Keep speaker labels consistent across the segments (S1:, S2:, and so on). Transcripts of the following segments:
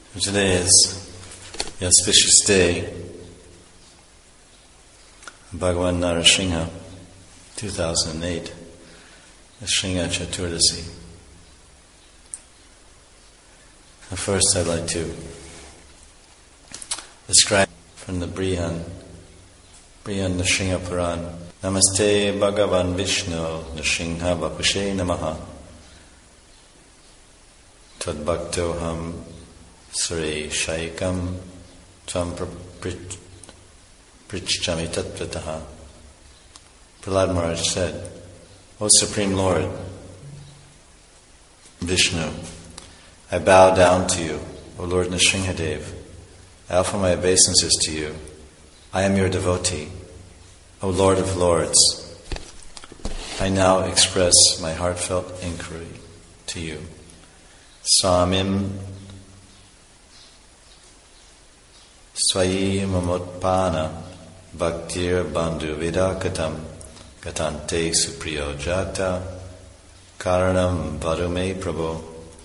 S1: Today is the auspicious day of Bhagavan Narasingha, 2008, Nrsimha Chaturdasi. First I'd like to describe from the Brihan Nrsimha Puran. Namaste Bhagavan Vishnu Nrsimha Vapushe Namaha Tadbhaktoham Sri Shaikam Tvam Prichchami Tattvataha. Prahlad Maharaj said, O Supreme Lord, Vishnu, I bow down to you, O Lord Nrsimhadev. I offer my obeisances to you. I am your devotee, O Lord of Lords. I now express my heartfelt inquiry to you. Swamim Swayi Mamotpana Bhaktir Bandhu Vidakatam Gatante Supriyo Jata Karanam Vadume Prabhu.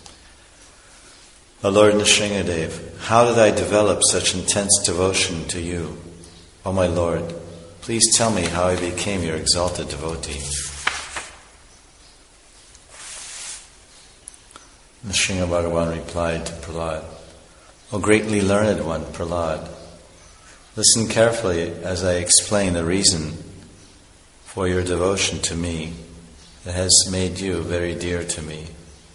S1: O Lord Nrsimhadev, how did I develop such intense devotion to you? O my Lord, please tell me how I became your exalted devotee. Nrsimha Bhagavan replied to Prahlad, O greatly learned one, Prahlad, listen carefully as I explain the reason for your devotion to me that has made you very dear to me.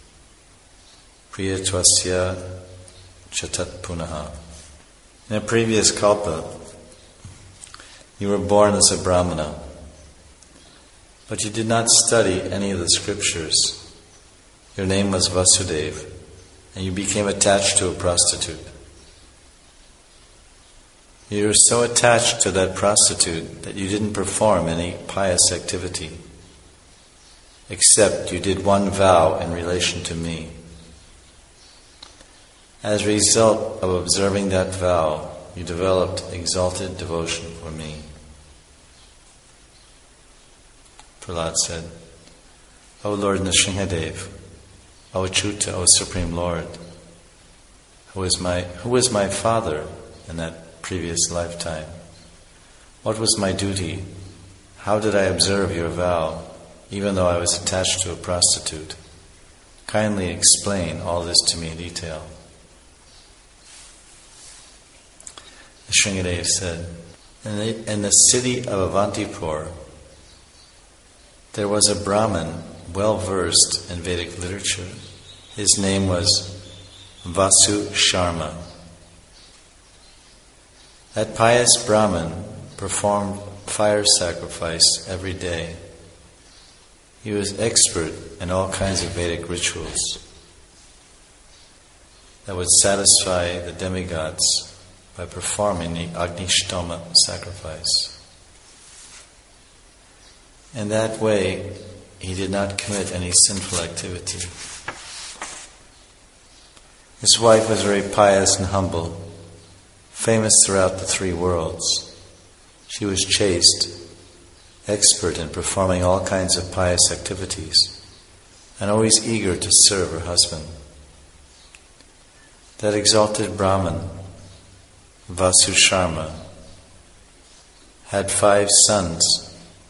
S1: Priyatvasya chatat punaha. In a previous kalpa, you were born as a brahmana, but you did not study any of the scriptures. Your name was Vasudeva, and you became attached to a prostitute. You were so attached to that prostitute that you didn't perform any pious activity, except you did one vow in relation to me. As a result of observing that vow, you developed exalted devotion for me. Prahlad said, O Lord Nrsimhadev, O Achyuta, O Supreme Lord, who was my father in that previous lifetime? What was my duty? How did I observe your vow, even though I was attached to a prostitute? Kindly explain all this to me in detail. Nrsimhadev said, in the city of Avantipur, there was a Brahmin well versed in Vedic literature. His name was Vasu Sharma. That pious Brahmin performed fire sacrifice every day. He was expert in all kinds of Vedic rituals that would satisfy the demigods by performing the Agnishtoma sacrifice. In that way, he did not commit any sinful activity. His wife was very pious and humble, famous throughout the three worlds. She was chaste, expert in performing all kinds of pious activities, and always eager to serve her husband. That exalted Brahmin, Vasu Sharma, had 5 sons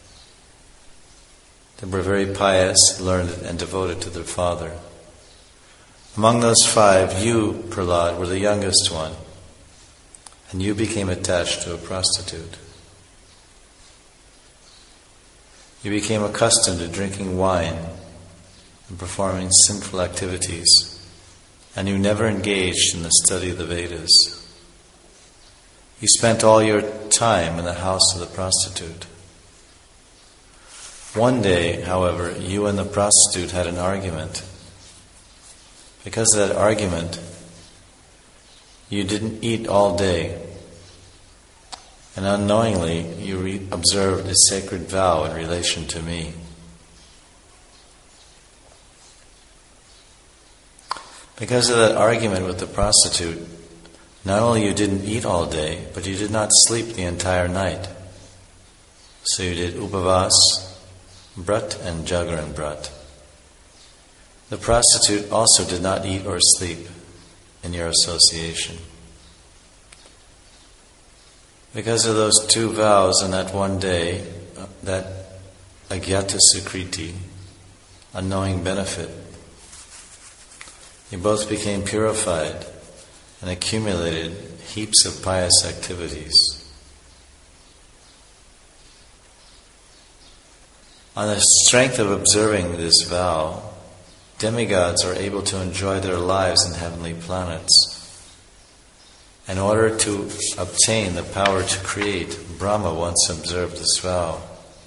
S1: that were very pious, learned, and devoted to their father. Among those 5, you, Prahlad, were the youngest one, and you became attached to a prostitute. You became accustomed to drinking wine and performing sinful activities, and you never engaged in the study of the Vedas. You spent all your time in the house of the prostitute. One day, however, you and the prostitute had an argument. Because of that argument, you didn't eat all day, and unknowingly you observed a sacred vow in relation to me. Because of that argument with the prostitute, not only you didn't eat all day, but you did not sleep the entire night. So you did Upavas, Brat, and Jagaran Brat. The prostitute also did not eat or sleep. in your association. Because of those two vows on that one day, that agyata sukriti, unknowing benefit, you both became purified and accumulated heaps of pious activities. On the strength of observing this vow, demigods are able to enjoy their lives in heavenly planets. In order to obtain the power to create, Brahma once observed this vow.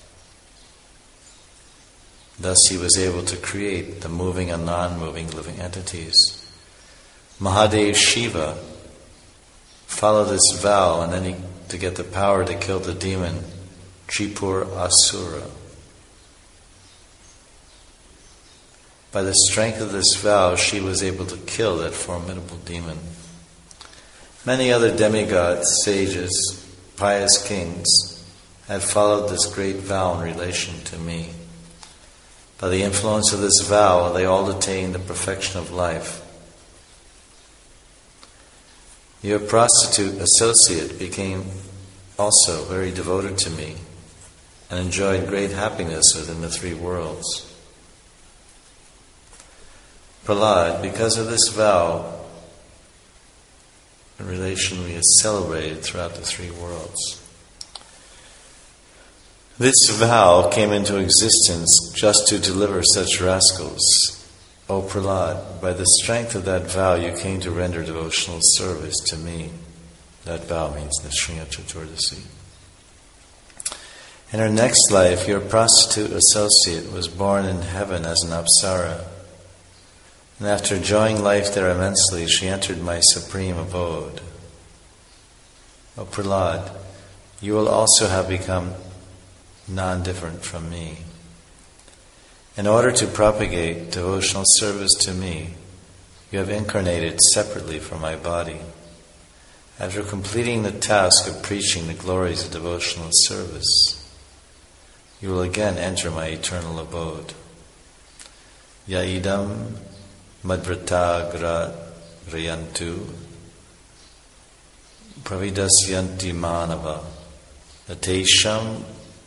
S1: Thus he was able to create the moving and non-moving living entities. Mahadev Shiva followed this vow and then to get the power to kill the demon Tripur Asura. By the strength of this vow, she was able to kill that formidable demon. Many other demigods, sages, pious kings had followed this great vow in relation to me. By the influence of this vow, they all attained the perfection of life. Your prostitute associate became also very devoted to me and enjoyed great happiness within the three worlds. Prahlad, because of this vow, in relation we is celebrated throughout the three worlds. This vow came into existence just to deliver such rascals. O Prahlad, by the strength of that vow you came to render devotional service to me. That vow means Nrsimha Chaturdasi. In her next life, your prostitute associate was born in heaven as an apsara. And after enjoying life there immensely, she entered my supreme abode. O Prahlad, you will also have become non-different from me. In order to propagate devotional service to me, you have incarnated separately from my body. After completing the task of preaching the glories of devotional service, you will again enter my eternal abode. Yaidam madvrata grayantu pravidasyanti manava natesham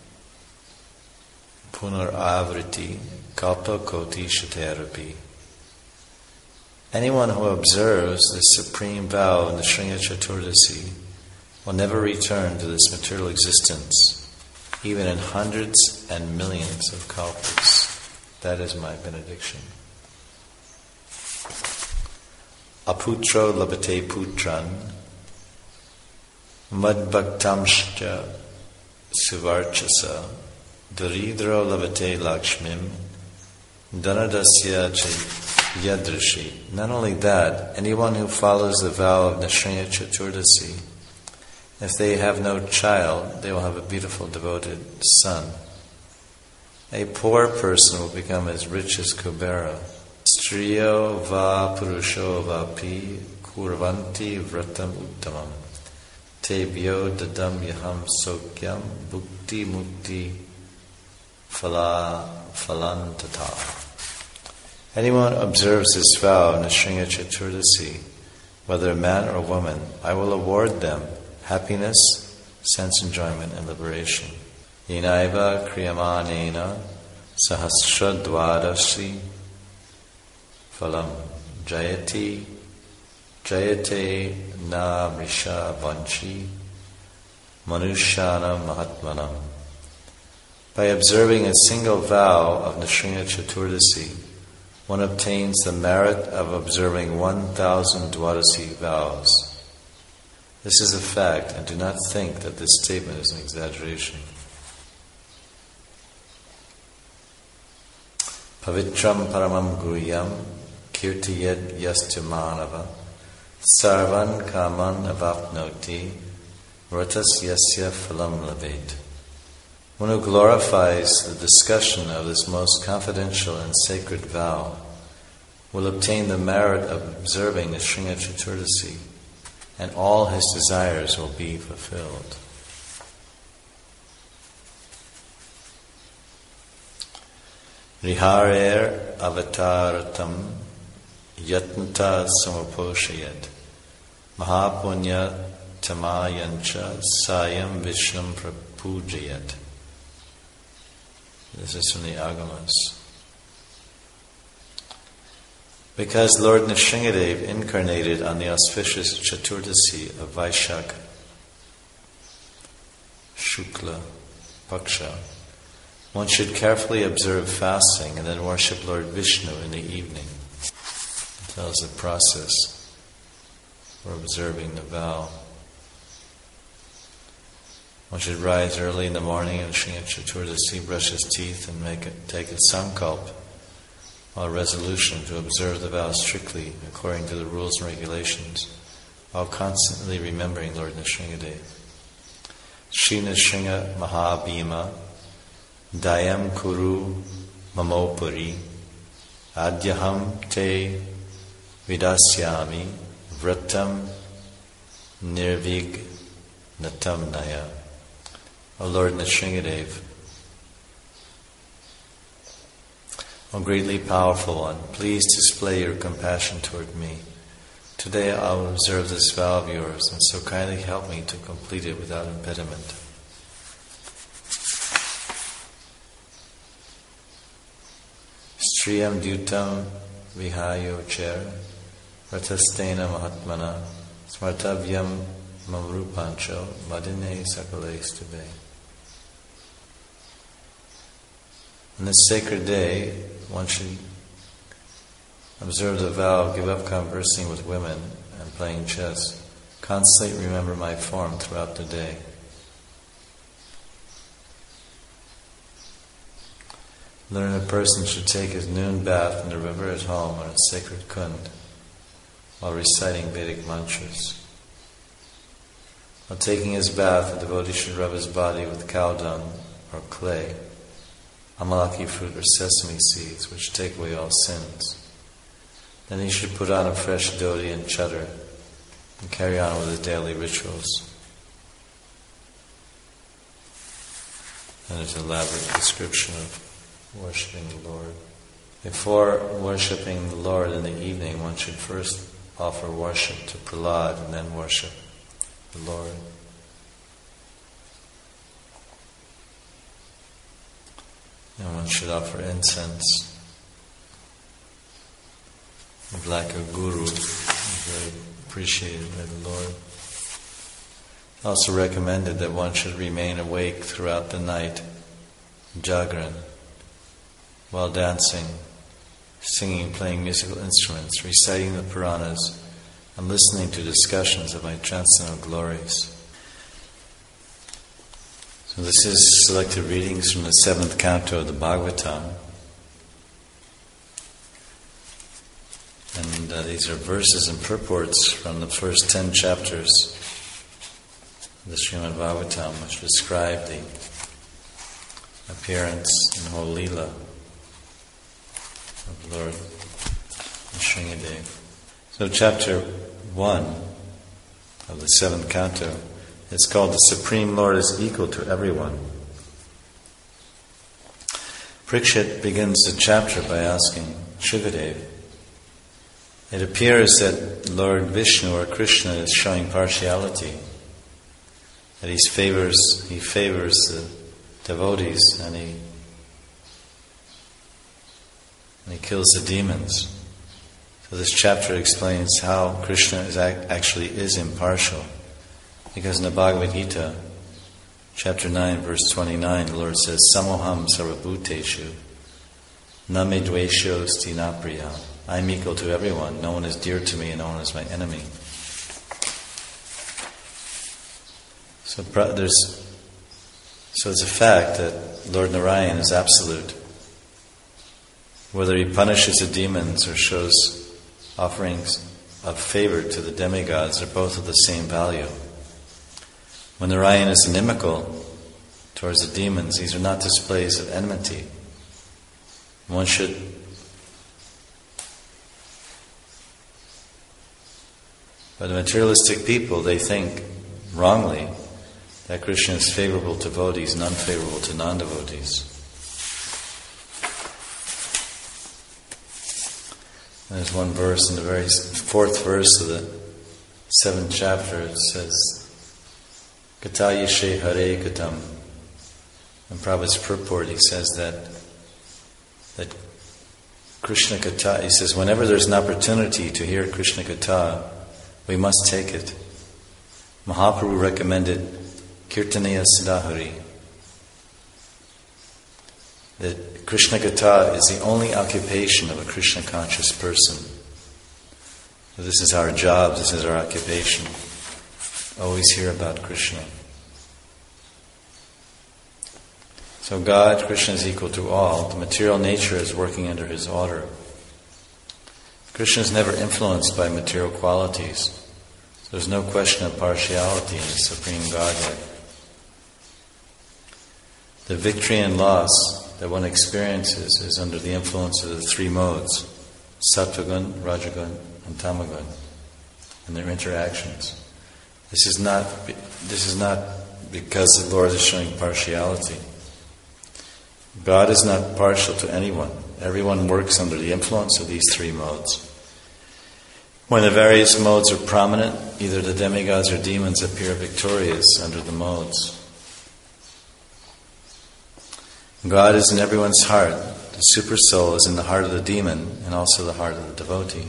S1: punar avriti kalpa koti shaterapi. Anyone who observes the supreme vow in the Nrsimha Chaturdasi will never return to this material existence, even in hundreds and millions of kalpas. That is my benediction. Aputro labate putran madbhaktamscha suvarchasa daridro labate lakshmim dhanadasya yadrishi. Not only that, anyone who follows the vow of Nrsimha Chaturdasi, if they have no child, they will have a beautiful devoted son. A poor person will become as rich as Kubera. Striyo va purusho vapi kurvanti vratam uttamam tebhyo dadam yaham sokyam bhukti mukti phalan tata. Anyone observes this vow in Nrsimha Chaturdasi, whether a man or woman, I will award them happiness, sense enjoyment, and liberation. Yenaiva kriyamanena sahasradvarasi phalam jayate na mrisha vanchi manushana mahatmanam. By observing a single vow of Nrsimha Chaturdasi, one obtains the merit of observing 1,000 Dwadasi vows. This is a fact, and do not think that this statement is an exaggeration. Pavitram paramam guriyam kirtiyed yastu manava sarvan kaman avapnoti vratas yasya phalam labet. One who glorifies the discussion of this most confidential and sacred vow will obtain the merit of observing the Nrsimha Chaturdasi, and all his desires will be fulfilled. Riharer avataratam yatnata samaposhayat mahapunya tamayancha sayam vishnam prapujayat. This is from the Agamas. Because Lord Nrsingadev incarnated on the auspicious Chaturdasi of Vaishak Shukla Paksha, one should carefully observe fasting and then worship Lord Vishnu in the evening. It tells the process for observing the vow. One should rise early in the morning and Shri Chaturdasi, brush his teeth and take a sankalp, while resolution to observe the vow strictly according to the rules and regulations, while constantly remembering Lord Nrsingadev. Shri Nrsinga Mahabhima Dayam Kuru Mamopuri Adyaham Te Vidasyami Vratam Nirvig Natam Naya. O Lord Nrsingadev, O greatly powerful one, please display your compassion toward me. Today I will observe this vow of yours, and so kindly help me to complete it without impediment. Striyam Dutam Vihayo Cher Ratastena Mahatmana Smartavyam Mamrupancho Madine Sakale Stube. On this sacred day, one should observe the vow of give up conversing with women and playing chess. Constantly remember my form throughout the day. Learn a person should take his noon bath in the river at home or a sacred kund while reciting Vedic mantras. While taking his bath, the devotee should rub his body with cow dung or clay, amalaki fruit or sesame seeds, which take away all sins. Then he should put on a fresh dhoti and chadar and carry on with his daily rituals. And there's an elaborate description of worshipping the Lord. Before worshipping the Lord in the evening, one should first offer worship to Prahlad and then worship the Lord. And one should offer incense. The lacquer guru is very appreciated by the Lord. It's also recommended that one should remain awake throughout the night, jagran, while dancing, singing, playing musical instruments, reciting the Puranas, and listening to discussions of my transcendental glories. So this is selected readings from the 7th canto of the Bhagavatam. And these are verses and purports from the first 10 chapters of the Srimad Bhagavatam, which describe the appearance and whole Leela of Lord Nrsingadev. So chapter 1 of the 7th canto, it's called The Supreme Lord is Equal to Everyone. Parikshit begins the chapter by asking Shukadev, it appears that Lord Vishnu or Krishna is showing partiality, that he favors the devotees and he kills the demons. So this chapter explains how Krishna actually is impartial. Because in the Bhagavad Gita, chapter 9, verse 29, the Lord says, Samoham sarvabhuteshu, na me dvesho stinapriya. I am equal to everyone. No one is dear to me and no one is my enemy. So it's a fact that Lord Narayan is absolute. Whether he punishes the demons or shows offerings of favor to the demigods are both of the same value. When Narayan is inimical towards the demons, these are not displays of enmity. One should But the materialistic people, they think wrongly that Krishna is favorable to devotees and unfavorable to non-devotees. And there's one verse in the very fourth verse of the 7th chapter. It says, Kata Yeshe Hare Katam. In Prabhupada's purport, he says that Krishna Katha, he says, whenever there's an opportunity to hear Krishna Katha, we must take it. Mahaprabhu recommended Kirtanaya Siddhahari. That Krishna Katha is the only occupation of a Krishna conscious person. So this is our job, this is our occupation. Always hear about Krishna. So God, Krishna is equal to all. The material nature is working under His order. Krishna is never influenced by material qualities. There's no question of partiality in the Supreme Godhead. The victory and loss that one experiences is under the influence of the three modes, Sattvagun, Rajagun, and Tamagun, and their interactions. This is not because the Lord is showing partiality. God is not partial to anyone. Everyone works under the influence of these three modes. When the various modes are prominent, either the demigods or demons appear victorious under the modes. God is in everyone's heart. The super soul is in the heart of the demon and also the heart of the devotee.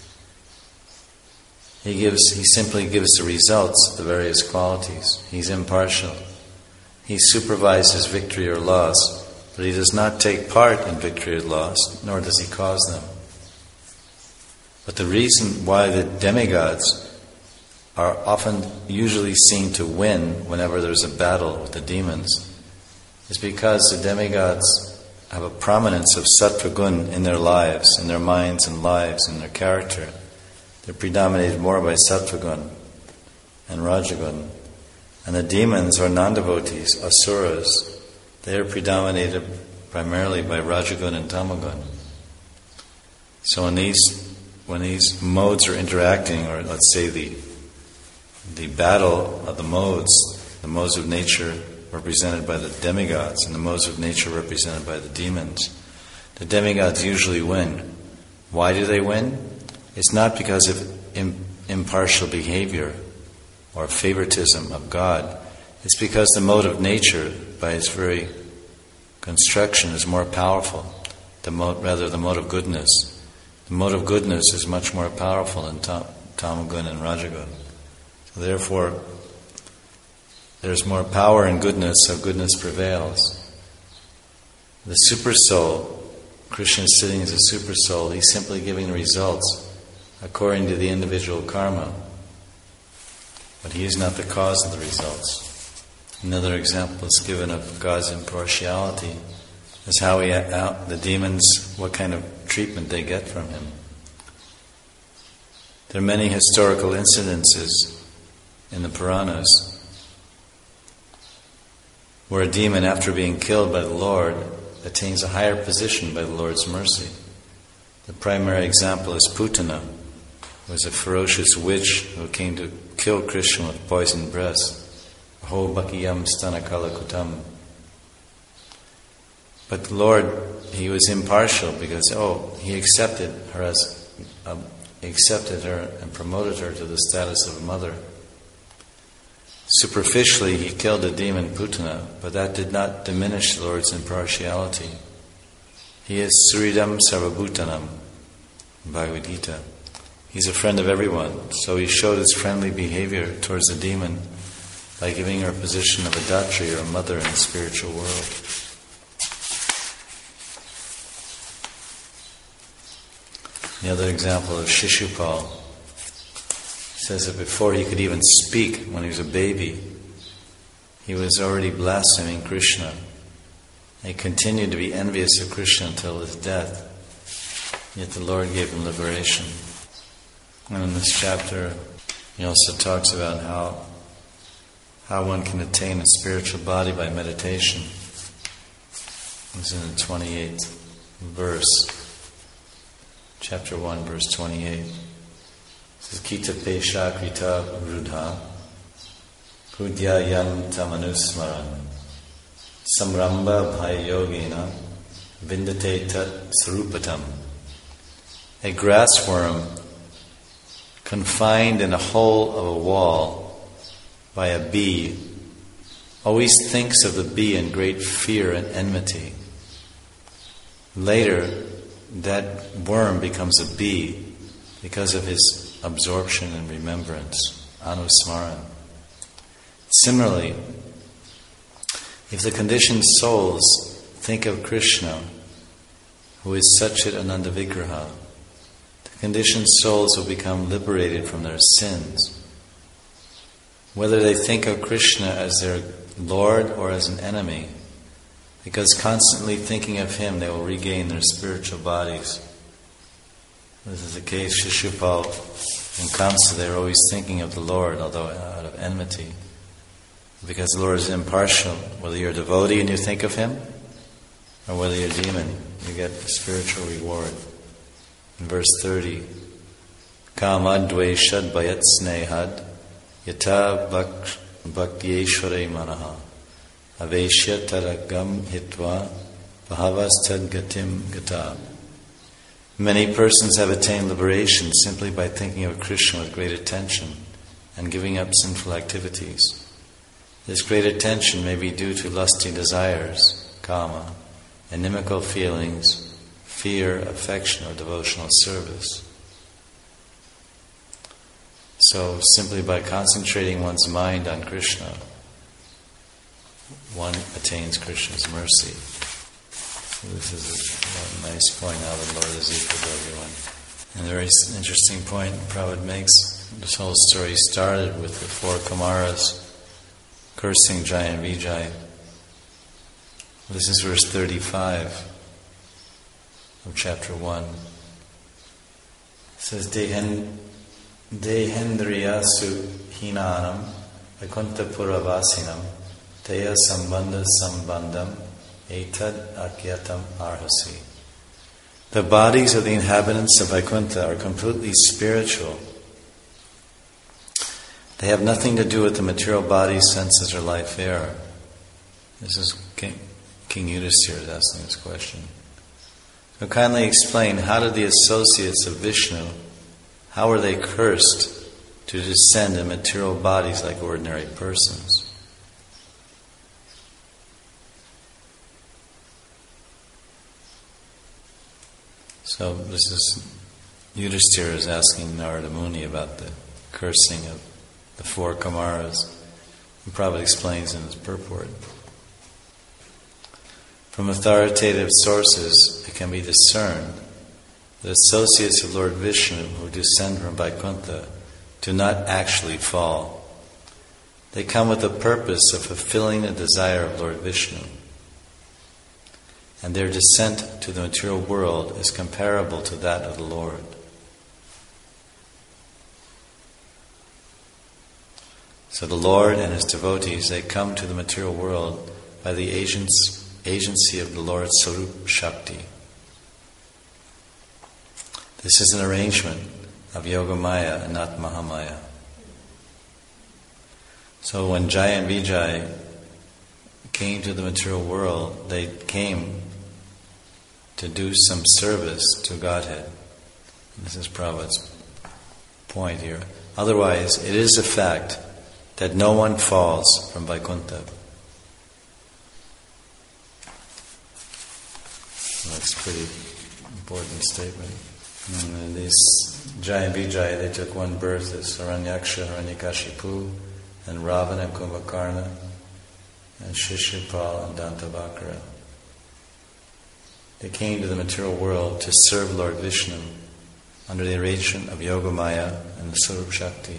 S1: He simply gives the results of the various qualities. He's impartial. He supervises victory or loss, but He does not take part in victory or loss, nor does He cause them. But the reason why the demigods are usually seen to win whenever there's a battle with the demons is because the demigods have a prominence of sattva-gun in their lives, in their minds and lives, in their character. They're predominated more by sattva-gun and rajagun. And the demons or non-devotees, asuras, they are predominated primarily by rajagun and tamagun. So when these modes are interacting, or let's say the battle of the modes of nature represented by the demigods and the modes of nature represented by the demons, the demigods usually win. Why do they win? It's not because of impartial behavior or favoritism of God. It's because the mode of nature, by its very construction, is more powerful. The mode of goodness. The mode of goodness is much more powerful than tamagun and rajagun. So therefore, there's more power in goodness, so goodness prevails. The super soul, Krishna is sitting as a super soul, He's simply giving results according to the individual karma. But He is not the cause of the results. Another example is given of God's impartiality is how the demons, what kind of treatment they get from Him. There are many historical incidences in the Puranas where a demon, after being killed by the Lord, attains a higher position by the Lord's mercy. The primary example is Putana, who was a ferocious witch who came to kill Krishna with poisoned breast. Ho bakiyam stanakala kutam. But the Lord, He was impartial because He accepted her and promoted her to the status of a mother. Superficially, He killed the demon Putana, but that did not diminish the Lord's impartiality. He is Suridam Sarvabhutanam, Bhagavad Gita. He's a friend of everyone, so He showed His friendly behavior towards the demon by giving her a position of a datri or a mother in the spiritual world. The other example of Shishupal says that before he could even speak, when he was a baby, he was already blaspheming Krishna. He continued to be envious of Krishna until his death. Yet the Lord gave him liberation. And in this chapter, he also talks about how one can attain a spiritual body by meditation. It's in the 28th verse. Chapter 1, verse 28. It says, Kita pesha krita rudha kudyayam tamanusmaran samramba bhayogena vindate tat sarupatam A grass worm confined in a hole of a wall by a bee always thinks of the bee in great fear and enmity. Later, that worm becomes a bee because of his absorption and remembrance, anusmaran. Similarly, if the conditioned souls think of Krishna, who is Satchit Ananda Vigraha, the conditioned souls will become liberated from their sins. Whether they think of Krishna as their Lord or as an enemy, because constantly thinking of Him, they will regain their spiritual bodies. This is the case, Shishupal and Kamsa, they are always thinking of the Lord, although out of enmity. Because the Lord is impartial. Whether you're a devotee and you think of Him, or whether you're a demon, you get a spiritual reward. In verse 30, Kamadve shadbayat snehad yata bhaktyeshware manaha aveshya taragam hitva bhavastad gatim gata. Many persons have attained liberation simply by thinking of Krishna with great attention and giving up sinful activities. This great attention may be due to lusty desires, kama, inimical feelings, fear, affection, or devotional service. So simply by concentrating one's mind on Krishna, one attains Krishna's mercy. So this is a nice point how the Lord is equal to everyone. And a very interesting point Prabhupada makes. This whole story started with the 4 Kumaras cursing Jaya and Vijay. This is verse 35 of chapter 1. It says, Dehendriyasu hinanam Vaikuntha Puravasinam Teya sambandha sambandham etad akyatam arhasi. The bodies of the inhabitants of Vaikuntha are completely spiritual. They have nothing to do with the material body, senses, or life air. This is King Yudhisthira is asking this question. So kindly explain, how did the associates of Vishnu, how were they cursed to descend in material bodies like ordinary persons? So this is Yudhisthira is asking Narada Muni about the cursing of the 4 Kumaras. And Prabhupada explains in his purport. From authoritative sources, it can be discerned that associates of Lord Vishnu who descend from Vaikuntha do not actually fall. They come with the purpose of fulfilling the desire of Lord Vishnu. And their descent to the material world is comparable to that of the Lord. So the Lord and His devotees, they come to the material world by the agency of the Lord's Sarup Shakti. This is an arrangement of Yogamaya and not Mahamaya. So when Jaya and Vijay came to the material world, they came to do some service to Godhead. This is Prabhupada's point here. Otherwise, it is a fact that no one falls from Vaikuntha. That's a pretty important statement. And these Jaya and Vijay, they took one birth as Hiranyaksha, Hiranyakashipu, and Ravana and Kumbhakarna, and Shishupal and Dantavakra. They came to the material world to serve Lord Vishnu under the arrangement of Yogamaya and the Sarup Shakti.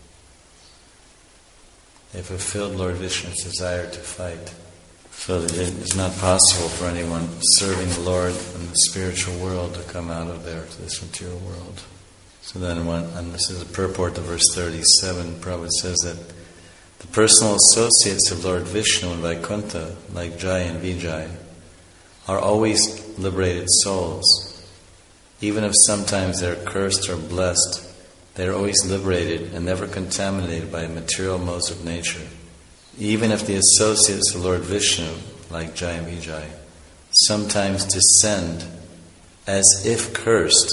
S1: They fulfilled Lord Vishnu's desire to fight. So that it is not possible for anyone serving the Lord in the spiritual world to come out of there to this material world. So then, and this is a purport to verse 37, Prabhupada says that the personal associates of Lord Vishnu in Vaikuntha, like Jaya and Vijay, are always liberated souls. Even if sometimes they're cursed or blessed, they are always liberated and never contaminated by material modes of nature. Even if the associates of Lord Vishnu, like Jaya and Vijay, sometimes descend as if cursed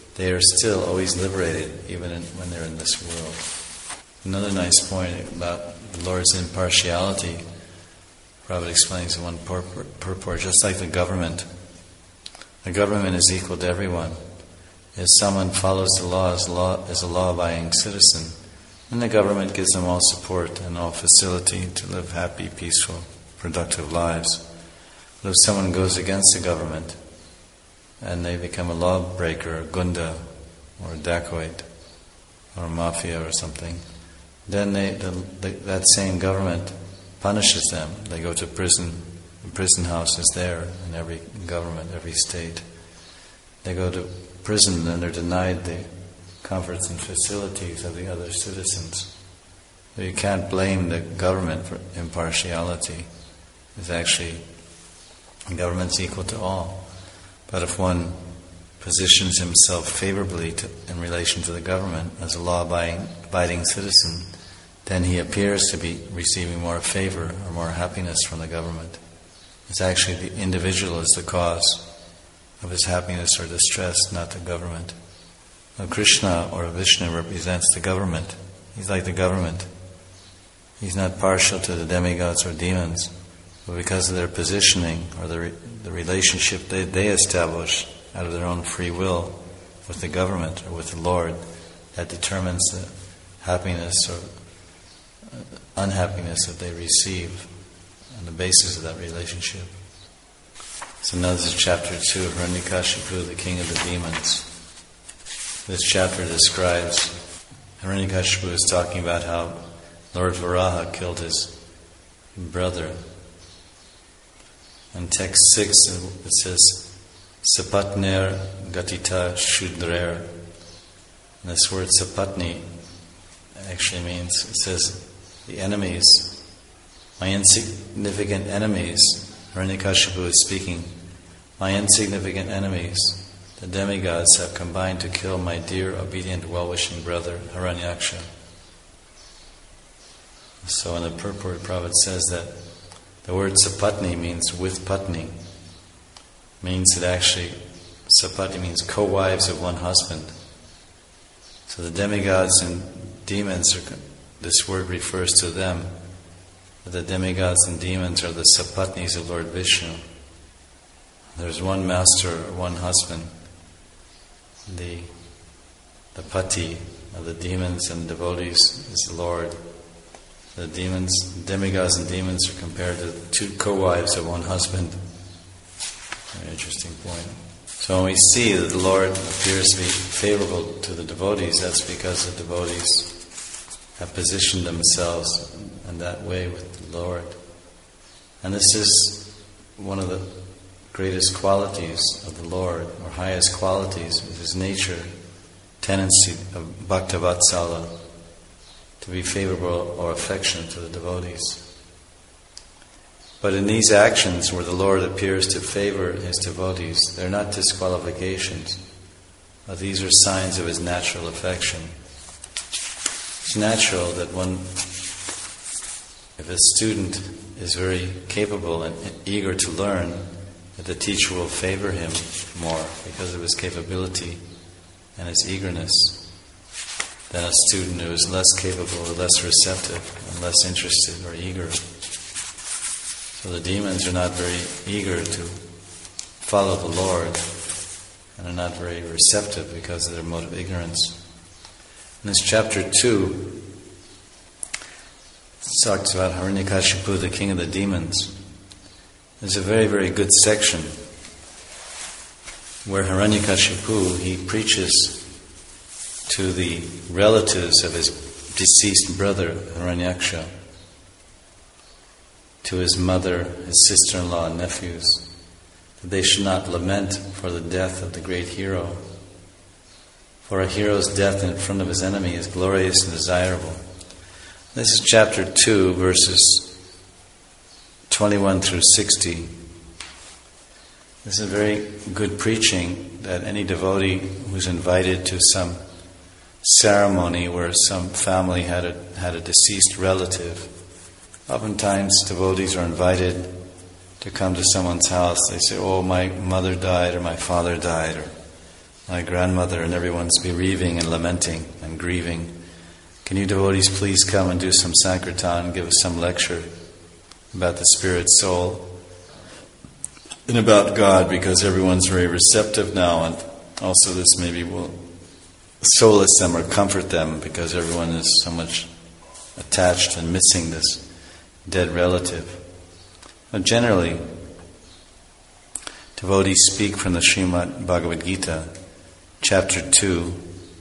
S1: they are still always liberated, even when they're in this world. Another nice point about the Lord's impartiality, Prabhupada explains in one purport, just like the government is equal to everyone. If someone follows the law as a law-abiding citizen, then the government gives them all support and all facility to live happy, peaceful, productive lives. But if someone goes against the government and they become a lawbreaker, a gunda, or a dacoit, or a mafia or something, then that same government punishes them. They go to prison. The prison house is there in every government, every state. They go to prison and they're denied the comforts and facilities of the other citizens. So you can't blame the government for impartiality. It's actually, the government's equal to all. But if one positions himself favorably in relation to the government as a law-abiding citizen, then he appears to be receiving more favor or more happiness from the government. It's actually the individual is the cause of his happiness or distress, not the government. Now, Krishna or Vishnu represents the government. He's like the government. He's not partial to the demigods or demons, but because of their positioning or the relationship they establish out of their own free will with the government or with the Lord, that determines the happiness or unhappiness that they receive on the basis of that relationship. So now this is chapter 2 of Hiranyakashipu, the king of the demons. This chapter describes, Hiranyakashipu is talking about how Lord Varaha killed his brother. In text 6 it says, Sapatner Gatita Shudrer. And this word Sapatni actually means, it says, the enemies, my insignificant enemies. Hiranyakashipu is speaking, my insignificant enemies, the demigods have combined to kill my dear, obedient, well-wishing brother, Hiranyaksha. So in the purport, Prabhupada says that the word Sapatni means with Patni. Means that actually, Sapatni means co-wives of one husband. So the demigods and demons, this word refers to them. The demigods and demons are the Sapatnis of Lord Vishnu. There's one master or one husband. The Pati of the demons and devotees is the Lord. The demigods and demons are compared to two co-wives of one husband. Very interesting point. So when we see that the Lord appears to be favorable to the devotees, that's because the devotees have positioned themselves in that way with the Lord. And this is one of the greatest qualities of the Lord, or highest qualities of His nature, tendency of Bhaktavatsala, to be favorable or affectionate to the devotees. But in these actions where the Lord appears to favor His devotees, they're not disqualifications, but these are signs of His natural affection. It's natural that if a student is very capable and eager to learn, that the teacher will favor him more because of his capability and his eagerness than a student who is less capable or less receptive and less interested or eager. So the demons are not very eager to follow the Lord and are not very receptive because of their mode of ignorance. In this chapter 2, it talks about Hiranyakashipu, the king of the demons. There's a very, very good section where Hiranyakashipu, he preaches to the relatives of his deceased brother, Hiranyaksha, to his mother, his sister-in-law, and nephews, that they should not lament for the death of the great hero. For a hero's death in front of his enemy is glorious and desirable. This is chapter 2, verses 21 through 60. This is a very good preaching that any devotee who's invited to some ceremony where some family had a deceased relative. Oftentimes devotees are invited to come to someone's house. They say, oh, my mother died, or my father died, or my grandmother, and everyone's bereaving and lamenting and grieving. Can you devotees please come and do some Sankirtan and give us some lecture about the spirit soul and about God, because everyone's very receptive now, and also this maybe will solace them or comfort them, because everyone is so much attached and missing this dead relative. But generally, devotees speak from the Srimad Bhagavad Gita, chapter 2,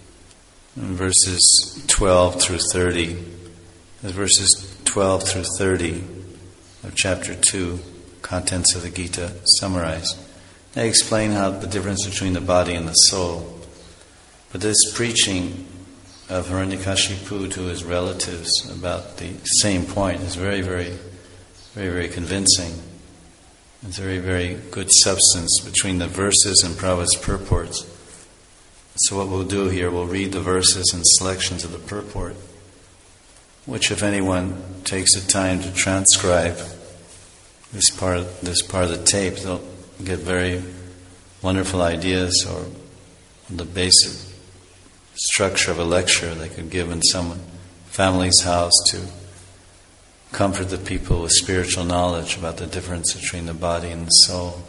S1: verses 12 through 30. There's verses 12 through 30 of chapter 2, contents of the Gita summarized. They explain how the difference between the body and the soul. But this preaching of Hiranyakashipu to his relatives about the same point is very, very, very, very convincing. It's very, very good substance between the verses and Prabhupada's purports. So what we'll do here, we'll read the verses and selections of the purport, which if anyone takes the time to transcribe this part of the tape, they'll get very wonderful ideas, or the basic structure of a lecture they could give in some family's house to comfort the people with spiritual knowledge about the difference between the body and the soul.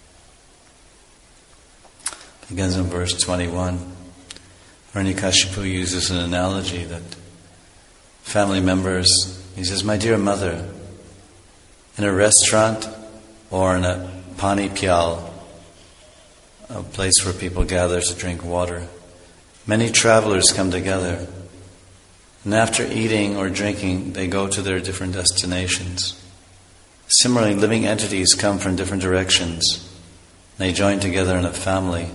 S1: It begins in verse 21. Hiranyakashipu uses an analogy that family members, he says, "My dear mother, in a restaurant or in a pani pyal, a place where people gather to drink water, many travelers come together, and after eating or drinking, they go to their different destinations. Similarly, living entities come from different directions. They join together in a family.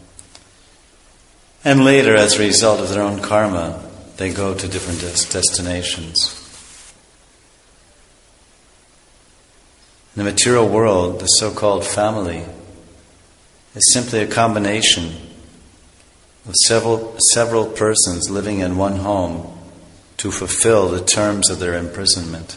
S1: And later, as a result of their own karma, they go to different destinations. In the material world, the so-called family is simply a combination of several persons living in one home to fulfill the terms of their imprisonment.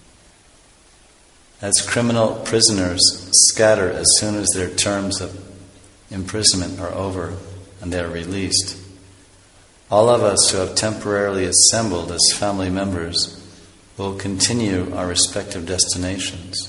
S1: As criminal prisoners scatter as soon as their terms of imprisonment are over and they are released, all of us who have temporarily assembled as family members will continue our respective destinations."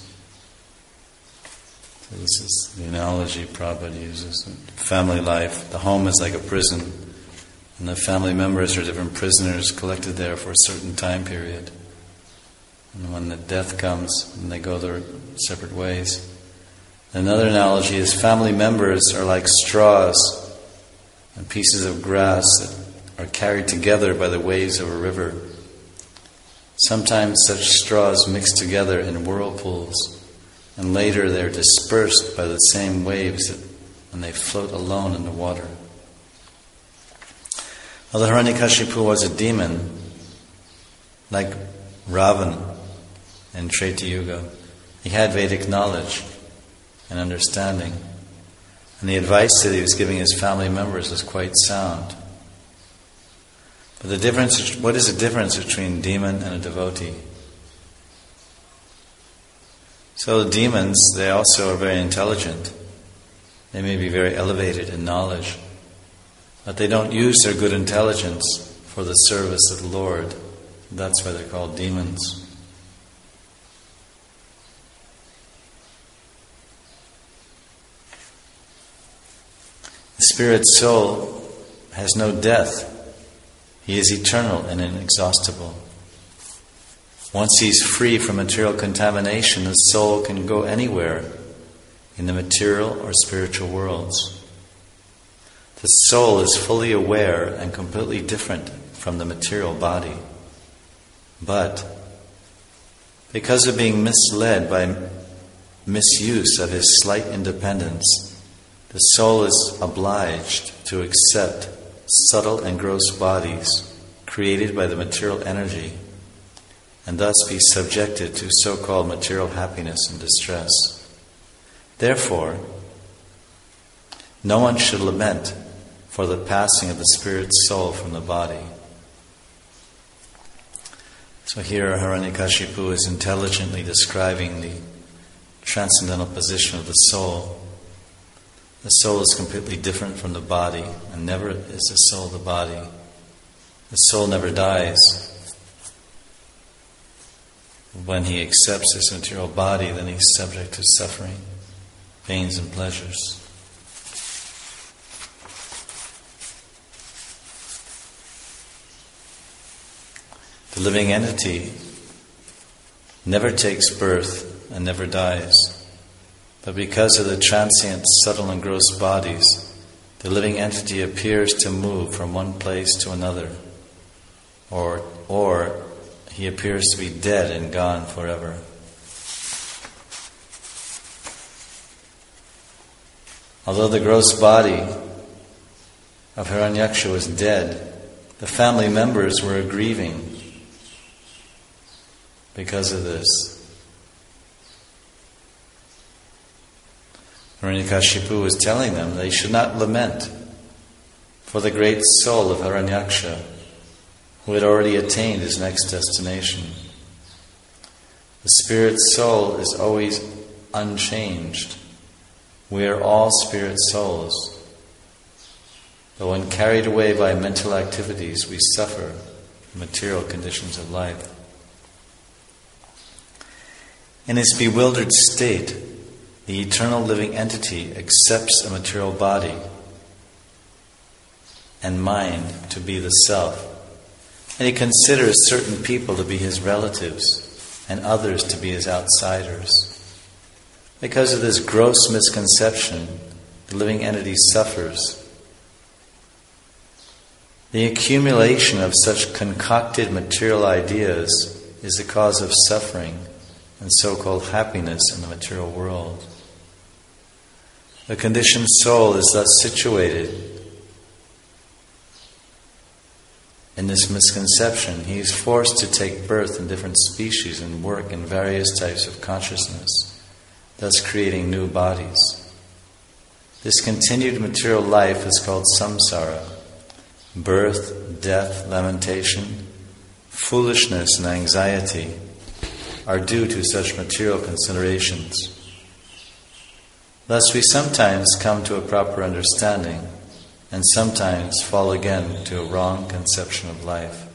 S1: So this is the analogy Prabhupada uses. Family life, the home is like a prison, and the family members are different prisoners collected there for a certain time period. And when the death comes, and they go their separate ways. Another analogy is family members are like straws and pieces of grass that are carried together by the waves of a river. Sometimes such straws mix together in whirlpools, and later they are dispersed by the same waves and they float alone in the water. Although Hiranyakashipu was a demon, like Ravana in Treta Yuga, he had Vedic knowledge and understanding, and the advice that he was giving his family members was quite sound. But what is the difference between a demon and a devotee? So the demons, they also are very intelligent. They may be very elevated in knowledge, but they don't use their good intelligence for the service of the Lord. That's why they're called demons. The spirit soul has no death. He is eternal and inexhaustible. Once he's free from material contamination, the soul can go anywhere in the material or spiritual worlds. The soul is fully aware and completely different from the material body. But because of being misled by misuse of his slight independence, the soul is obliged to accept subtle and gross bodies created by the material energy, and thus be subjected to so-called material happiness and distress. Therefore, no one should lament for the passing of the spirit soul from the body. So here Hiranyakashipu is intelligently describing the transcendental position of the soul. The soul is completely different from the body, and never is the soul the body. The soul never dies. When he accepts this material body, then he's subject to suffering, pains and pleasures. The living entity never takes birth and never dies. But because of the transient, subtle and gross bodies, the living entity appears to move from one place to another, or he appears to be dead and gone forever. Although the gross body of Hiranyaksha was dead, the family members were grieving because of this. Hiranyakashipu was telling them they should not lament for the great soul of Hiranyaksha, who had already attained his next destination. The spirit soul is always unchanged. We are all spirit souls. But when carried away by mental activities, we suffer the material conditions of life. In his bewildered state, the eternal living entity accepts a material body and mind to be the self. And he considers certain people to be his relatives and others to be his outsiders. Because of this gross misconception, the living entity suffers. The accumulation of such concocted material ideas is the cause of suffering and so-called happiness in the material world. The conditioned soul is thus situated in this misconception. He is forced to take birth in different species and work in various types of consciousness, thus creating new bodies. This continued material life is called samsara. Birth, death, lamentation, foolishness and anxiety are due to such material considerations. Thus we sometimes come to a proper understanding and sometimes fall again to a wrong conception of life.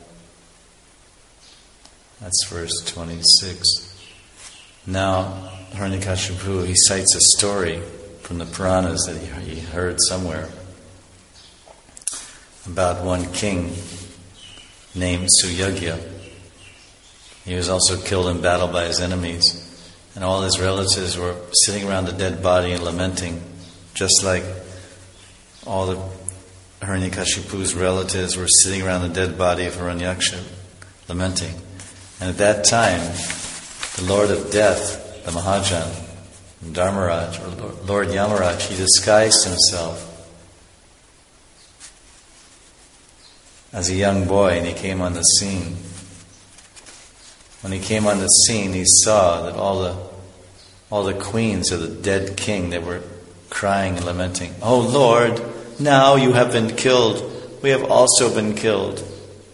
S1: That's verse 26. Now, Hiranyakashipu, he cites a story from the Puranas that he heard somewhere about one king named Suyagya. He was also killed in battle by his enemies. And all his relatives were sitting around the dead body and lamenting, just like all the Hiranyakashipu's relatives were sitting around the dead body of Hiranyaksha, lamenting. And at that time, the Lord of Death, the Mahajan, Dharmaraj, or Lord Yamaraj, he disguised himself as a young boy and he came on the scene. When he came on the scene, he saw that all the queens of the dead king, they were crying and lamenting, "Oh Lord, now you have been killed. We have also been killed."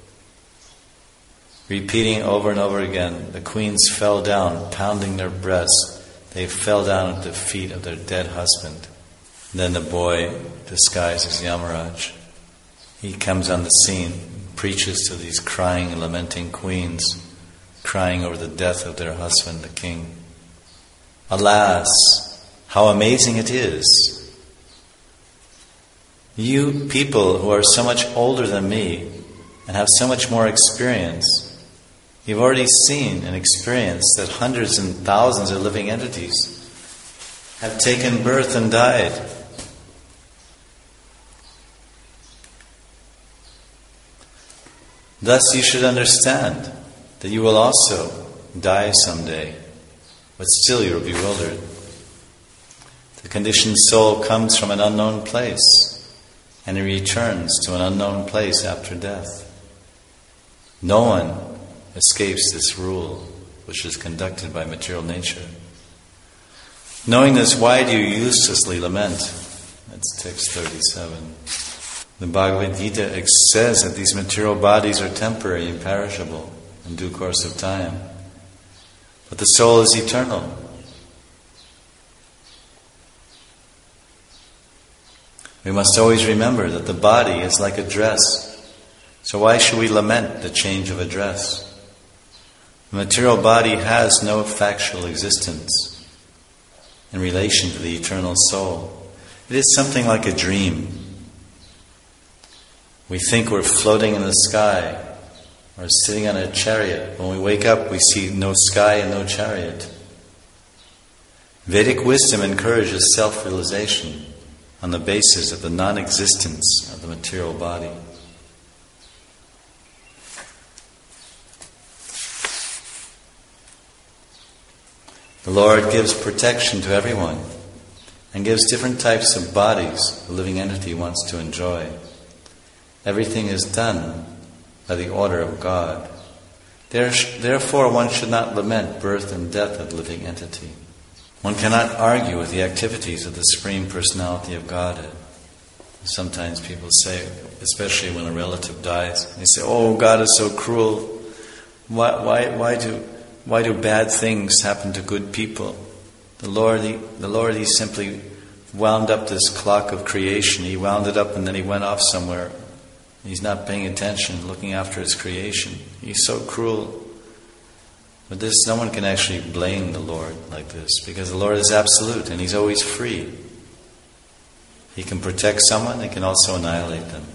S1: Repeating over and over again, the queens fell down, pounding their breasts. They fell down at the feet of their dead husband. Then the boy, disguised as Yamaraj, he comes on the scene, preaches to these crying and lamenting queens, crying over the death of their husband, the king. Alas, how amazing it is. You people who are so much older than me and have so much more experience, you've already seen and experienced that hundreds and thousands of living entities have taken birth and died. Thus you should understand that you will also die someday, but still you are bewildered. The conditioned soul comes from an unknown place, and he returns to an unknown place after death. No one escapes this rule, which is conducted by material nature. Knowing this, why do you uselessly lament? That's text 37. The Bhagavad Gita says that these material bodies are temporary and perishable in due course of time. But the soul is eternal. We must always remember that the body is like a dress. So why should we lament the change of a dress? The material body has no factual existence in relation to the eternal soul. It is something like a dream. We think we're floating in the sky or sitting on a chariot. When we wake up, we see no sky and no chariot. Vedic wisdom encourages self-realization on the basis of the non-existence of the material body. The Lord gives protection to everyone and gives different types of bodies the living entity wants to enjoy. Everything is done by the order of God. Therefore, one should not lament birth and death of the living entity. One cannot argue with the activities of the Supreme Personality of Godhead. Sometimes people say, especially when a relative dies, they say, "Oh, God is so cruel. Why do bad things happen to good people?" The Lord, He simply wound up this clock of creation. He wound it up and then He went off somewhere. He's not paying attention, looking after His creation. He's so cruel. But no one can actually blame the Lord like this, because the Lord is absolute and He's always free. He can protect someone, He can also annihilate them.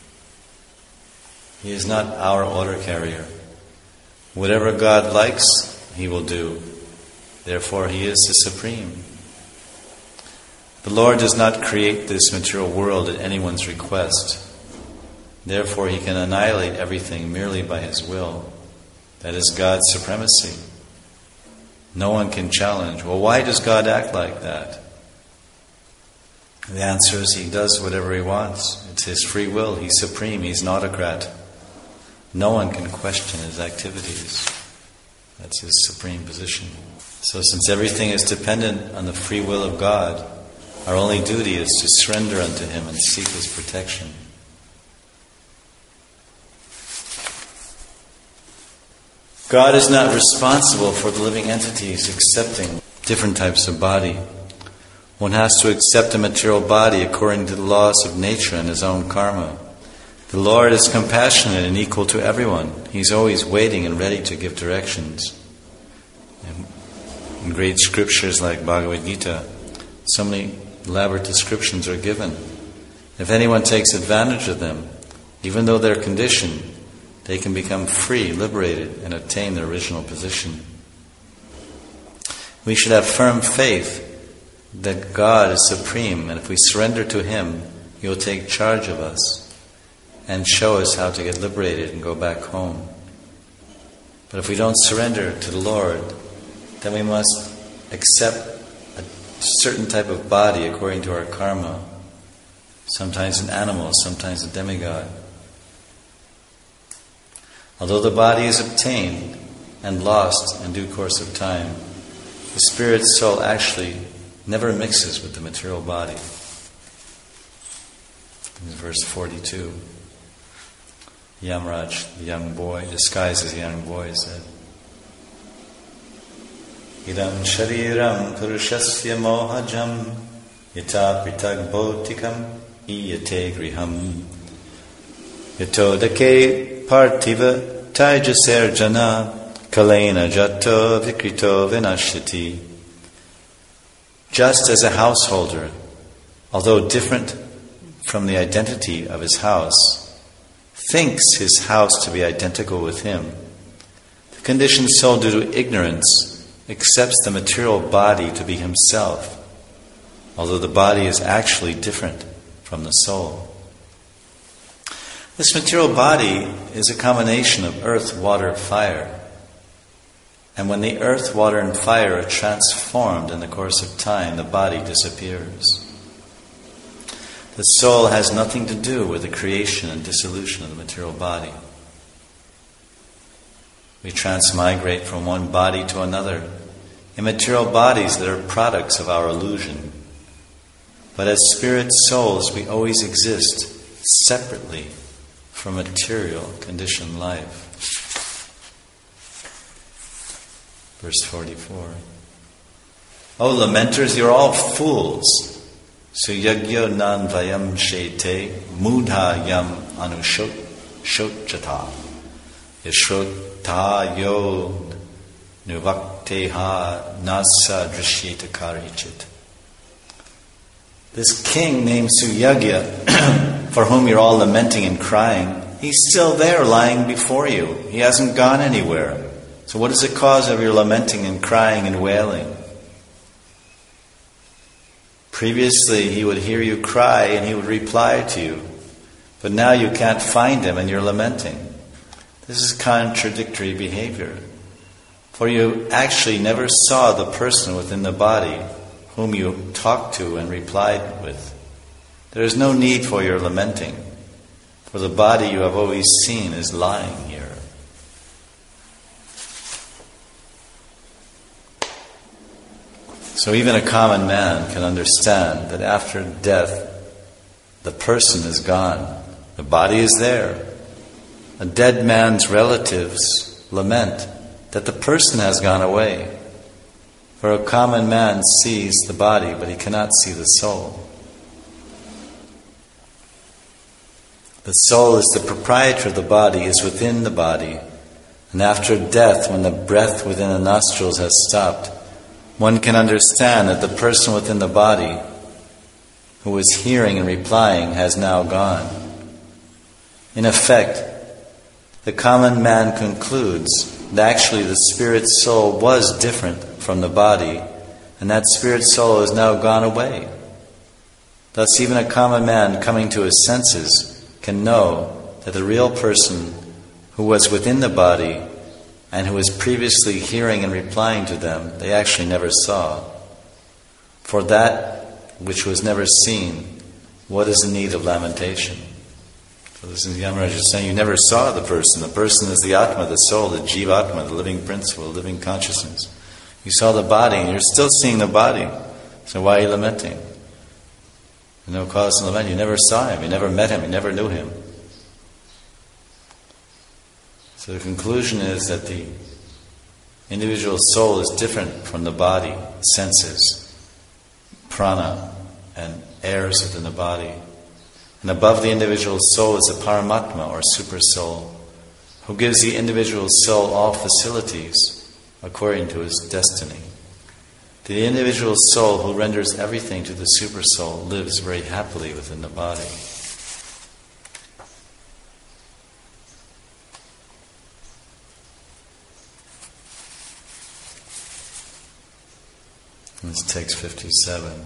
S1: He is not our order carrier. Whatever God likes, He will do. Therefore, He is the Supreme. The Lord does not create this material world at anyone's request. Therefore, He can annihilate everything merely by His will. That is God's supremacy. No one can challenge, well, why does God act like that? The answer is He does whatever He wants. It's His free will. He's supreme. He's an autocrat. No one can question His activities. That's His supreme position. So since everything is dependent on the free will of God, our only duty is to surrender unto Him and seek His protection. God is not responsible for the living entities accepting different types of body. One has to accept a material body according to the laws of nature and his own karma. The Lord is compassionate and equal to everyone. He's always waiting and ready to give directions. In great scriptures like Bhagavad Gita, so many elaborate descriptions are given. If anyone takes advantage of them, even though they're conditioned, they can become free, liberated, and attain their original position. We should have firm faith that God is supreme, and if we surrender to Him, He will take charge of us and show us how to get liberated and go back home. But if we don't surrender to the Lord, then we must accept a certain type of body according to our karma. Sometimes an animal, sometimes a demigod. Although the body is obtained and lost in due course of time, the spirit soul actually never mixes with the material body. In verse 42, Yamraj, the young boy, disguised as a young boy, said, Idam shariram purushasya mohajam yata pritag bhotikam iyate griham yato dake partiva Taijaser jana kalena jato vikrito vinashyati. Just as a householder, although different from the identity of his house, thinks his house to be identical with him, the conditioned soul, due to ignorance, accepts the material body to be himself, although the body is actually different from the soul. This material body is a combination of earth, water, fire. And when the earth, water, and fire are transformed in the course of time, the body disappears. The soul has nothing to do with the creation and dissolution of the material body. We transmigrate from one body to another in material bodies that are products of our illusion. But as spirit souls, we always exist separately from material conditioned life. Verse 44. O lamenters, you're all fools. Suyagyo nan vayam shete mudha yam anushot chata yashrota yo nuvakteha nasa drishyeta karichit. This king named Suyagya, for whom you're all lamenting and crying, he's still there lying before you. He hasn't gone anywhere. So what is the cause of your lamenting and crying and wailing? Previously, he would hear you cry and he would reply to you. But now you can't find him and you're lamenting. This is contradictory behavior. For you actually never saw the person within the body whom you talked to and replied with. There is no need for your lamenting, for the body you have always seen is lying here. So even a common man can understand that after death, the person is gone. The body is there. A dead man's relatives lament that the person has gone away. For a common man sees the body, but he cannot see the soul. The soul is the proprietor of the body, is within the body. And after death, when the breath within the nostrils has stopped, one can understand that the person within the body who was hearing and replying has now gone. In effect, the common man concludes that actually the spirit soul was different from the body, and that spirit soul has now gone away. Thus, even a common man coming to his senses can know that the real person who was within the body and who was previously hearing and replying to them, they actually never saw. For that which was never seen, what is the need of lamentation? So this is Yamaraj is saying, you never saw the person. The person is the Atma, the soul, the Jivatma, the living principle, the living consciousness. You saw the body and you're still seeing the body. So why are you lamenting? There's no cause to lament. You never saw him, you never met him, you never knew him. So the conclusion is that the individual soul is different from the body, senses, prana, and airs within the body. And above the individual soul is the Paramatma, or super soul, who gives the individual soul all facilities according to his destiny. The individual soul who renders everything to the super soul lives very happily within the body. This text 57.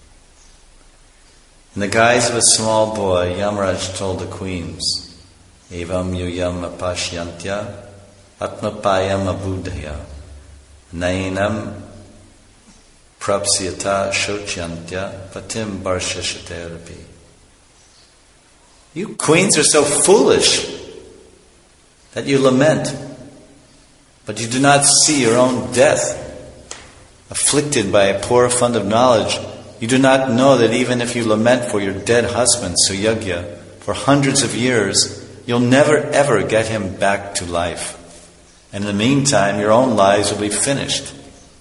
S1: In the guise of a small boy, Yamaraj told the queens, Evam yuyam apashyantya atmapayam abudhaya nainam prapsyata shochantya patim barshashaterapi. You queens are so foolish that you lament, but you do not see your own death. Afflicted by a poor fund of knowledge, you do not know that even if you lament for your dead husband, Suyagya, for hundreds of years, you'll never ever get him back to life. And in the meantime, your own lives will be finished.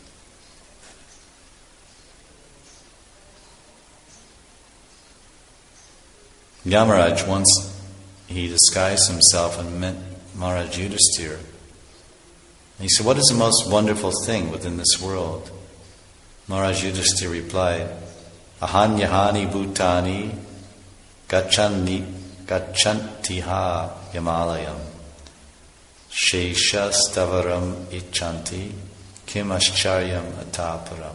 S1: Yamaraj, once he disguised himself and met Maharaj Yudhisthira. And he said, what is the most wonderful thing within this world? Maharaj Yudhisthira replied, Ahanyahani bhutani gachantiha yamalayam shesha stavaram ichanti kimascharyam ataparam.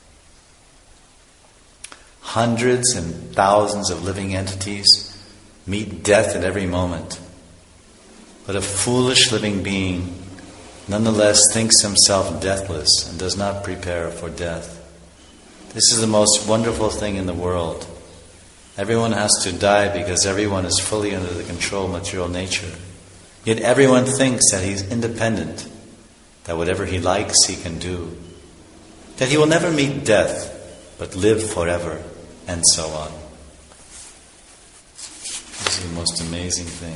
S1: Hundreds and thousands of living entities meet death at every moment. But a foolish living being nonetheless thinks himself deathless and does not prepare for death. This is the most wonderful thing in the world. Everyone has to die because everyone is fully under the control of material nature. Yet everyone thinks that he's independent, that whatever he likes he can do, that he will never meet death, but live forever, and so on. This is the most amazing thing.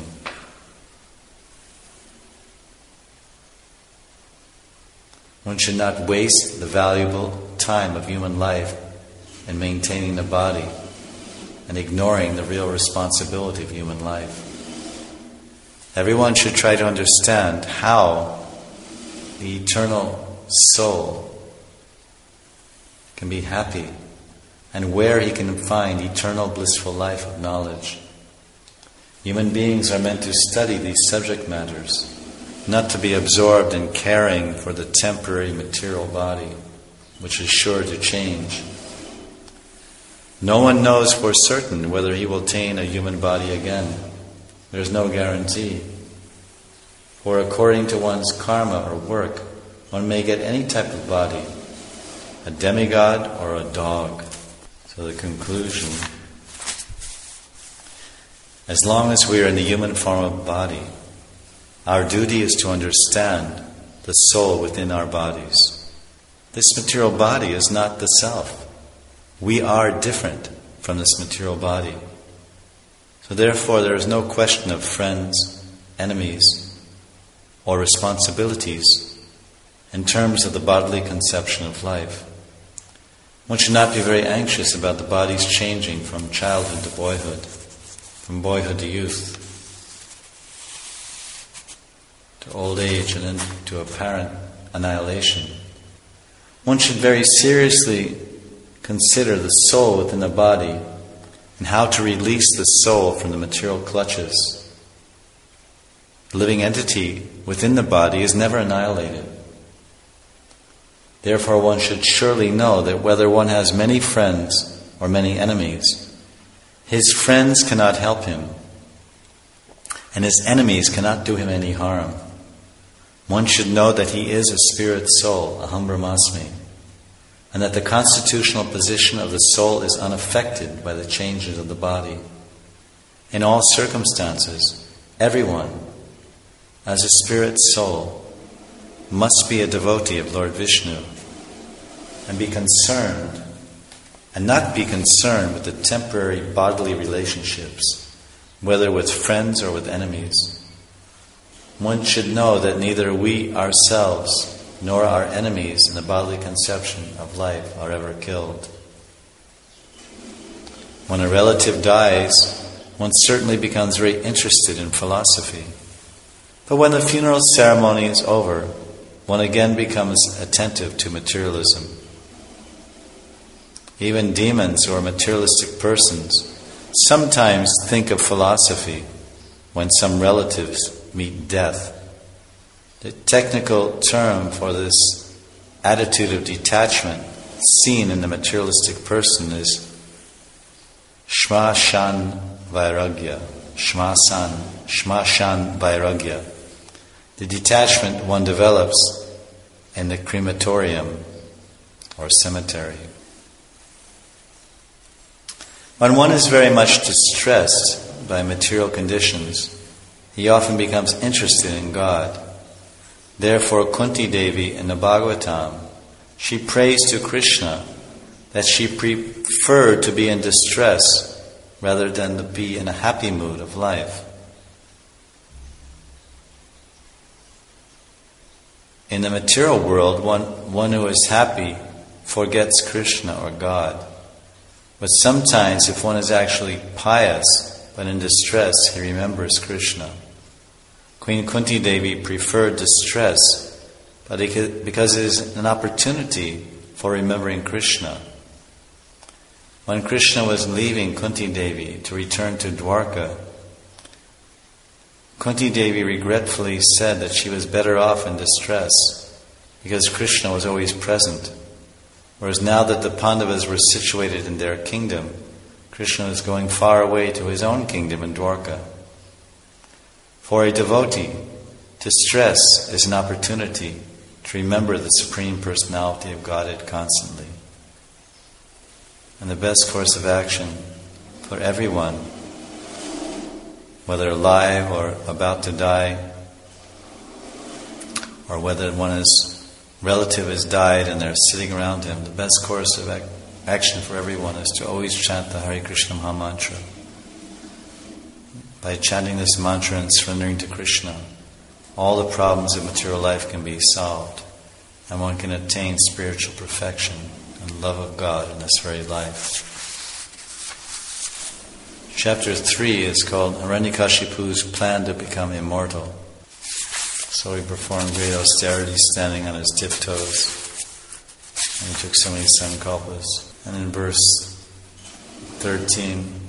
S1: One should not waste the valuable time of human life in maintaining the body and ignoring the real responsibility of human life. Everyone should try to understand how the eternal soul can be happy and where he can find eternal blissful life of knowledge. Human beings are meant to study these subject matters, not to be absorbed in caring for the temporary material body, which is sure to change. No one knows for certain whether he will attain a human body again. There is no guarantee. For according to one's karma or work, one may get any type of body, a demigod or a dog. So the conclusion: as long as we are in the human form of body, our duty is to understand the soul within our bodies. This material body is not the self. We are different from this material body. So therefore there is no question of friends, enemies, or responsibilities in terms of the bodily conception of life. One should not be very anxious about the body's changing from childhood to boyhood, from boyhood to youth, to old age, and then to apparent annihilation. One should very seriously consider the soul within the body and how to release the soul from the material clutches. The living entity within the body is never annihilated. Therefore, one should surely know that whether one has many friends or many enemies, his friends cannot help him, and his enemies cannot do him any harm. One should know that he is a spirit soul, aham brahmasmi, and that the constitutional position of the soul is unaffected by the changes of the body. In all circumstances, everyone, as a spirit soul, must be a devotee of Lord Vishnu and be concerned, and not be concerned with the temporary bodily relationships, whether with friends or with enemies. One should know that neither we ourselves nor our enemies in the bodily conception of life are ever killed. When a relative dies, one certainly becomes very interested in philosophy. But when the funeral ceremony is over, one again becomes attentive to materialism. Even demons or materialistic persons sometimes think of philosophy when some relatives meet death. The technical term for this attitude of detachment seen in the materialistic person is shmashan vairagya. Shmashan vairagya. The detachment one develops in the crematorium or cemetery. When one is very much distressed by material conditions, he often becomes interested in God. Therefore, Kunti Devi in the Bhagavatam, she prays to Krishna that she preferred to be in distress rather than to be in a happy mood of life. In the material world, one who is happy forgets Krishna or God. But sometimes, if one is actually pious but in distress, he remembers Krishna. Queen Kunti Devi preferred distress, but because it is an opportunity for remembering Krishna. When Krishna was leaving Kunti Devi to return to Dwarka, Kunti Devi regretfully said that she was better off in distress because Krishna was always present. Whereas now that the Pandavas were situated in their kingdom, Krishna was going far away to his own kingdom in Dwarka. For a devotee, distress is an opportunity to remember the Supreme Personality of Godhead constantly. And the best course of action for everyone, whether alive or about to die, or whether one's relative has died and they're sitting around him, the best course of action for everyone is to always chant the Hare Krishna Maha Mantra. By chanting this mantra and surrendering to Krishna, all the problems of material life can be solved and one can attain spiritual perfection and love of God in this very life. Chapter 3 is called Hiranyakashipu's plan to become immortal. So he performed great austerity, standing on his tiptoes, and he took so many sankalpas. And in verse 13,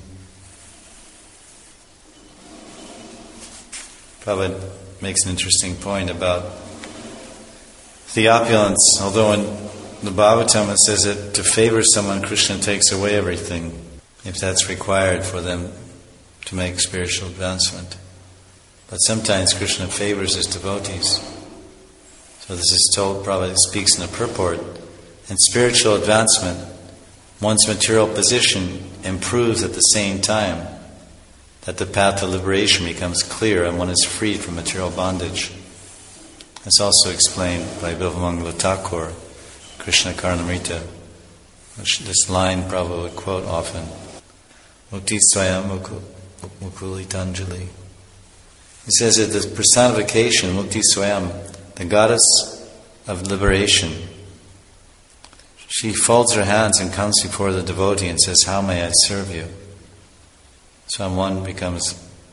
S1: Prabhupada makes an interesting point about the opulence. Although in the Bhagavatam it says that to favor someone, Krishna takes away everything, if that's required for them to make spiritual advancement. But sometimes Krishna favors his devotees. So this is told, Prabhupada speaks in the purport. In spiritual advancement, one's material position improves at the same time that the path to liberation becomes clear and one is freed from material bondage. It's also explained by Bilvamangala Thakur, Krishna Karnamrita, which this line Prabhupada would quote often. Mukti Swayam Mukulitanjali. He says that the personification, Mukti Swayam, the goddess of liberation, she folds her hands and comes before the devotee and says, "How may I serve you?" So one becomes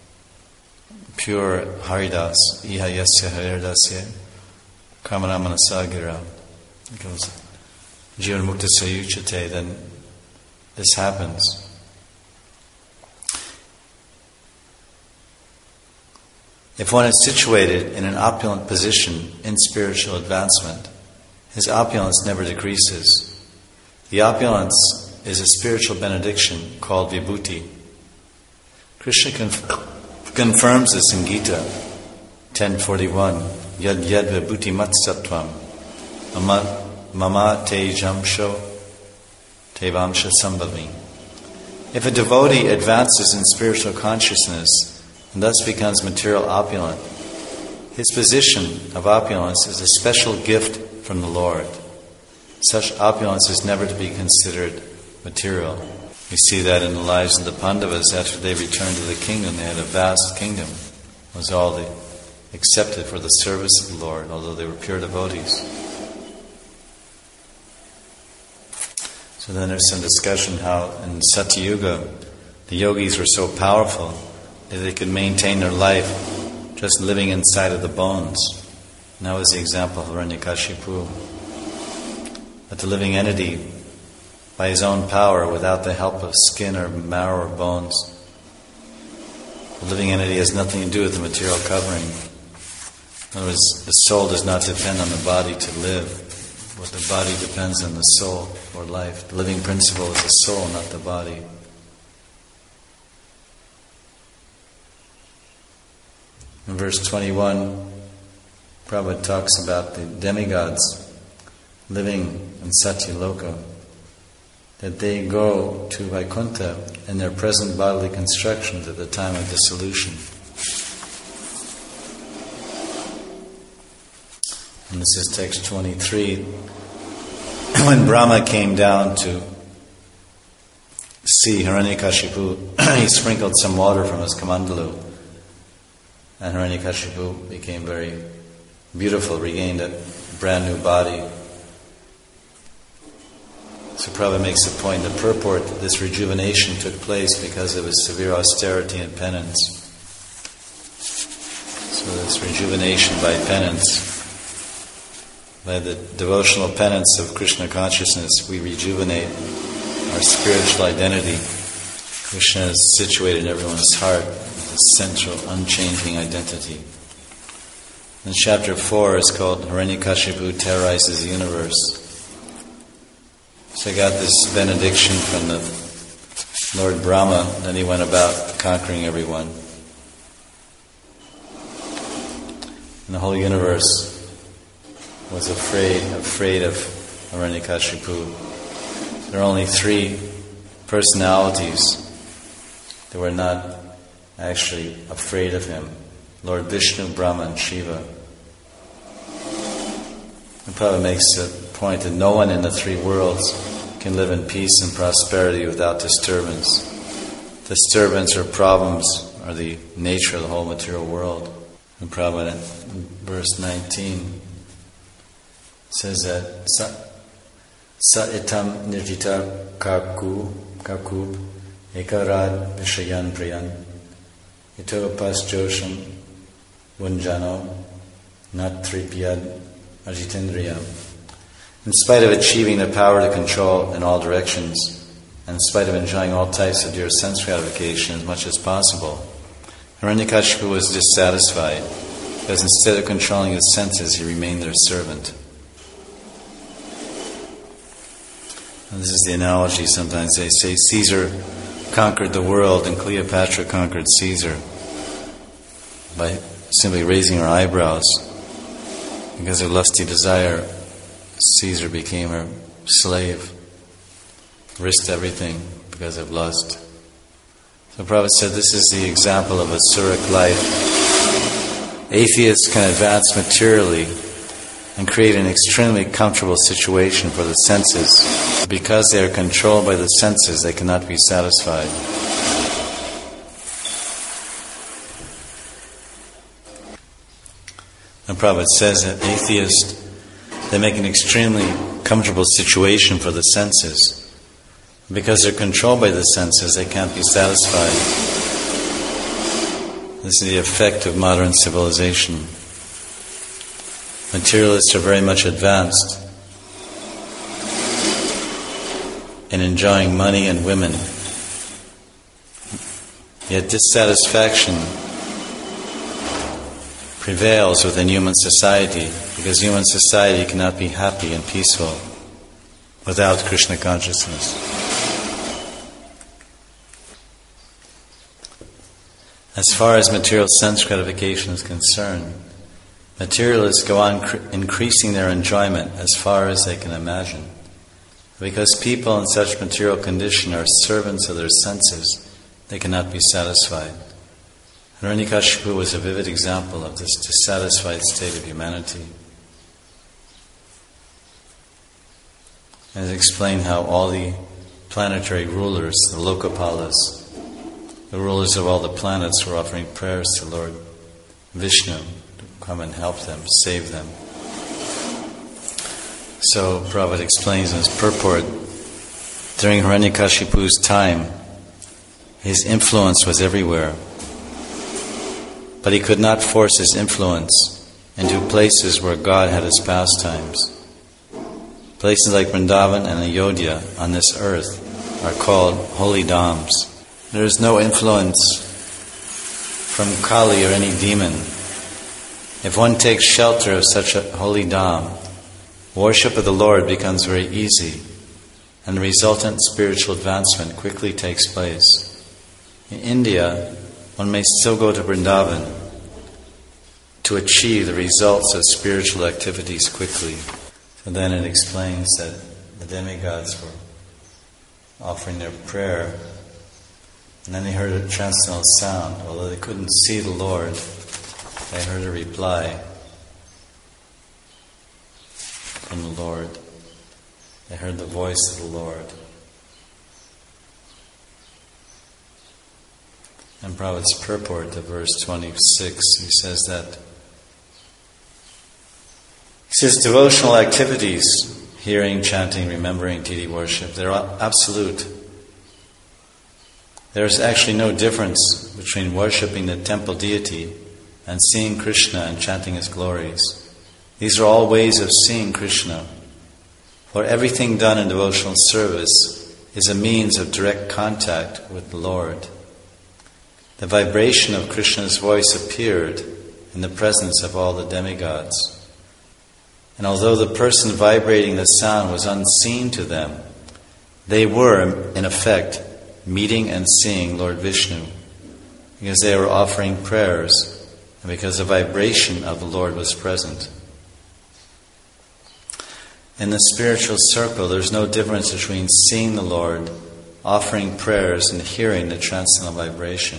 S1: pure Haridas, Iha Yasya Haridasya, Karmanamana Sagira. It goes, Jivan Mukta Sayuchate, then this happens. If one is situated in an opulent position in spiritual advancement, his opulence never decreases. The opulence is a spiritual benediction called Vibhuti. Krishna confirms this in Gita 10:41. Yad yad vibhuti matsattvam mama te jamsho te vamsha sambhavi. If a devotee advances in spiritual consciousness and thus becomes material opulent, his position of opulence is a special gift from the Lord. Such opulence is never to be considered material. We see that in the lives of the Pandavas. After they returned to the kingdom, they had a vast kingdom. It was all they accepted for the service of the Lord, although they were pure devotees. So then there's some discussion how in Satyuga the yogis were so powerful that they could maintain their life just living inside of the bones. And that was the example of Hiranyakashipu. But the living entity, by his own power, without the help of skin or marrow or bones, the living entity has nothing to do with the material covering. In other words, the soul does not depend on the body to live, but the body depends on the soul for life. The living principle is the soul, not the body. In verse 21, Prabhupada talks about the demigods living in Satyaloka, that they go to Vaikuntha in their present bodily constructions at the time of dissolution. And this is text 23. When Brahma came down to see Hiranyakashipu, he sprinkled some water from his kamandalu, and Hiranyakashipu became very beautiful, regained a brand new body. So Prabhupada makes a point, the purport that this rejuvenation took place because of his severe austerity and penance. So this rejuvenation by penance, by the devotional penance of Krishna consciousness, we rejuvenate our spiritual identity. Krishna is situated in everyone's heart, the central, unchanging identity. And chapter 4 is called Hiranyakashipu Terrorizes the Universe. So I got this benediction from the Lord Brahma, then he went about conquering everyone. And the whole universe was afraid of Hiranyakashipu. There are only 3 personalities that were not actually afraid of him: Lord Vishnu, Brahma, and Shiva. And Prabhupada makes a point that no one in the 3 worlds can live in peace and prosperity without disturbance. Disturbance or problems are the nature of the whole material world. And Prabhupada in verse 19 says that Sa itam nirjita kakub ekarad vishayan priyan ito pasjosham vunjano natripyad ajitendriyam. In spite of achieving the power to control in all directions, and in spite of enjoying all types of dear sense gratification as much as possible, Hiranyakashipu was dissatisfied because instead of controlling his senses, he remained their servant. And this is the analogy sometimes they say Caesar conquered the world and Cleopatra conquered Caesar by simply raising her eyebrows. Because of lusty desire, Caesar became her slave, risked everything because of lust. So Prabhupada said this is the example of asuric life. Atheists can advance materially and create an extremely comfortable situation for the senses. Because they are controlled by the senses, they cannot be satisfied. And Prabhupada says that atheists, they make an extremely comfortable situation for the senses. Because they're controlled by the senses, they can't be satisfied. This is the effect of modern civilization. Materialists are very much advanced in enjoying money and women. Yet dissatisfaction prevails within human society because human society cannot be happy and peaceful without Krishna consciousness. As far as material sense gratification is concerned, materialists go on increasing their enjoyment as far as they can imagine. Because people in such material condition are servants of their senses, they cannot be satisfied. Hiranyakashipu was a vivid example of this dissatisfied state of humanity. And it explained how all the planetary rulers, the Lokapalas, the rulers of all the planets, were offering prayers to Lord Vishnu to come and help them, save them. So Prabhupada explains in his purport, during Hiranyakashipu's time, his influence was everywhere. But he could not force his influence into places where God had his pastimes. Places like Vrindavan and Ayodhya on this earth are called holy dhams. There is no influence from Kali or any demon. If one takes shelter of such a holy dham, worship of the Lord becomes very easy, and the resultant spiritual advancement quickly takes place. In India, one may still go to Vrindavan to achieve the results of spiritual activities quickly. So then it explains that the demigods were offering their prayer, and then they heard a transcendental sound. Although they couldn't see the Lord, they heard a reply from the Lord. They heard the voice of the Lord. In Prabhupada's purport to verse 26, he says that devotional activities, hearing, chanting, remembering, deity worship, they're absolute. There is actually no difference between worshipping the temple deity and seeing Krishna and chanting his glories. These are all ways of seeing Krishna. For everything done in devotional service is a means of direct contact with the Lord. The vibration of Krishna's voice appeared in the presence of all the demigods. And although the person vibrating the sound was unseen to them, they were, in effect, meeting and seeing Lord Vishnu, because they were offering prayers and because the vibration of the Lord was present. In the spiritual circle, there's no difference between seeing the Lord, offering prayers, and hearing the transcendental vibration.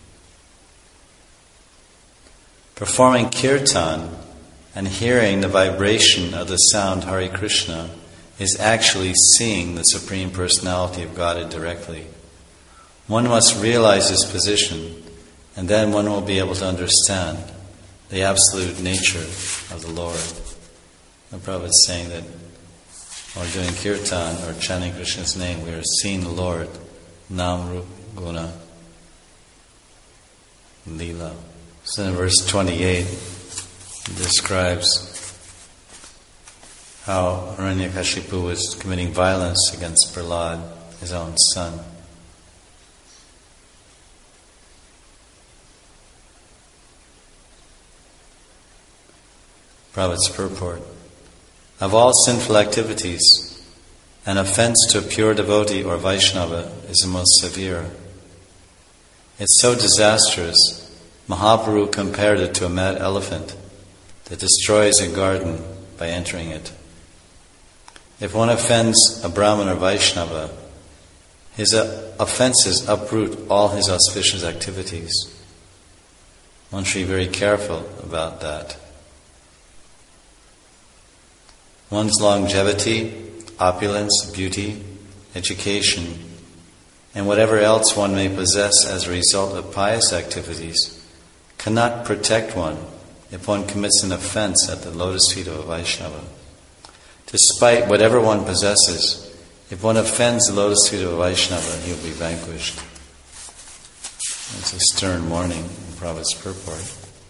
S1: Performing kirtan and hearing the vibration of the sound Hare Krishna is actually seeing the Supreme Personality of Godhead directly. One must realize his position, and then one will be able to understand the absolute nature of the Lord. The Prabhupada is saying that or doing kirtan or chanting Krishna's name, we are seeing the Lord, Nam Rup Guna Lila. So in verse 28, it describes how Hiranyakashipu was committing violence against Prahlad, his own son. Prabhupada's purport. Of all sinful activities, an offense to a pure devotee or Vaishnava is the most severe. It's so disastrous, Mahaprabhu compared it to a mad elephant that destroys a garden by entering it. If one offends a Brahmin or Vaishnava, his offenses uproot all his auspicious activities. One should be very careful about that. One's longevity, opulence, beauty, education, and whatever else one may possess as a result of pious activities cannot protect one if one commits an offense at the lotus feet of a Vaishnava. Despite whatever one possesses, if one offends the lotus feet of a Vaishnava, he will be vanquished. It's a stern warning in Prabhupada's purport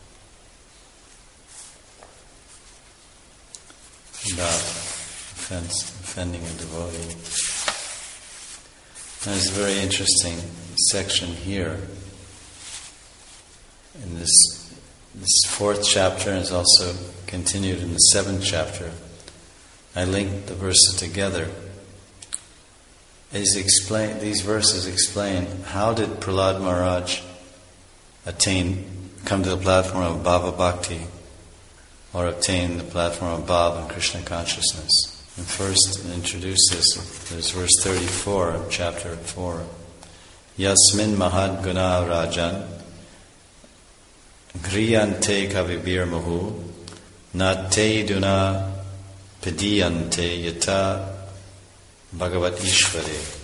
S1: about offending a devotee. There's a very interesting section here in this 4th chapter, and it's also continued in the 7th chapter. I linked the verses together. These verses explain how did Prahlad Maharaj come to the platform of Bhava Bhakti, or obtain the platform of Bhava and Krishna consciousness. And first, introduce this. There's verse 34 of chapter 4. Yasmin mahad guna rajan griyante kavibir muhu na te duna pediyante yata bhagavat ishvare.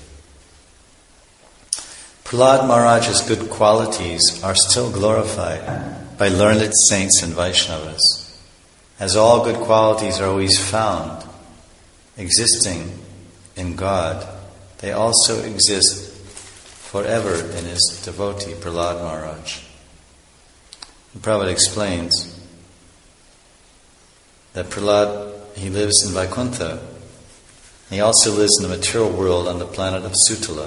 S1: Prahlad Maharaj's good qualities are still glorified by learned saints and Vaishnavas. As all good qualities are always found existing in God, they also exist forever in his devotee, Prahlad Maharaj. And Prabhupada explains that Prahlad, he lives in Vaikuntha. He also lives in the material world on the planet of Sutala.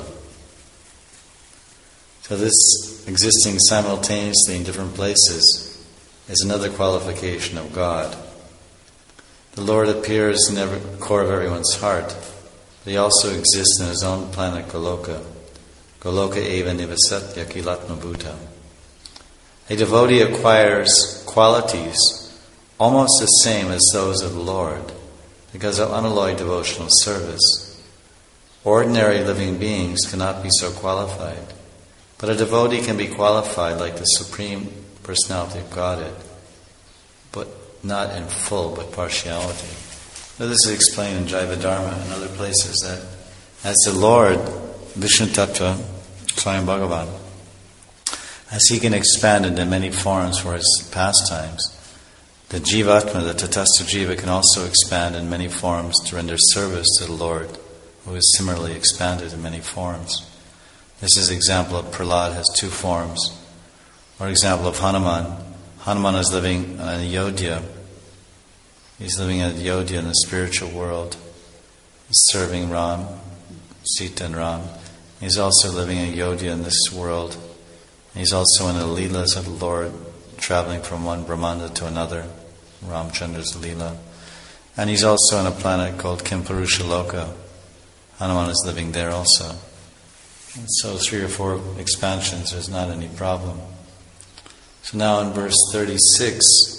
S1: So this existing simultaneously in different places is another qualification of God. The Lord appears in the core of everyone's heart, but He also exists in His own planet Goloka. Goloka eva nivasat yakilatma bhuta. A devotee acquires qualities almost the same as those of the Lord because of unalloyed devotional service. Ordinary living beings cannot be so qualified, but a devotee can be qualified like the Supreme Personality of Godhead, but not in full, but partiality. Now, this is explained in Jaiva Dharma and other places that as the Lord, Vishnu Tattva, Swayam Bhagavan, as He can expand into many forms for His pastimes, the Jivatma, the Tatastha Jiva, can also expand in many forms to render service to the Lord, who is similarly expanded in many forms. This is an example of Prahlad has 2 forms. Or example of Hanuman. Hanuman is living in Ayodhya. He's living in Ayodhya in the spiritual world. He's serving Ram, Sita and Ram. He's also living in Ayodhya in this world. He's also in the Leelas of the Lord, traveling from one Brahmanda to another, Ramchandra's Leela. And he's also on a planet called Kimpurusha Loka. Hanuman is living there also. And so 3 or 4 expansions, there's not any problem. So now in verse 36,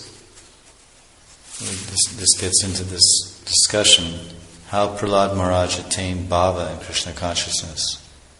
S1: this gets into this discussion, how Prahlad Maharaj attained bhava and Krishna consciousness.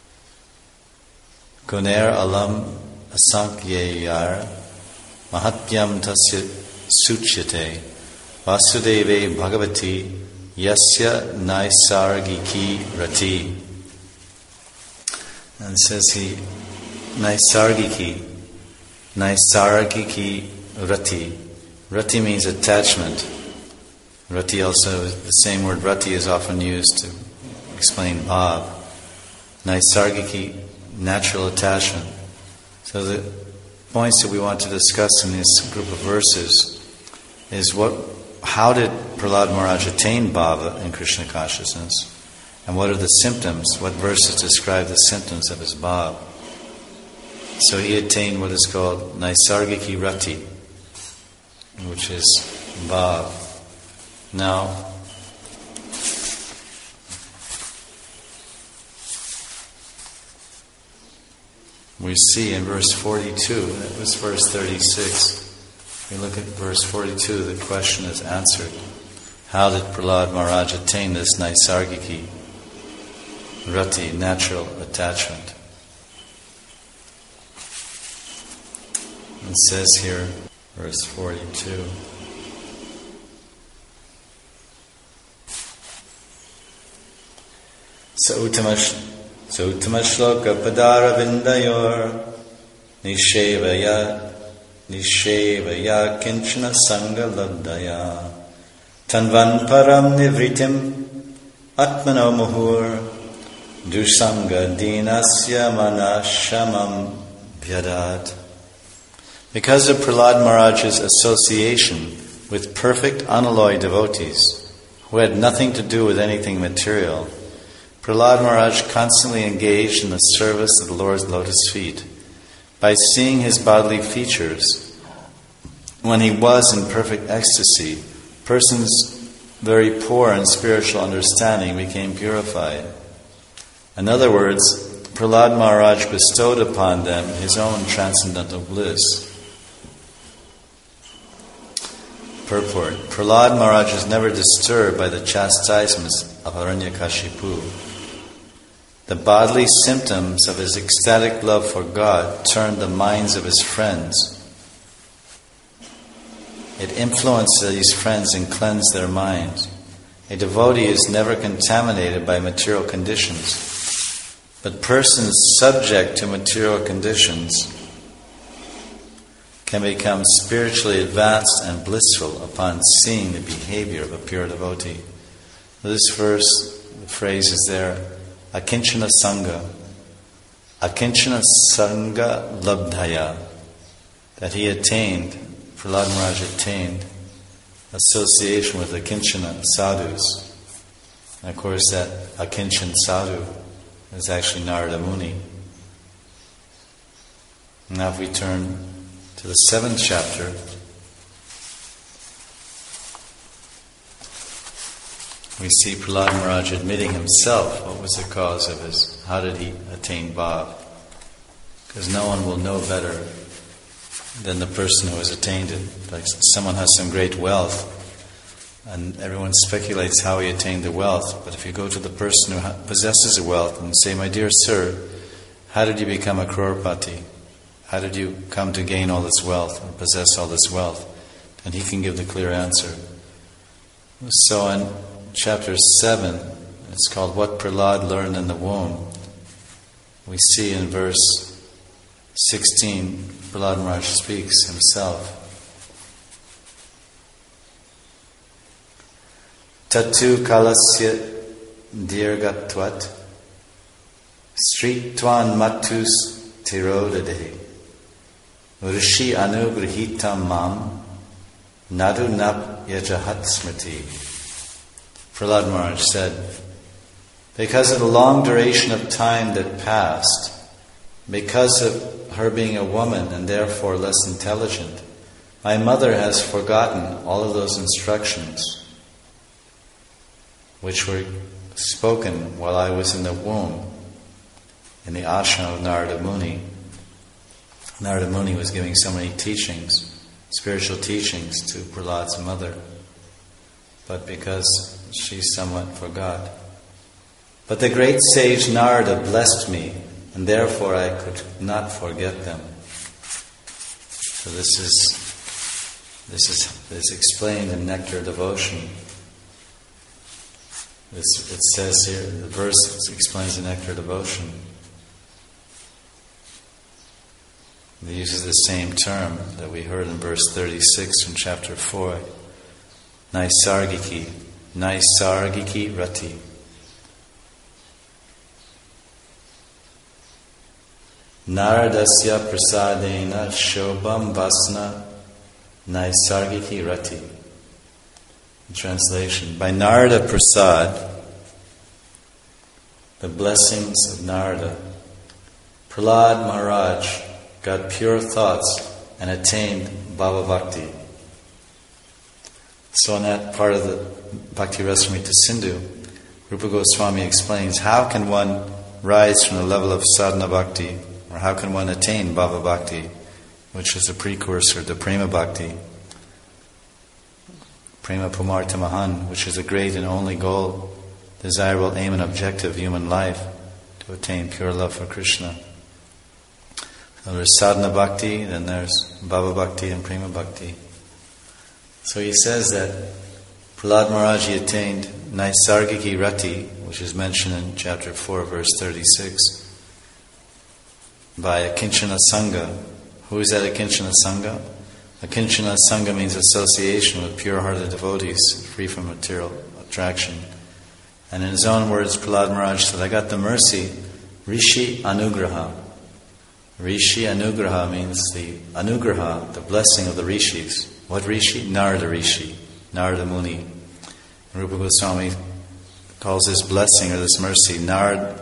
S1: Guner alam asankyayar mahatyam tasya suchyate vasudeve bhagavati yasya naisargiki rati. And it says he naisargiki rati. Rati means attachment. Rati also, the same word rati is often used to explain bhav. Naisargiki, natural attachment. So the points that we want to discuss in this group of verses is how did Prahlad Maharaj attain bhava in Krishna consciousness? And what are the symptoms? What verses describe the symptoms of his bhava? So he attained what is called Naisargiki Rati, which is bhava. Now, we see in verse 42, that was verse 36. We look at verse 42, the question is answered. How did Prahlad Maharaj attain this Naisargiki Rati, natural attachment? It says here, verse 42. Sauttamashloka padara vindayor nishevaya kinchana sangha labdaya tanvan param nivritim atmano muhur dusanga dinasya manashamam vyadad. Because of Prahlad Maharaj's association with perfect unalloyed devotees who had nothing to do with anything material, Prahlad Maharaj constantly engaged in the service of the Lord's lotus feet. By seeing his bodily features, when he was in perfect ecstasy, persons very poor in spiritual understanding became purified. In other words, Prahlad Maharaj bestowed upon them his own transcendental bliss. Purport. Prahlad Maharaj is never disturbed by the chastisements of Hiranyakashipu. The bodily symptoms of his ecstatic love for God turned the minds of his friends. It influenced these friends and cleansed their minds. A devotee is never contaminated by material conditions, but persons subject to material conditions can become spiritually advanced and blissful upon seeing the behavior of a pure devotee. This verse, the phrase is there, Akinchana Sangha Labdhaya, that he attained, Prahlad Maharaj attained association with Akinchana sadhus. And of course that Akinchan sadhu is actually Narada Muni. Now if we turn to the 7th chapter, we see Prahlad Maharaj admitting himself what was the cause of his, how did he attain bhav? Because no one will know better than the person who has attained it. Like someone has some great wealth, and everyone speculates how he attained the wealth. But if you go to the person who possesses the wealth and say, "My dear sir, how did you become a crorepati? How did you come to gain all this wealth and possess all this wealth?" And he can give the clear answer. So in chapter 7, it's called What Prahlad Learned in the Womb. We see in verse 16, Prahlad Maharaj speaks himself. Tatu kalasya dirgatvat stritvan matus tirodade Rishi anugrahitam mam nadu nap yajahat smriti. Prahlad Maharaj said, because of the long duration of time that passed, because of her being a woman and therefore less intelligent, my mother has forgotten all of those instructions which were spoken while I was in the womb, in the ashram of Narada Muni. Narada Muni was giving so many teachings, spiritual teachings to Prahlad's mother, but because she somewhat forgot. But the great sage Narada blessed me, and therefore I could not forget them. So this is explained in Nectar Devotion. It says here, the verse explains the Nectar Devotion. It uses the same term that we heard in verse 36 from chapter 4. Naisargiki Rati. Naradasya prasadena shobham vasna naisargiki rati. Translation: by Narada Prasad, the blessings of Narada, Prahlad Maharaj got pure thoughts and attained Bhava Bhakti. So in that part of the Bhakti Rasamrita Sindhu, Rupa Goswami explains how can one rise from the level of sadhana bhakti, or how can one attain Bhava Bhakti, which is a precursor to Prema Bhakti, Prema Pumartha Mahan, which is a great and only goal, desirable aim and objective of human life, to attain pure love for Krishna. So there's sadhana bhakti, then there's Bhava Bhakti and Prema Bhakti. So he says that Prahlad Maharaj attained Naisargiki Rati, which is mentioned in chapter 4, verse 36, by Akinchana Sangha. Who is that Akinchana Sangha? Akinchana Sangha means association with pure-hearted devotees, free from material attraction. And in his own words, Prahlad Maharaj said, I got the mercy, Rishi Anugraha. Rishi Anugraha means the Anugraha, the blessing of the Rishis. What Rishi? Narada Rishi, Narada Muni. And Rupa Goswami calls this blessing or this mercy Naradasya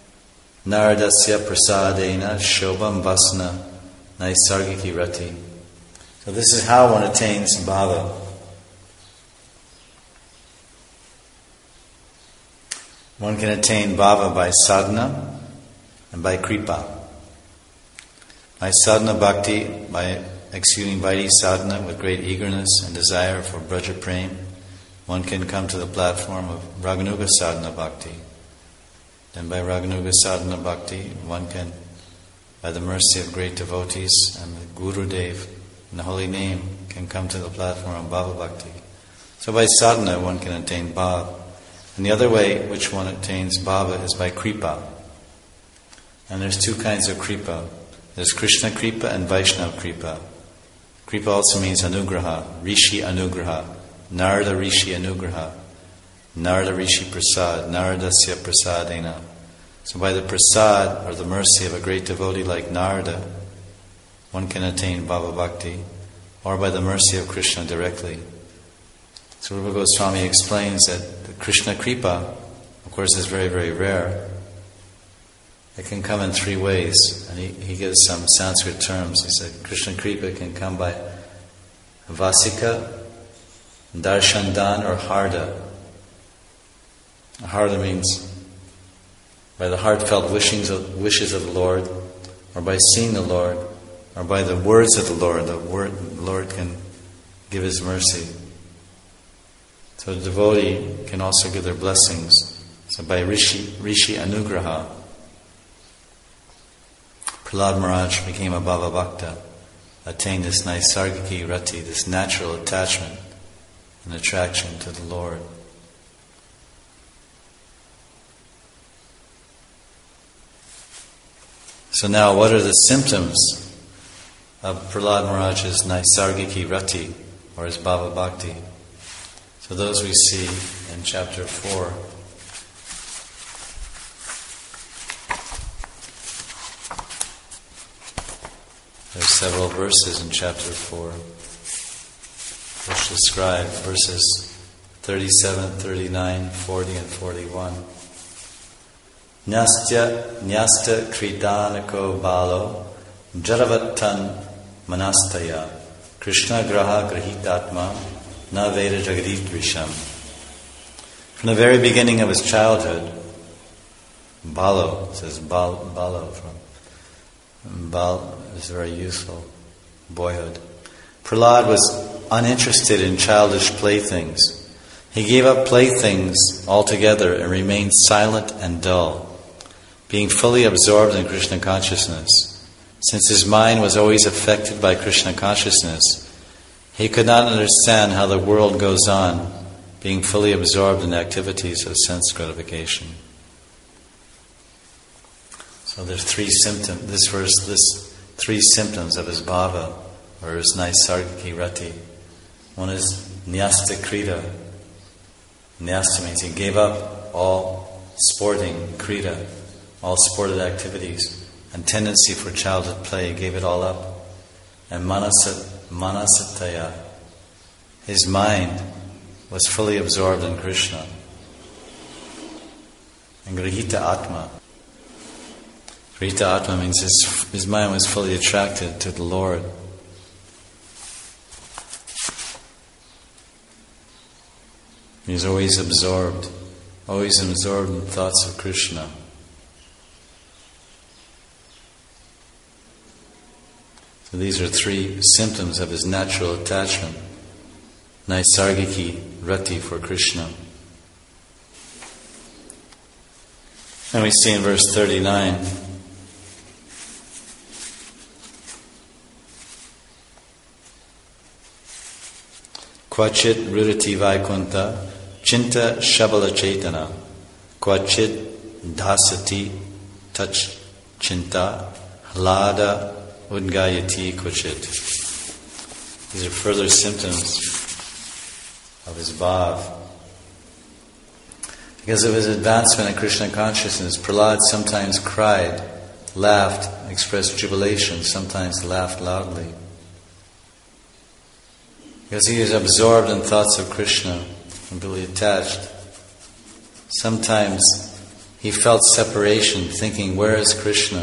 S1: prasadena shobham vasna naisargiki rati. So this is how one attains bhava. One can attain bhava by sadhana and by kripa. By sadhana bhakti, by executing Vaidhi sadhana with great eagerness and desire for Braja Prem, one can come to the platform of Raganuga sadhana bhakti. Then by Raganuga sadhana bhakti, one can, by the mercy of great devotees and the Guru Dev and the holy name, can come to the platform of Bhava Bhakti. So by sadhana, one can attain bhava. And the other way which one attains bhava is by kripa. And there's two kinds of kripa. There's Krishna kripa and Vaishnava kripa. Kripa also means anugraha, Rishi anugraha, Narada Rishi anugraha, Narada Rishi prasad, Naradasya prasadena. So by the prasad, or the mercy of a great devotee like Narada, one can attain Bhava Bhakti, or by the mercy of Krishna directly. So Rupa Goswami explains that the Krishna kripa, of course, is very, very rare. It can come in three ways, and he gives some Sanskrit terms. He said Krishna kripa can come by vasika, darshandan, or harda. Harda means by the heartfelt wishes of the Lord, or by seeing the Lord, or by the words of the Lord. The Lord can give His mercy. So the devotee can also give their blessings. So by Rishi Anugraha, Prahlad Maharaj became a Bhava Bhakta, attained this Naisargiki Rati, this natural attachment and attraction to the Lord. So now, what are the symptoms of Prahlad Maharaj's Naisargiki Rati, or his Bhava Bhakti? So those we see in chapter 4. There are several verses in chapter 4 which describe verses 37, 39, 40 and 41. Nyasta kridanako balo jaravatan manastaya Krishna graha grahitatma na veda jagadidrisham. From the very beginning of his childhood, Balo, says Balo from Bal is very useful, boyhood. Prahlad was uninterested in childish playthings. He gave up playthings altogether and remained silent and dull, being fully absorbed in Krishna consciousness. Since his mind was always affected by Krishna consciousness, he could not understand how the world goes on, being fully absorbed in activities of sense gratification. So there's three symptoms. This verse lists three symptoms of his bhava, or his Naisargiki Rati. One is nyasta krita. Nyasta means he gave up all sporting, krita, all sported activities, and tendency for childhood play, he gave it all up. And manasataya, his mind was fully absorbed in Krishna. And grihita atma. Grihita atma means his mind was fully attracted to the Lord. He's always absorbed in thoughts of Krishna. So these are three symptoms of his natural attachment. Naisargiki rati for Krishna. And we see in verse 39, Kvachit rudati vaikunta chinta shabala chaitana Kvachit dasati touch chinta hlada udgayati kvachit. These are further symptoms of his bhav. Because of his advancement in Krishna consciousness, Prahlad sometimes cried, laughed, expressed jubilation, sometimes laughed loudly. Because he is absorbed in thoughts of Krishna, completely attached. Sometimes he felt separation, thinking, where is Krishna?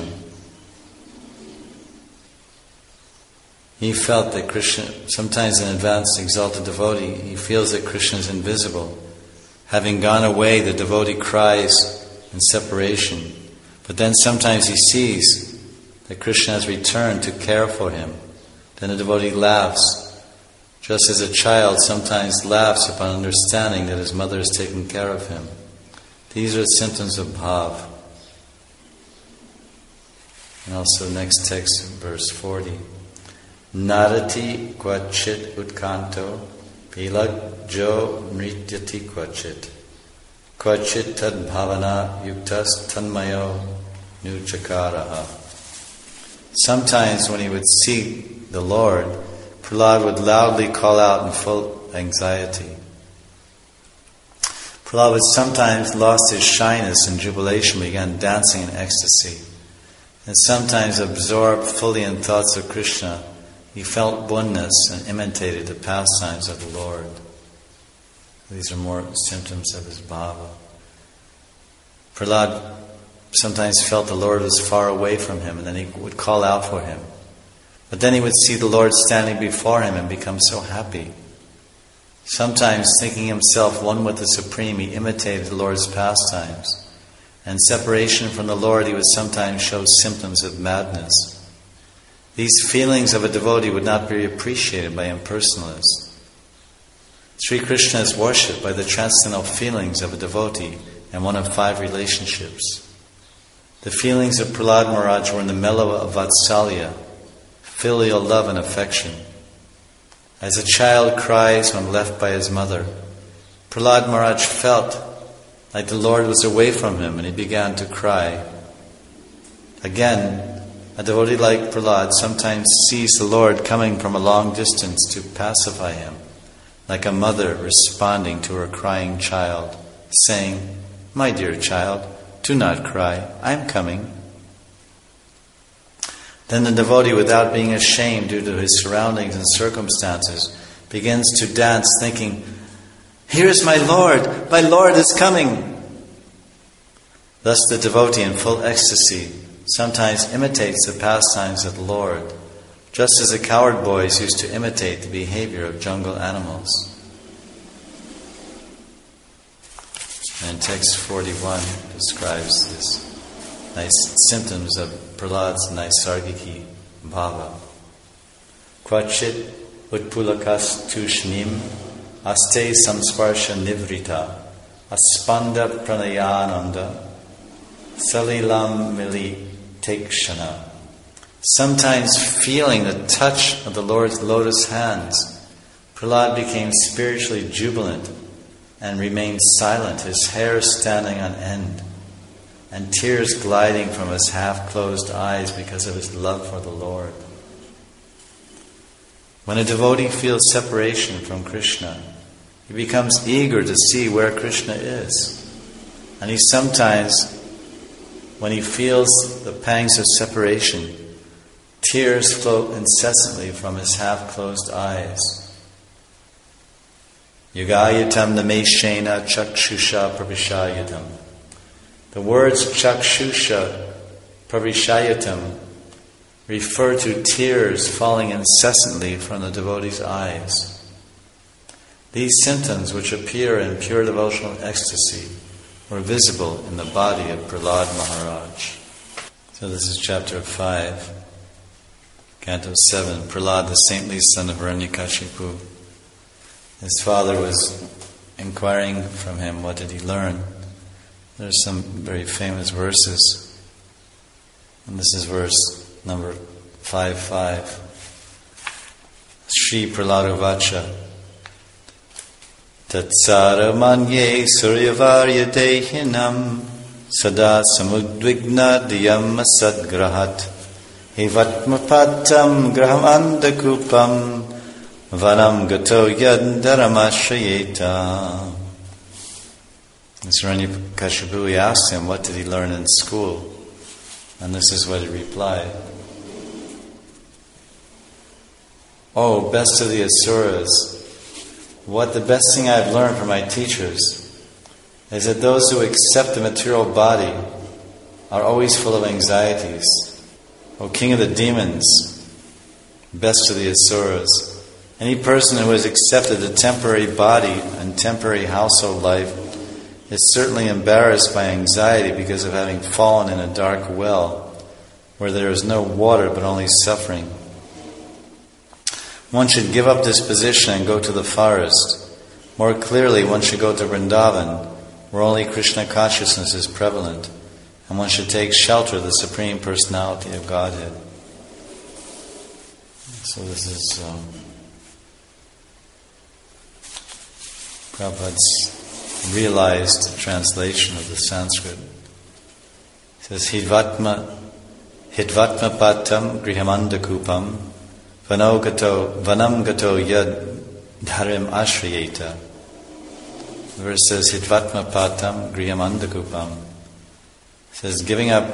S1: He felt that Krishna, sometimes an advanced exalted devotee, he feels that Krishna is invisible. Having gone away, the devotee cries in separation. But then sometimes he sees that Krishna has returned to care for him. Then the devotee laughs. Just as a child sometimes laughs upon understanding that his mother is taking care of him. These are symptoms of bhav. And also next text, verse 40. Narati kvachit utkanto pilag jo nrityati kvachit. Kvachit tad bhavana yuktas tanmayo nuchakaraha. Sometimes when he would see the Lord, Prahlad would loudly call out in full anxiety. Prahlad would sometimes lost his shyness and jubilation, began dancing in ecstasy. And sometimes absorbed fully in thoughts of Krishna, he felt oneness and imitated the pastimes of the Lord. These are more symptoms of his bhava. Prahlad sometimes felt the Lord was far away from him, and then he would call out for him. But then he would see the Lord standing before him and become so happy. Sometimes, thinking himself one with the Supreme, he imitated the Lord's pastimes. And separation from the Lord, he would sometimes show symptoms of madness. These feelings of a devotee would not be appreciated by impersonalists. Sri Krishna is worshipped by the transcendental feelings of a devotee and one of 5 relationships. The feelings of Prahlad Maharaj were in the mellow of Vatsalya, filial love and affection. As a child cries when left by his mother, Prahlad Maharaj felt like the Lord was away from him and he began to cry. Again, a devotee like Prahlad sometimes sees the Lord coming from a long distance to pacify him, like a mother responding to her crying child, saying, "My dear child, do not cry, I am coming." Then the devotee, without being ashamed due to his surroundings and circumstances, begins to dance thinking, "Here is my Lord is coming." Thus the devotee in full ecstasy sometimes imitates the pastimes of the Lord, just as the cowherd boys used to imitate the behavior of jungle animals. And text 41 describes this nice symptoms of Prahlad's Naisargiki bhava. Kvachit utpulakas tushnim aste samsparsha nivrita aspanda pranayananda salilam mili tekshana. Sometimes feeling the touch of the Lord's lotus hands, Prahlad became spiritually jubilant and remained silent, his hair standing on end, and tears gliding from his half-closed eyes because of his love for the Lord. When a devotee feels separation from Krishna, he becomes eager to see where Krishna is. And he sometimes, when he feels the pangs of separation, tears flow incessantly from his half-closed eyes. Yugayatam nameshena chakshusha pravishayatam. The words chakshusha pravishayatam refer to tears falling incessantly from the devotee's eyes. These symptoms, which appear in pure devotional ecstasy, were visible in the body of Prahlad Maharaj. So this is chapter 5, canto 7. Prahlad, the saintly son of Hiranyakashipu. His father was inquiring from him, what did he learn? There are some very famous verses. And this is verse number 5.5. Shri Prahlada Vacha. Tatsara manye suryavarya dehinam sada samudvigna diyam sadgrahat hivatmapatam graham andakupam vanam gato yadharamashrayeta. Hiranyakashipu asked him, what did he learn in school? And this is what he replied. Oh, best of the Asuras, what the best thing I've learned from my teachers is that those who accept the material body are always full of anxieties. O king of the demons, best of the Asuras, any person who has accepted a temporary body and temporary household life is certainly embarrassed by anxiety because of having fallen in a dark well where there is no water but only suffering. One should give up this position and go to the forest. More clearly, one should go to Vrindavan, where only Krishna consciousness is prevalent, and one should take shelter of the Supreme Personality of Godhead. So this is Prabhupada's realized translation of the Sanskrit. It says, Hidvatma patam grihamandakupam vanam gato yad dharim ashriyeta. The verse says, Hidvatma patam grihamandakupam. It says, giving up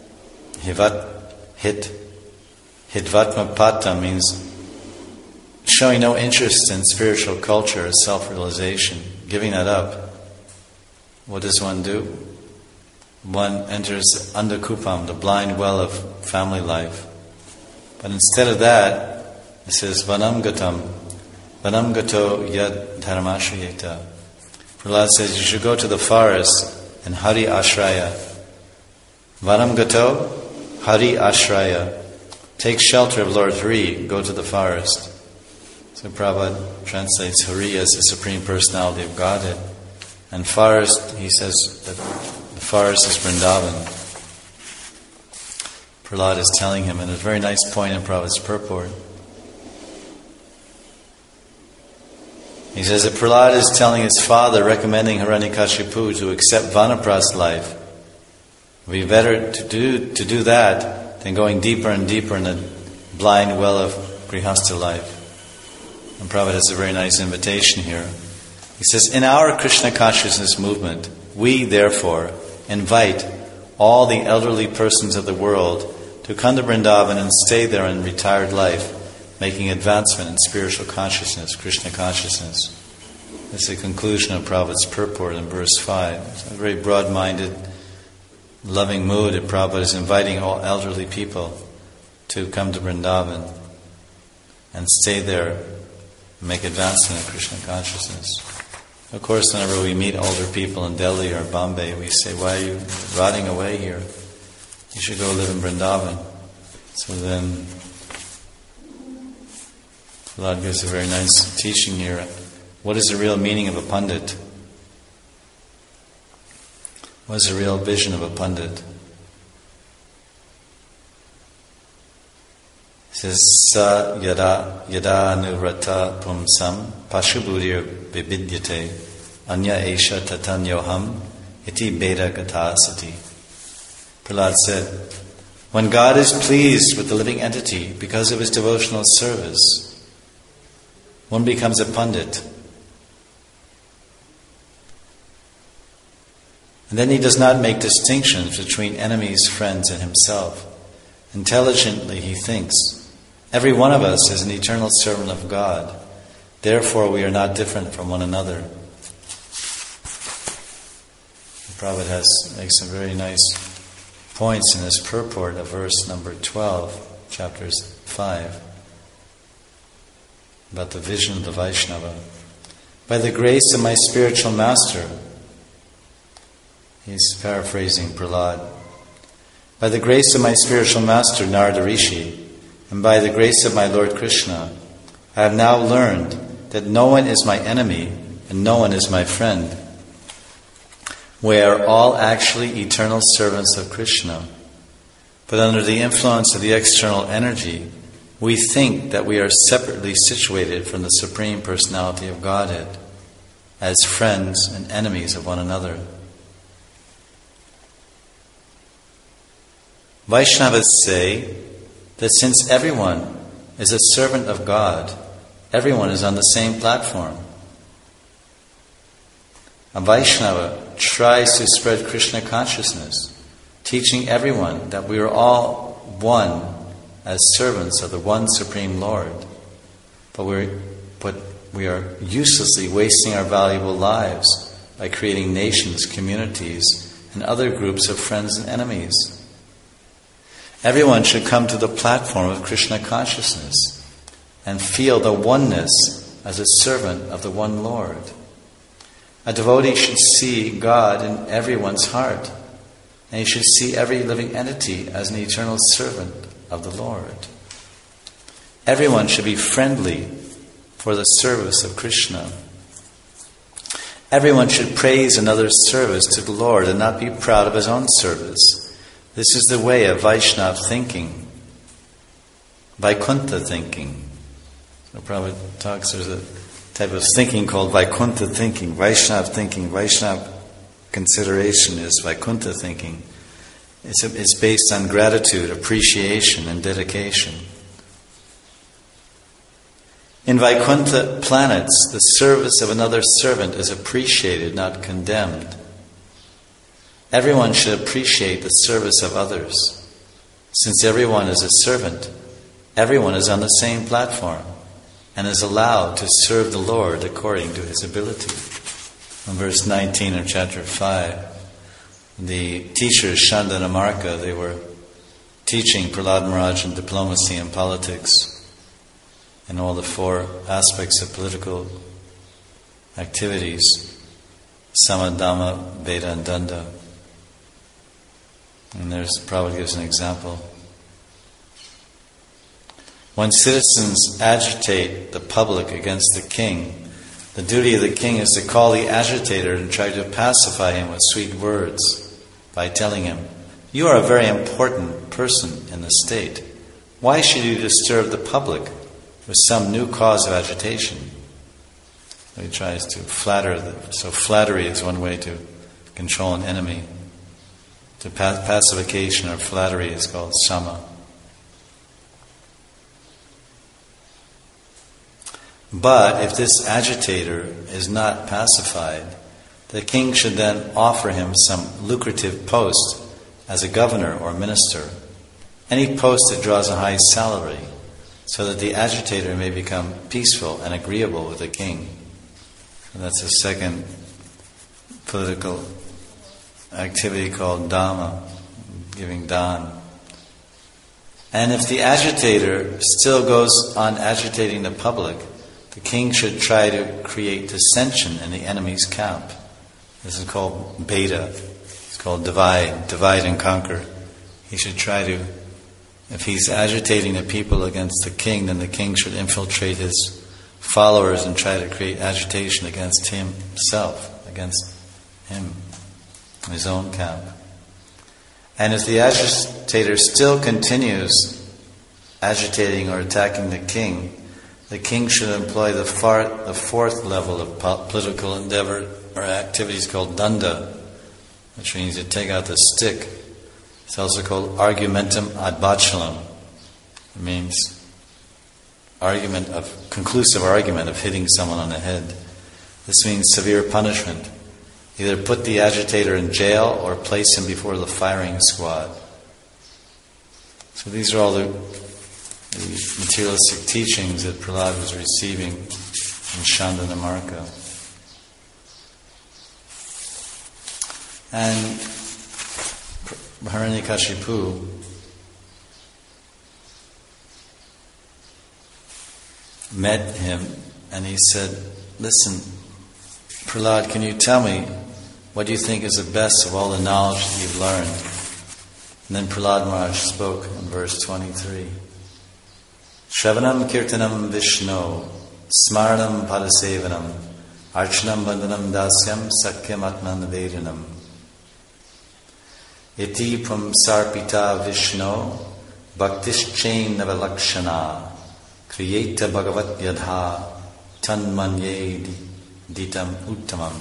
S1: Hidvatma patam means showing no interest in spiritual culture or self-realization. Giving that up. What does one do? One enters Andakupam, the blind well of family life. But instead of that, it says, Vanam gato yad dharmashriyeta. Prahlad says, you should go to the forest and Hari Ashraya. Vanam gato, Hari Ashraya. Take shelter of Lord Hari, go to the forest. So Prabhupada translates Hari as the Supreme Personality of Godhead. And forest, he says that the forest is Vrindavan. Prahlad is telling him, and a very nice point in Prabhupada's purport. He says that Prahlad is telling his father, recommending Hiranyakashipu to accept Vanaprastha life. It would be better to do that than going deeper and deeper in the blind well of Grihastha life. And Prabhupada has a very nice invitation here. He says, in our Krishna consciousness movement, we therefore invite all the elderly persons of the world to come to Vrindavan and stay there in retired life, making advancement in spiritual consciousness, Krishna consciousness. This is the conclusion of Prabhupada's purport in verse 5. It's a very broad-minded, loving mood that Prabhupada is inviting all elderly people to come to Vrindavan and stay there, make advancement in Krishna consciousness. Of course, whenever we meet older people in Delhi or Bombay, we say, why are you rotting away here? You should go live in Vrindavan. So then, Prahlad gives a very nice teaching here. What is the real meaning of a pandit? What is the real vision of a pandit? It says, Sa yada nurata pumsam pashubudir vibidyate anya esha tatanyoham iti beda gata sati. Prahlad said, when God is pleased with the living entity because of his devotional service, One becomes a pundit. And then he does not make distinctions between enemies, friends, and himself. Intelligently he thinks, every one of us is an eternal servant of God. Therefore we are not different from one another. The Prabhupada makes some very nice points in his purport of verse number 12, chapters 5, about the vision of the Vaishnava. By the grace of my spiritual master, he's paraphrasing Prahlad, by the grace of my spiritual master Narada Rishi, and by the grace of my Lord Krishna, I have now learned that no one is my enemy and no one is my friend. We are all actually eternal servants of Krishna, but under the influence of the external energy, we think that we are separately situated from the Supreme Personality of Godhead, as friends and enemies of one another. Vaishnavas say that since everyone is a servant of God, everyone is on the same platform. A Vaishnava tries to spread Krishna consciousness, teaching everyone that we are all one as servants of the one Supreme Lord. But we are uselessly wasting our valuable lives by creating nations, communities, and other groups of friends and enemies. Everyone should come to the platform of Krishna consciousness and feel the oneness as a servant of the one Lord. A devotee should see God in everyone's heart, and he should see every living entity as an eternal servant of the Lord. Everyone should be friendly for the service of Krishna. Everyone should praise another's service to the Lord and not be proud of his own service. This is the way of Vaishnava thinking, Vaikuntha thinking. So Prabhupada talks, there's a type of thinking called Vaikuntha thinking, Vaishnava thinking. Vaishnava consideration is Vaikuntha thinking. It's based on gratitude, appreciation, and dedication. In Vaikuntha planets, the service of another servant is appreciated, not condemned. Everyone should appreciate the service of others. Since everyone is a servant, everyone is on the same platform and is allowed to serve the Lord according to his ability. In verse 19 of chapter 5, the teachers, Shanda and Amarka, they were teaching Prahlad Maharaj in diplomacy and politics and all the four aspects of political activities, Samadhamma, Veda, and Danda. And there's Prabhupada gives an example. When citizens agitate the public against the king, the duty of the king is to call the agitator and try to pacify him with sweet words by telling him, "You are a very important person in the state. Why should you disturb the public with some new cause of agitation?" So he tries to flatter them. So flattery is one way to control an enemy. The pacification or flattery is called sama. But if this agitator is not pacified, the king should then offer him some lucrative post as a governor or minister, any post that draws a high salary, so that the agitator may become peaceful and agreeable with the king. And that's the second political activity called Dhamma, giving Dan. And if the agitator still goes on agitating the public, the king should try to create dissension in the enemy's camp. This is called Beta. It's called divide and conquer. He should try to, if he's agitating the people against the king, then the king should infiltrate his followers and try to create agitation against himself, against him, his own camp. And if the agitator still continues agitating or attacking the king should employ the fourth level of political endeavor or activities called danda, which means to take out the stick. It's also called argumentum ad bacillum. It means conclusive argument of hitting someone on the head. This means severe punishment. Either put the agitator in jail or place him before the firing squad. So these are all the materialistic teachings that Prahlad was receiving in Shandanamarka. And Hiranyakashipu met him and he said, "Listen, Prahlad, can you tell me what do you think is the best of all the knowledge that you've learned?" And then Prahlad Maharaj spoke in verse 23. Shravanam kirtanam Vishnu, smaranam padasevanam, archanam vandanam dasyam sakyam atman vedanam. Iti pumsarpita Vishnu, bhaktischain navalakshana, kriyeta bhagavat yadha, tanmanye ditam uttamam.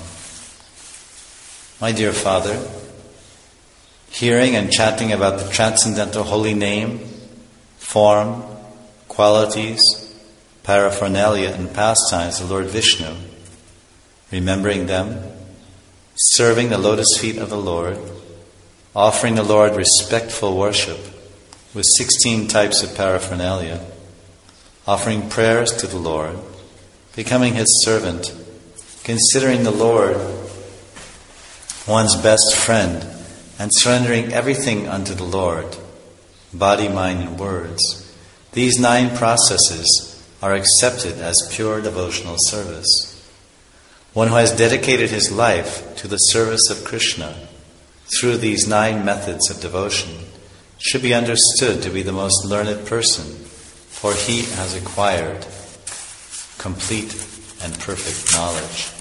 S1: My dear Father, hearing and chanting about the transcendental holy name, form, qualities, paraphernalia and pastimes of Lord Vishnu, remembering them, serving the lotus feet of the Lord, offering the Lord respectful worship with 16 types of paraphernalia, offering prayers to the Lord, becoming His servant, considering the Lord one's best friend, and surrendering everything unto the Lord, body, mind, and words. These 9 processes are accepted as pure devotional service. One who has dedicated his life to the service of Krishna through these 9 methods of devotion should be understood to be the most learned person, for he has acquired complete and perfect knowledge.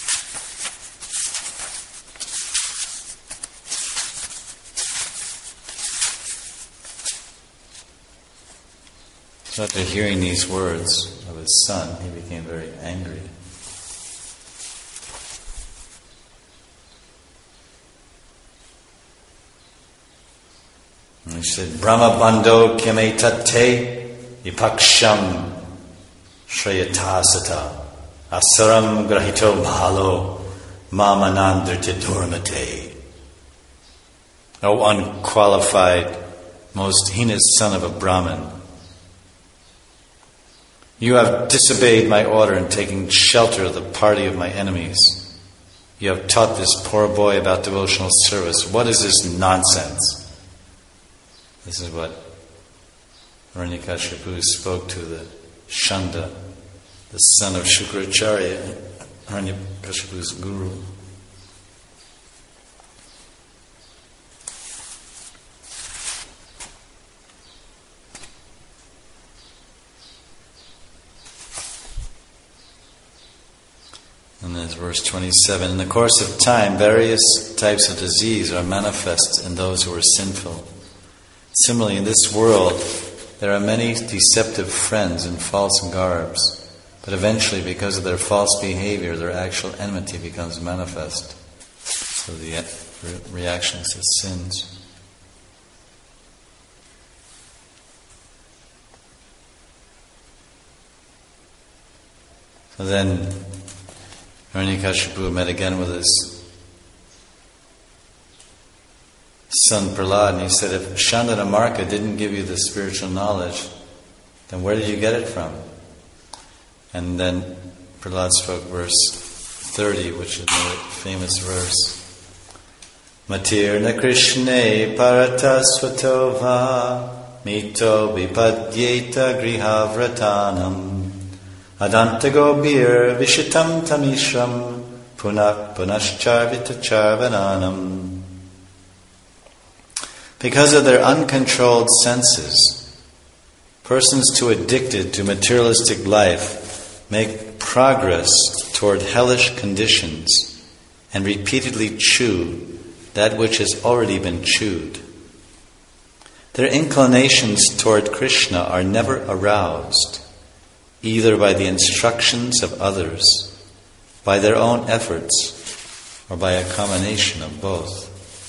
S1: So after hearing these words of his son, he became very angry. And he said, Brahma bandho kyame tate vipaksham shrayatasata asaram grahito bhalo mamanandrita durmate. O unqualified, most heinous son of a Brahmin, you have disobeyed my order in taking shelter of the party of my enemies. You have taught this poor boy about devotional service. What is this nonsense? This is what Hiranyakashipu spoke to the Shanda, the son of Shukracharya, Hiranyakashipu's guru. And there's verse 27. In the course of time, various types of disease are manifest in those who are sinful. Similarly, in this world, there are many deceptive friends in false garbs, but eventually, because of their false behavior, their actual enmity becomes manifest. So the reactions to sins. So then, Hiranyakashipu met again with his son Prahlad, and he said, if Shandanamarka didn't give you the spiritual knowledge, then where did you get it from? And then Prahlad spoke verse 30, which is the famous verse. Matirna Krishne paratasvatova mito vipadyeta grihavratanam adantagobir vishitam tamishram punascharvita charvananam. Because of their uncontrolled senses, persons too addicted to materialistic life make progress toward hellish conditions and repeatedly chew that which has already been chewed. Their inclinations toward Krishna are never aroused, either by the instructions of others, by their own efforts, or by a combination of both.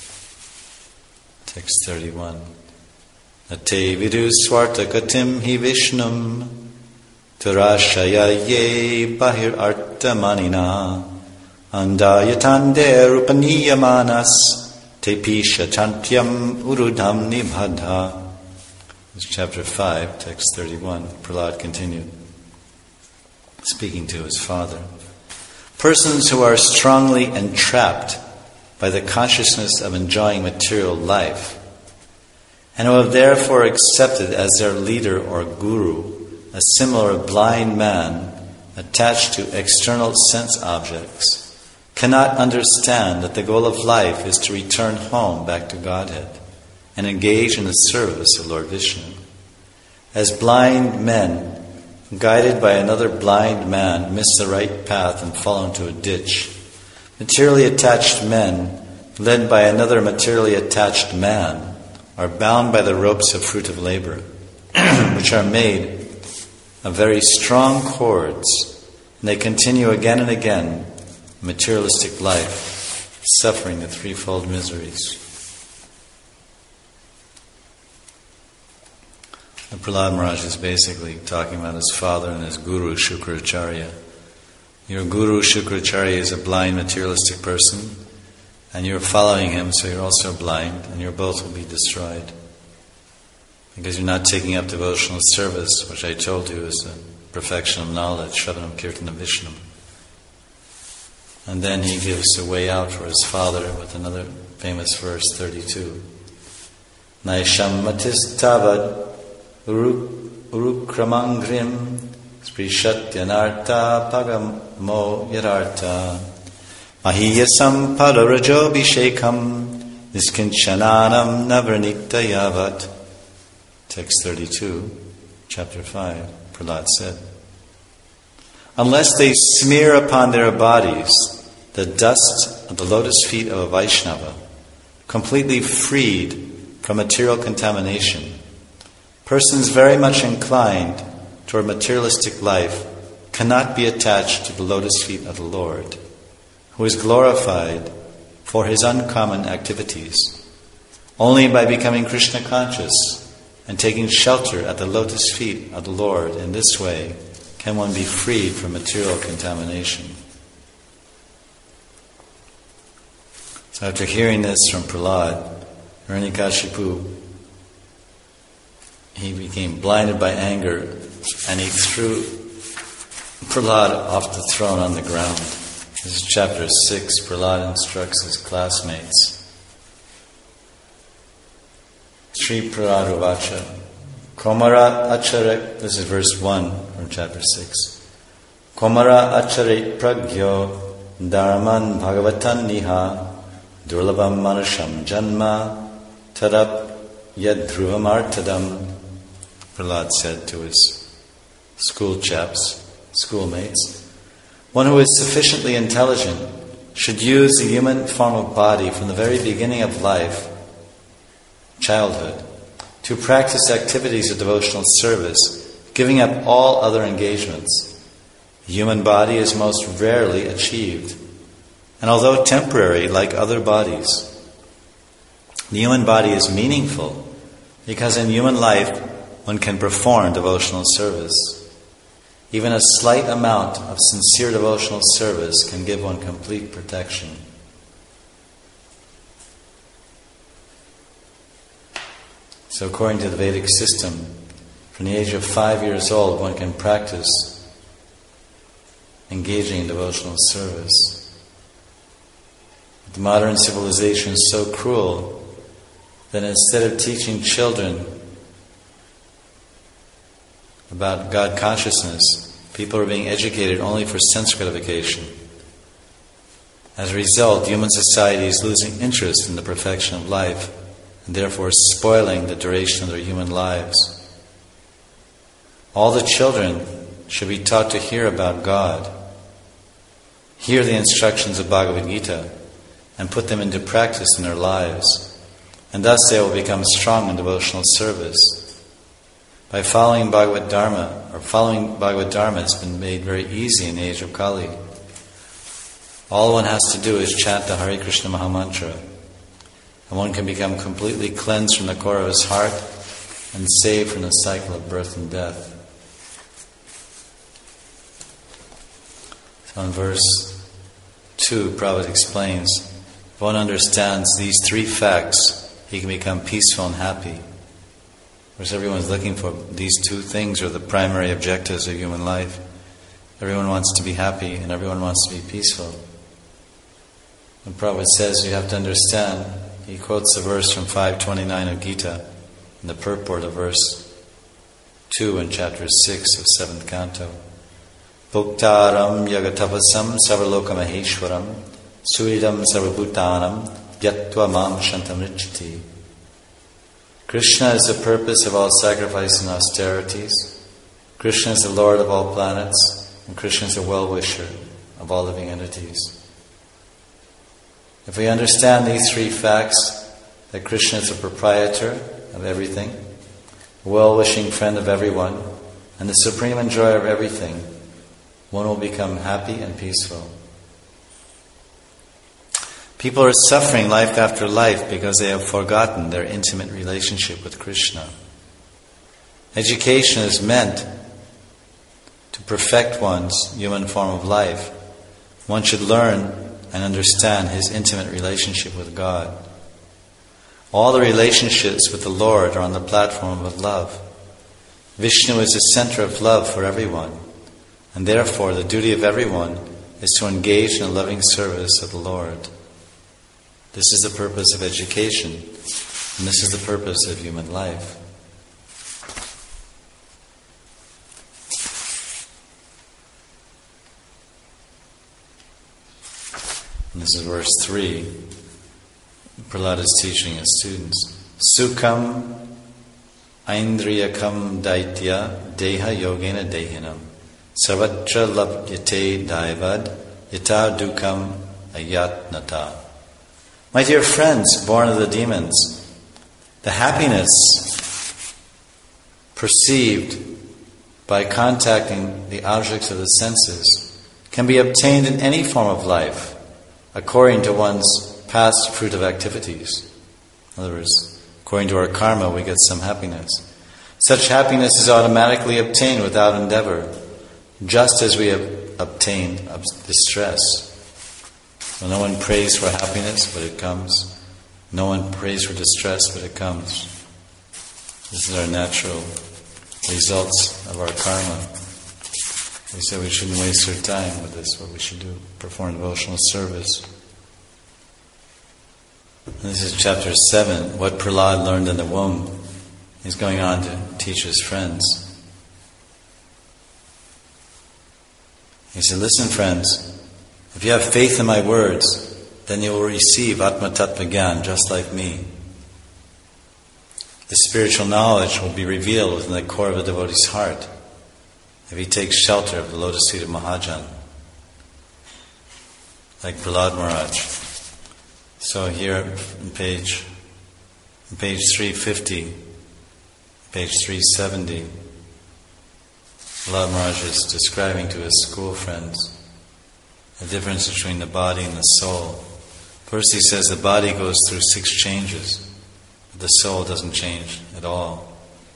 S1: Text 31. Ate vidu swarta gatim hi vishnum Turashaya ye bahir artamanina andayatande rupaniyamanas tepisha chantyam urudham nibhadha. This is chapter 5, text 31. Prahlad continued, speaking to his father. Persons who are strongly entrapped by the consciousness of enjoying material life, and who have therefore accepted as their leader or guru a similar blind man attached to external sense objects, cannot understand that the goal of life is to return home back to Godhead and engage in the service of Lord Vishnu. As blind men, guided by another blind man, miss the right path and fall into a ditch, materially attached men, led by another materially attached man, are bound by the ropes of fruit of labor, which are made of very strong cords, and they continue again and again materialistic life, suffering the threefold miseries. And Prahlad Maharaj is basically talking about his father and his guru, Shukracharya. Your guru, Shukracharya, is a blind materialistic person, and you're following him, so you're also blind, and you both will be destroyed. Because you're not taking up devotional service, which I told you is the perfection of knowledge, Shravanam Kirtanam Vishnam. And then he gives a way out for his father with another famous verse, 32. Naisham matis tavad urukramangrim sprishatyanarta pagamo yararta mahiyasam palarajobhishekam niskinchananam navarniktayavat. Text 32, chapter 5, Prahlad said, unless they smear upon their bodies the dust of the lotus feet of a Vaishnava, completely freed from material contamination, persons very much inclined toward materialistic life cannot be attached to the lotus feet of the Lord, who is glorified for his uncommon activities. Only by becoming Krishna conscious and taking shelter at the lotus feet of the Lord in this way can one be freed from material contamination. So after hearing this from Prahlad, Hiranyakashipu, he became blinded by anger and he threw Prahlad off the throne on the ground. This is chapter 6. Prahlad instructs his classmates. Sri Prahlad Uvacha Komara Acharek, this is verse 1 from chapter 6. Komara Acharek Pragyo Dharman Bhagavatan Niha Durlabam Manusham Janma Tarap Yadhruvam Artadam. Prahlad said to his schoolmates, one who is sufficiently intelligent should use the human form of body from the very beginning of life, childhood, to practice activities of devotional service, giving up all other engagements. The human body is most rarely achieved, and although temporary like other bodies, the human body is meaningful because in human life one can perform devotional service. Even a slight amount of sincere devotional service can give one complete protection. So according to the Vedic system, from the age of 5 years old, one can practice engaging in devotional service. But the modern civilization is so cruel that instead of teaching children about God consciousness, people are being educated only for sense gratification. As a result, human society is losing interest in the perfection of life, and therefore spoiling the duration of their human lives. All the children should be taught to hear about God, hear the instructions of Bhagavad Gita, and put them into practice in their lives, and thus they will become strong in devotional service. By following Bhagavad Dharma has been made very easy in the age of Kali. All one has to do is chant the Hare Krishna Mahamantra, and one can become completely cleansed from the core of his heart and saved from the cycle of birth and death. So in verse 2, Prabhupada explains, if one understands these three facts, he can become peaceful and happy. Of course, everyone's looking for these two things are the primary objectives of human life. Everyone wants to be happy and everyone wants to be peaceful. And Prabhupada says you have to understand, he quotes a verse from 529 of Gita, in the purport of verse 2 in chapter 6 of 7th canto. Bhuktaram yagatapasam sarvalokamaheshwaram suridam sarvabhutanam yatva mam shantamrichati. Krishna is the purpose of all sacrifice and austerities. Krishna is the Lord of all planets, and Krishna is the well-wisher of all living entities. If we understand these three facts, that Krishna is the proprietor of everything, a well-wishing friend of everyone, and the supreme enjoyer of everything, one will become happy and peaceful. People are suffering life after life because they have forgotten their intimate relationship with Krishna. Education is meant to perfect one's human form of life. One should learn and understand his intimate relationship with God. All the relationships with the Lord are on the platform of love. Vishnu is the center of love for everyone, and therefore the duty of everyone is to engage in a loving service of the Lord. This is the purpose of education, and this is the purpose of human life. And this is verse 3. Prahlada is teaching his students. Sukham aindriyakam daitya deha yogena dehinam sarvatra labhyate daivad yata dukam ayatnata. My dear friends, born of the demons, the happiness perceived by contacting the objects of the senses can be obtained in any form of life, according to one's past fruit of activities. In other words, according to our karma, we get some happiness. Such happiness is automatically obtained without endeavor, just as we have obtained distress. So no one prays for happiness, but it comes. No one prays for distress, but it comes. This is our natural results of our karma. We say we shouldn't waste our time with this. What we should do, perform devotional service. And this is chapter 7, what Prahlad learned in the womb. He's going on to teach his friends. He said, listen friends, if you have faith in my words, then you will receive Atma Tattva Gyan just like me. The spiritual knowledge will be revealed within the core of a devotee's heart if he takes shelter of the lotus feet of Mahajan, like Prahlad Maharaj. So here on page 350, page 370, Prahlad Maharaj is describing to his school friends the difference between the body and the soul. First he says the body goes through 6 changes, but the soul doesn't change at all.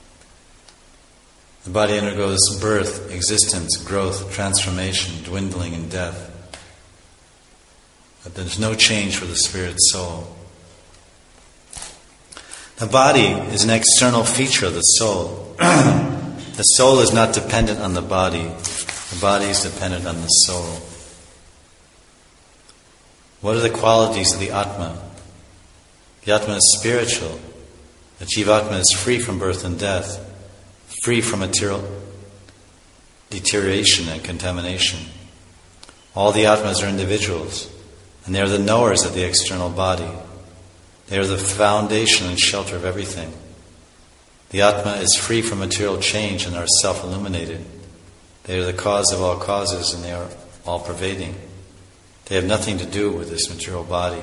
S1: The body undergoes birth, existence, growth, transformation, dwindling, and death. But there's no change for the spirit soul. The body is an external feature of the soul. The soul is not dependent on the body. The body is dependent on the soul. What are the qualities of the Atma? The Atma is spiritual. The Jivatma is free from birth and death, free from material deterioration and contamination. All the Atmas are individuals, and they are the knowers of the external body. They are the foundation and shelter of everything. The Atma is free from material change and are self-illuminated. They are the cause of all causes and they are all-pervading. They have nothing to do with this material body.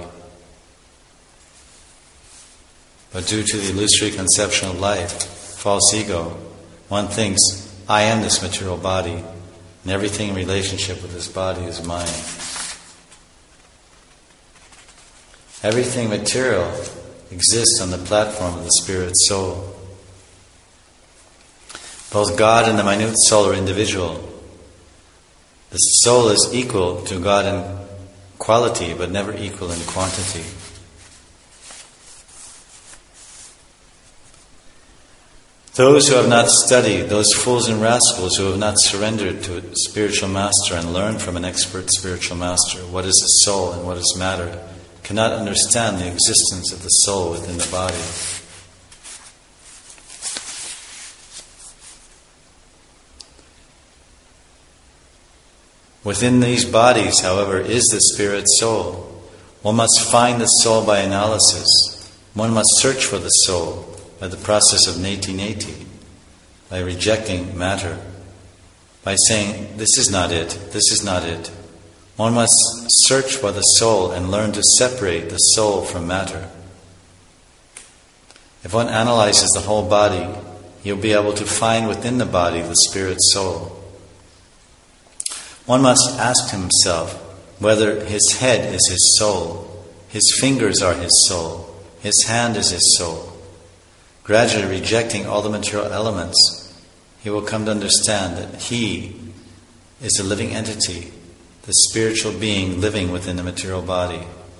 S1: But due to the illusory conception of life, false ego, one thinks, I am this material body, and everything in relationship with this body is mine. Everything material exists on the platform of the spirit soul. Both God and the minute soul are individual. The soul is equal to God in quality, but never equal in quantity. Those who have not studied, those fools and rascals who have not surrendered to a spiritual master and learned from an expert spiritual master what is the soul and what is matter, cannot understand the existence of the soul within the body. Within these bodies, however, is the spirit soul. One must find the soul by analysis. One must search for the soul by the process of neti-neti, by rejecting matter, by saying, this is not it, this is not it. One must search for the soul and learn to separate the soul from matter. If one analyzes the whole body, he'll be able to find within the body the spirit soul. One must ask himself whether his head is his soul, his fingers are his soul, his hand is his soul. Gradually rejecting all the material elements, he will come to understand that he is a living entity, the spiritual being living within the material body.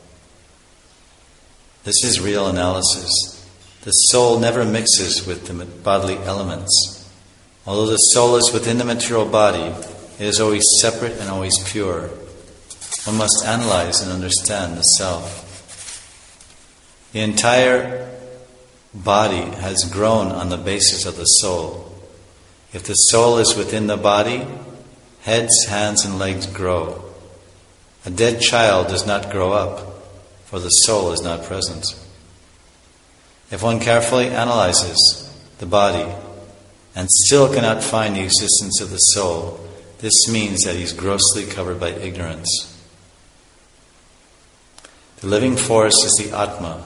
S1: This is real analysis. The soul never mixes with the bodily elements. Although the soul is within the material body, it is always separate and always pure. One must analyze and understand the self. The entire body has grown on the basis of the soul. If the soul is within the body, heads, hands, and legs grow. A dead child does not grow up, for the soul is not present. If one carefully analyzes the body and still cannot find the existence of the soul, this means that he is grossly covered by ignorance. The living force is the Atma.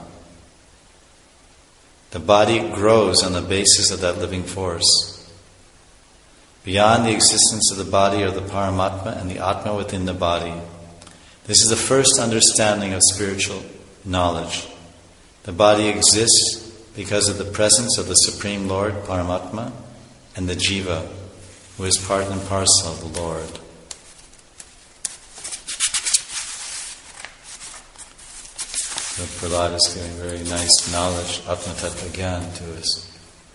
S1: The body grows on the basis of that living force. Beyond the existence of the body are the Paramatma and the Atma within the body. This is the first understanding of spiritual knowledge. The body exists because of the presence of the Supreme Lord, Paramatma, and the Jiva, who is part and parcel of the Lord. So Prahlad is giving very nice knowledge, Atma Tattva Gyan, to his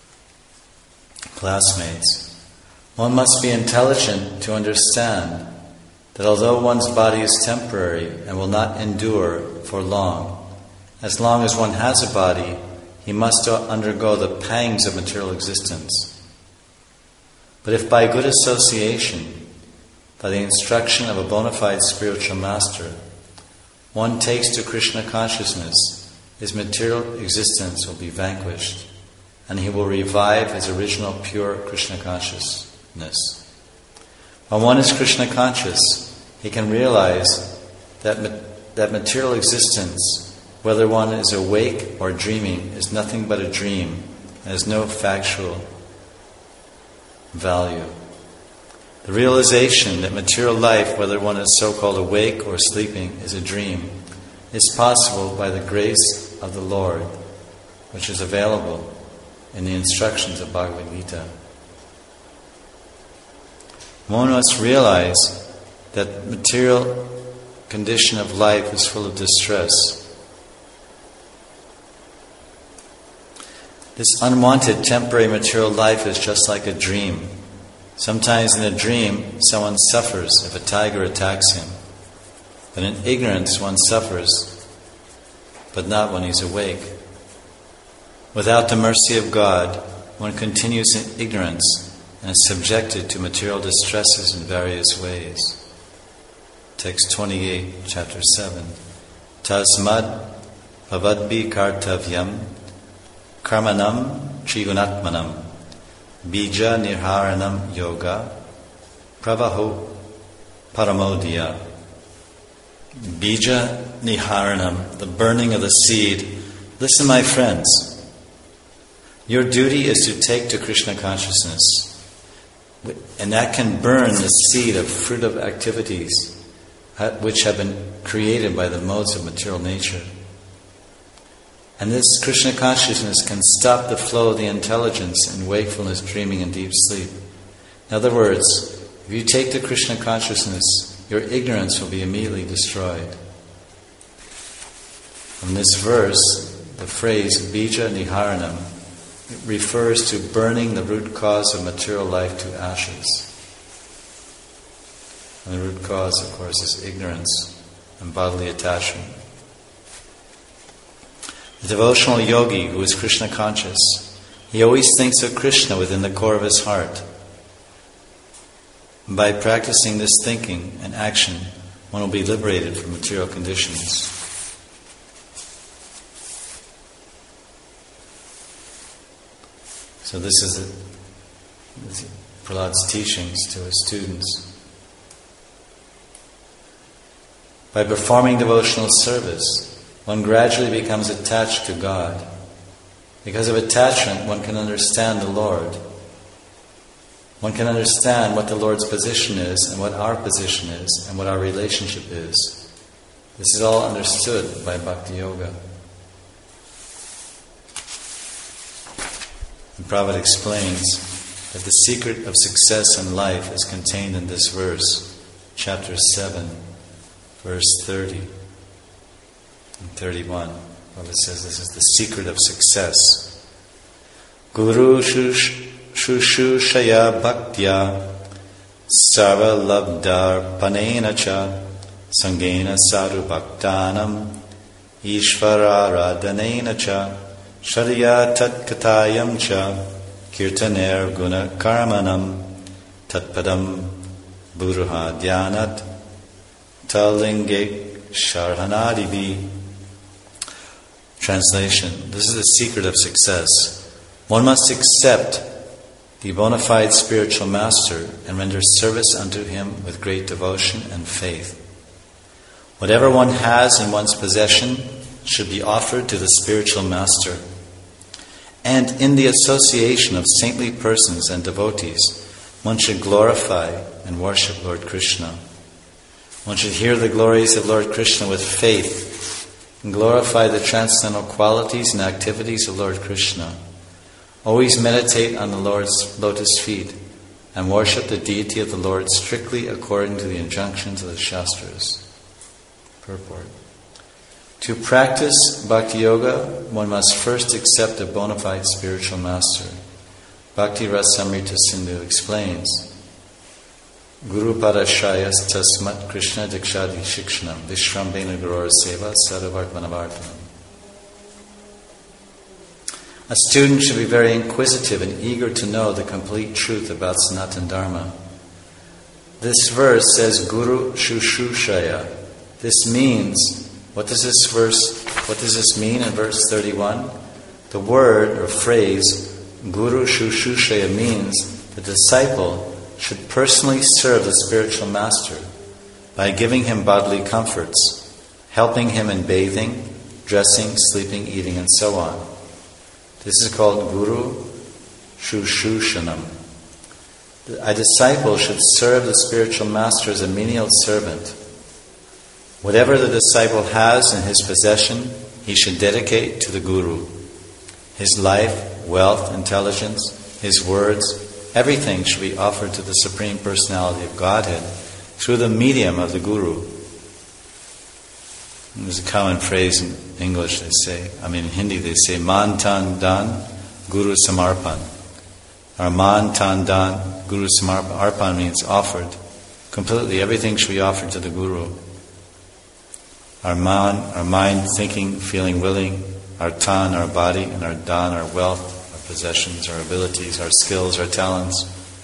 S1: classmates. One must be intelligent to understand that although one's body is temporary and will not endure for long as one has a body, he must undergo the pangs of material existence. But if by good association, by the instruction of a bona fide spiritual master, one takes to Krishna consciousness, his material existence will be vanquished, and he will revive his original pure Krishna consciousness. When one is Krishna conscious, he can realize that material existence, whether one is awake or dreaming, is nothing but a dream and has no factual value. The realization that material life, whether one is so-called awake or sleeping, is a dream, is possible by the grace of the Lord, which is available in the instructions of Bhagavad Gita. One must realize that material condition of life is full of distress. This unwanted temporary material life is just like a dream. Sometimes in a dream, someone suffers if a tiger attacks him. But in ignorance, one suffers, but not when he's awake. Without the mercy of God, one continues in ignorance and is subjected to material distresses in various ways. Text 28, chapter 7. Tasmad bhavadbhi kartavyam karmanam trigunatmanam bija nirharanam yoga pravaho paramodiya. Bija niharanam, the burning of the seed. Listen, my friends. Your duty is to take to Krishna consciousness. And that can burn the seed of fruitive activities which have been created by the modes of material nature. And this Krishna consciousness can stop the flow of the intelligence in wakefulness, dreaming, and deep sleep. In other words, If you take to Krishna consciousness, your ignorance will be immediately destroyed. From this verse, the phrase bija niharanam refers to burning the root cause of material life to ashes. And the root cause, of course, is ignorance and bodily attachment. The devotional yogi who is Krishna conscious, he always thinks of Krishna within the core of his heart. By practicing this thinking and action, one will be liberated from material conditions. So this is Prahlad's teachings to his students. By performing devotional service, one gradually becomes attached to God. Because of attachment, one can understand the Lord. One can understand what the Lord's position is, and what our position is, and what our relationship is. This is all understood by Bhakti Yoga. And Prabhupada explains that the secret of success in life is contained in this verse, chapter 7, verse 30 and 31. Prabhupada says this is the secret of success. Guru shushushaya bhaktya sarva labdar panena cha sangena sadhu bhaktanam ishvara radhanena cha Shariya tat katayam cha kirtaner guna karmanam tatpadam buruha dhyanat talinge sharhanadibi. Translation. This is the secret of success. One must accept the bona fide spiritual master and render service unto him with great devotion and faith. Whatever one has in one's possession should be offered to the spiritual master. And in the association of saintly persons and devotees, one should glorify and worship Lord Krishna. One should hear the glories of Lord Krishna with faith and glorify the transcendental qualities and activities of Lord Krishna. Always meditate on the Lord's lotus feet and worship the deity of the Lord strictly according to the injunctions of the Shastras. Purport. To practice Bhakti Yoga, one must first accept a bona fide spiritual master. Bhakti Rasamrita Sindhu explains, Guru Padashayas Tasmat Krishna Dikshadi Shikshanam Vishrambena Gurur Seva Sadavartmanavartanam. A student should be very inquisitive and eager to know the complete truth about Sanatana Dharma. This verse says Guru Shushushaya. This means, what does this mean in verse 31? The word or phrase Guru Shushushaya means the disciple should personally serve the spiritual master by giving him bodily comforts, helping him in bathing, dressing, sleeping, eating, and so on. This is called Guru Shushushanam. A disciple should serve the spiritual master as a menial servant. Whatever the disciple has in his possession, he should dedicate to the Guru. His life, wealth, intelligence, his words, everything should be offered to the Supreme Personality of Godhead through the medium of the Guru. And there's a common phrase in English, in Hindi they say, Man Tan Dan, Guru Samarpan. Or Man Tan Dan, Guru Samarpan. Arpan means offered. Completely, everything should be offered to the Guru. Our mind, thinking, feeling, willing, our tan, our body, and our dan, our wealth, our possessions, our abilities, our skills, our talents.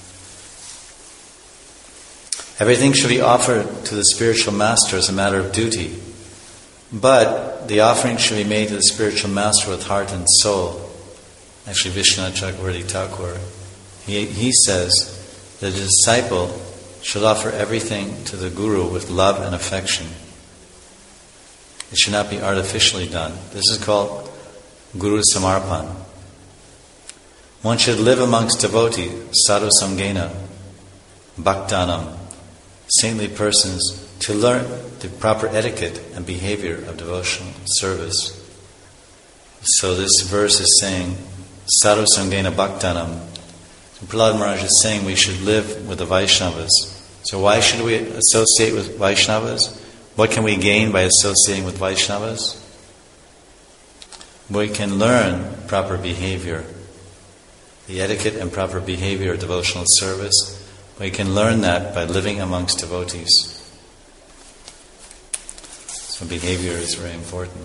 S1: Everything should be offered to the spiritual master as a matter of duty. But the offering should be made to the spiritual master with heart and soul. Actually, Vishwanath Chakravarti Thakur, he says that a disciple should offer everything to the Guru with love and affection. It should not be artificially done. This is called Guru Samarpan. One should live amongst devotees, sadhu samgena, bhaktanam, saintly persons, to learn the proper etiquette and behavior of devotional service. So this verse is saying, sadhu samgena bhaktanam. Prahlad Maharaj is saying we should live with the Vaishnavas. So why should we associate with Vaishnavas? What can we gain by associating with Vaishnavas? We can learn proper behavior, the etiquette and proper behavior of devotional service. We can learn that by living amongst devotees. So behavior is very important.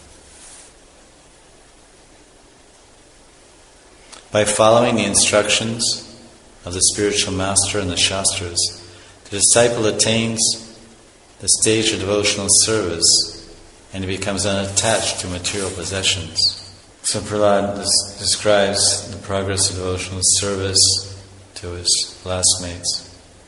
S1: By following the instructions of the spiritual master and the Shastras, the disciple attains the stage of devotional service and he becomes unattached to material possessions. So Prahlad describes the progress of devotional service to his classmates.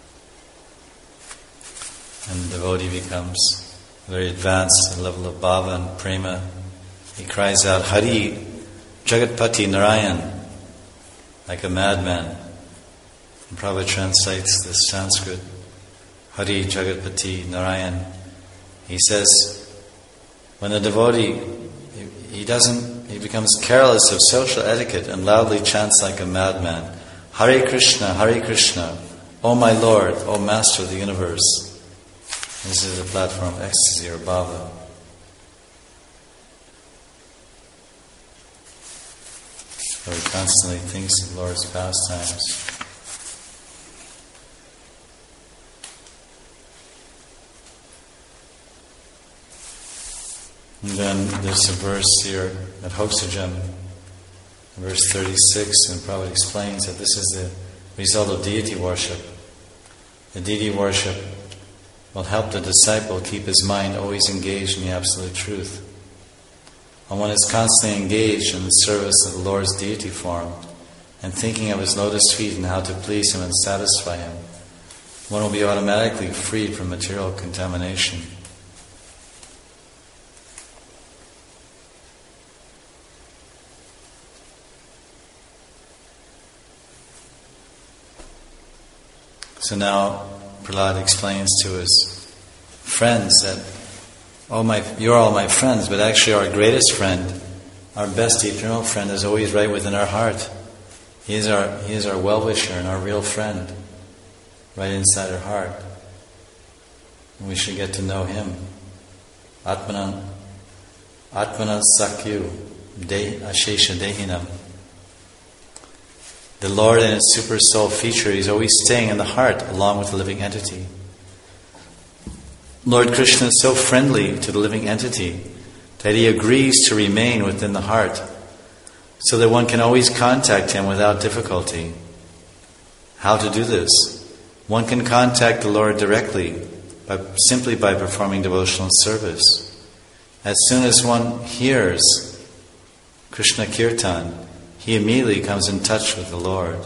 S1: And the devotee becomes very advanced at the level of bhava and prema. He cries out, Hari, Jagatpati Narayan, like a madman. And Prabhupada translates this Sanskrit, Hari Jagatpati Narayan. He says, when the devotee, he becomes careless of social etiquette and loudly chants like a madman, Hare Krishna, O my Lord, O Master of the universe. This is the platform of ecstasy or bhava. So he constantly thinks of the Lord's pastimes. And then there's a verse here at Hoksajam, verse 36, and Prabhupada explains that this is the result of deity worship. The deity worship will help the disciple keep his mind always engaged in the absolute truth. When one is constantly engaged in the service of the Lord's deity form and thinking of his lotus feet and how to please him and satisfy him, one will be automatically freed from material contamination. So now Prahlad explains to his friends that, you're all my friends, but actually our greatest friend, our best eternal friend, is always right within our heart. He is our well-wisher and our real friend, right inside our heart. And we should get to know him. Atmana Sakyu Ashesha Dehinam. The Lord in His super soul feature, He's always staying in the heart along with the living entity. Lord Krishna is so friendly to the living entity that He agrees to remain within the heart so that one can always contact Him without difficulty. How to do this? One can contact the Lord directly simply by performing devotional service. As soon as one hears Krishna Kirtan, he immediately comes in touch with the Lord.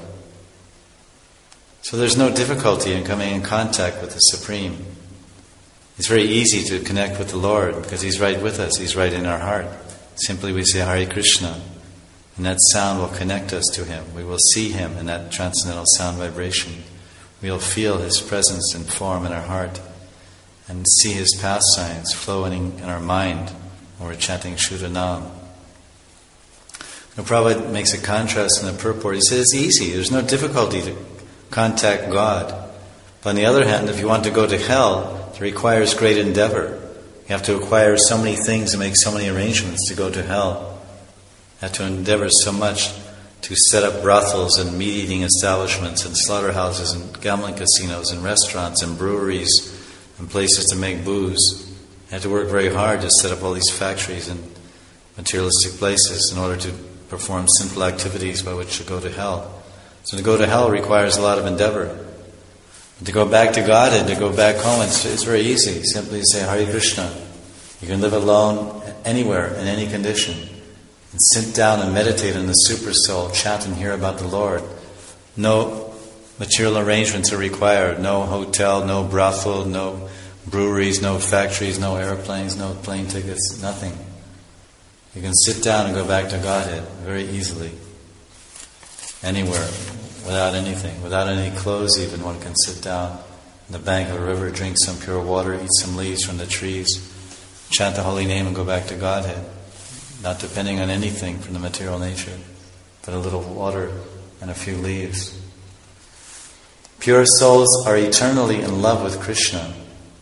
S1: So there's no difficulty in coming in contact with the Supreme. It's very easy to connect with the Lord because He's right with us. He's right in our heart. Simply we say Hare Krishna, and that sound will connect us to Him. We will see Him in that transcendental sound vibration. We will feel His presence and form in our heart and see His pastimes flowing in our mind when we're chanting Shuddha Nam. Now, Prabhupada makes a contrast in the purport. He says it's easy. There's no difficulty to contact God. But on the other hand, if you want to go to hell, it requires great endeavor. You have to acquire so many things and make so many arrangements to go to hell. You have to endeavor so much to set up brothels and meat-eating establishments and slaughterhouses and gambling casinos and restaurants and breweries and places to make booze. You have to work very hard to set up all these factories and materialistic places in order to perform simple activities by which to go to hell. So to go to hell requires a lot of endeavor. And to go back to Godhead, to go back home, it's very easy. Simply say Hare Krishna. You can live alone anywhere, in any condition. And sit down and meditate on the Super Soul, chant and hear about the Lord. No material arrangements are required. No hotel, no brothel, no breweries, no factories, no airplanes, no plane tickets, nothing. You can sit down and go back to Godhead very easily. Anywhere, without anything, without any clothes even, one can sit down on the bank of a river, drink some pure water, eat some leaves from the trees, chant the holy name and go back to Godhead, not depending on anything from the material nature, but a little water and a few leaves. Pure souls are eternally in love with Krishna.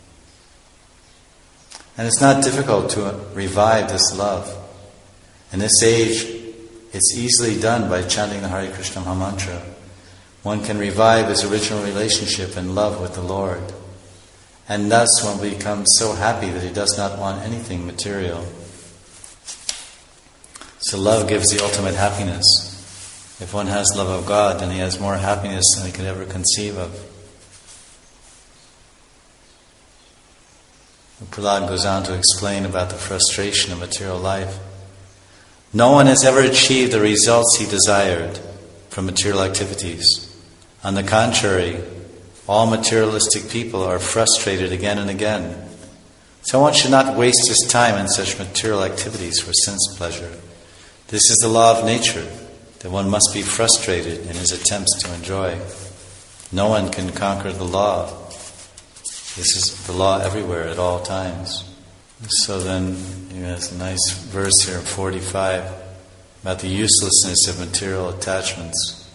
S1: And it's not difficult to revive this love. In this age, it's easily done by chanting the Hare Krishna Mahamantra. One can revive his original relationship and love with the Lord. And thus one becomes so happy that he does not want anything material. So love gives the ultimate happiness. If one has love of God, then he has more happiness than he could ever conceive of. Prahlad goes on to explain about the frustration of material life. No one has ever achieved the results he desired from material activities. On the contrary, all materialistic people are frustrated again and again. So one should not waste his time in such material activities for sense pleasure. This is the law of nature, that one must be frustrated in his attempts to enjoy. No one can conquer the law. This is the law everywhere, at all times. So then, there's a nice verse here, 45, about the uselessness of material attachments.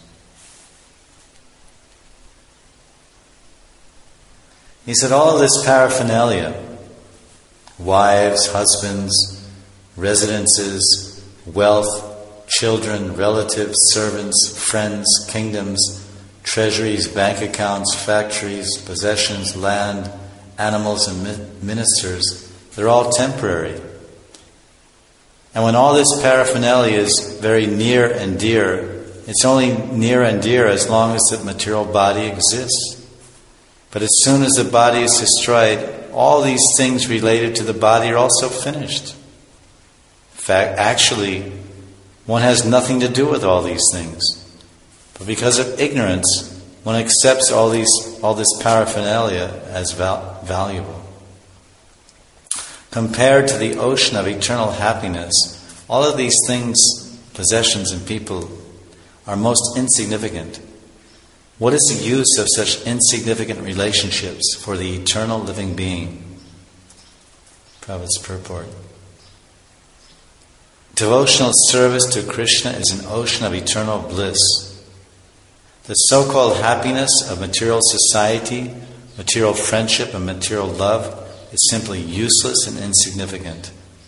S1: He said, all of this paraphernalia, wives, husbands, residences, wealth, children, relatives, servants, friends, kingdoms, treasuries, bank accounts, factories, possessions, land, animals, and ministers, they're all temporary. And when all this paraphernalia is very near and dear, it's only near and dear as long as the material body exists. But as soon as the body is destroyed, all these things related to the body are also finished. In fact, actually, one has nothing to do with all these things. But because of ignorance, one accepts all this paraphernalia as valuable. Compared to the ocean of eternal happiness, all of these things, possessions and people, are most insignificant. What is the use of such insignificant relationships for the eternal living being? Prabhupada's purport. Devotional service to Krishna is an ocean of eternal bliss. The so-called happiness of material society, material friendship, and material love is simply useless and insignificant.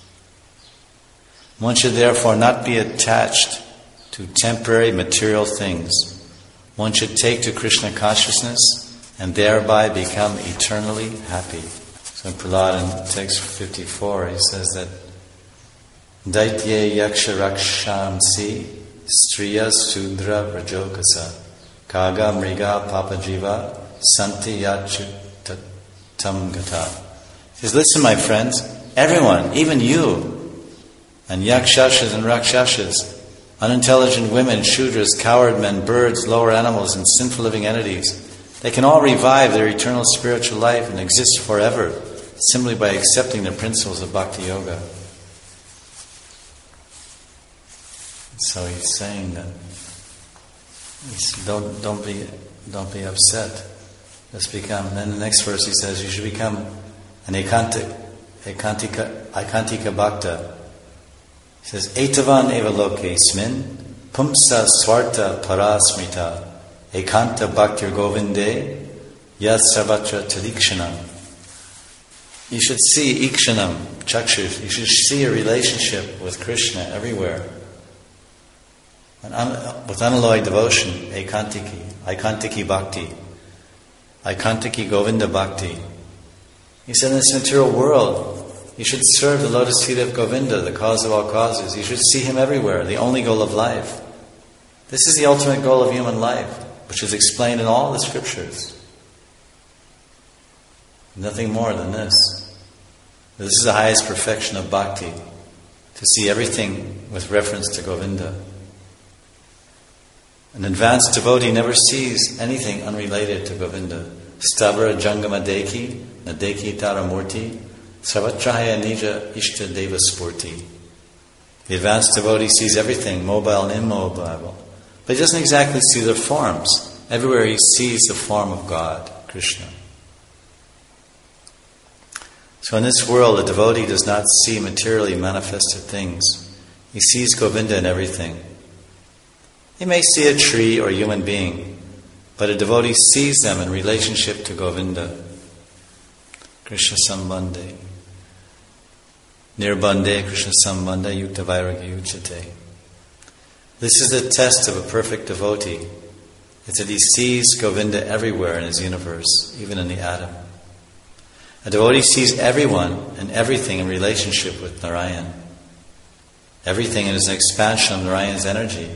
S1: One should therefore not be attached to temporary material things. One should take to Krishna consciousness and thereby become eternally happy. So in Prahlad, in text 54, he says that Daitye yaksha rakshamsi striya sudra vrajokasa kaga mriga papajiva santi yachutam gata. He says, listen, my friends, everyone, even you, and yakshashas and rakshashas, unintelligent women, shudras, coward men, birds, lower animals, and sinful living entities, they can all revive their eternal spiritual life and exist forever simply by accepting the principles of Bhakti Yoga. So he's saying that don't be upset. Let's become. Then the next verse he says you should become an ekantika bhakta. He says etavan eva loke smin pumsa swarta parasmita ekanta bhaktir govinde yad sarvatra tadikshanam. You should see ikshanam, chakshus. You should see a relationship with Krishna everywhere. With unalloyed devotion, ekantiki bhakti, ekantiki govinda bhakti. He said in this material world, you should serve the lotus feet of Govinda, the cause of all causes. You should see him everywhere, the only goal of life. This is the ultimate goal of human life, which is explained in all the scriptures. Nothing more than this. This is the highest perfection of bhakti, to see everything with reference to Govinda. An advanced devotee never sees anything unrelated to Govinda. Stabra jangama deki, nadeki taramurti, sarvatrahaya nija ishta deva spurti. The advanced devotee sees everything, mobile and immobile. But he doesn't exactly see their forms. Everywhere he sees the form of God, Krishna. So in this world, a devotee does not see materially manifested things. He sees Govinda in everything. He may see a tree or a human being, but a devotee sees them in relationship to Govinda. Krishna Sambandhe. Nirbandhe Krishna Sambandhe Yukta Vairagya Uchate. This is the test of a perfect devotee. It's that he sees Govinda everywhere in his universe, even in the atom. A devotee sees everyone and everything in relationship with Narayan. Everything is an expansion of Narayan's energy.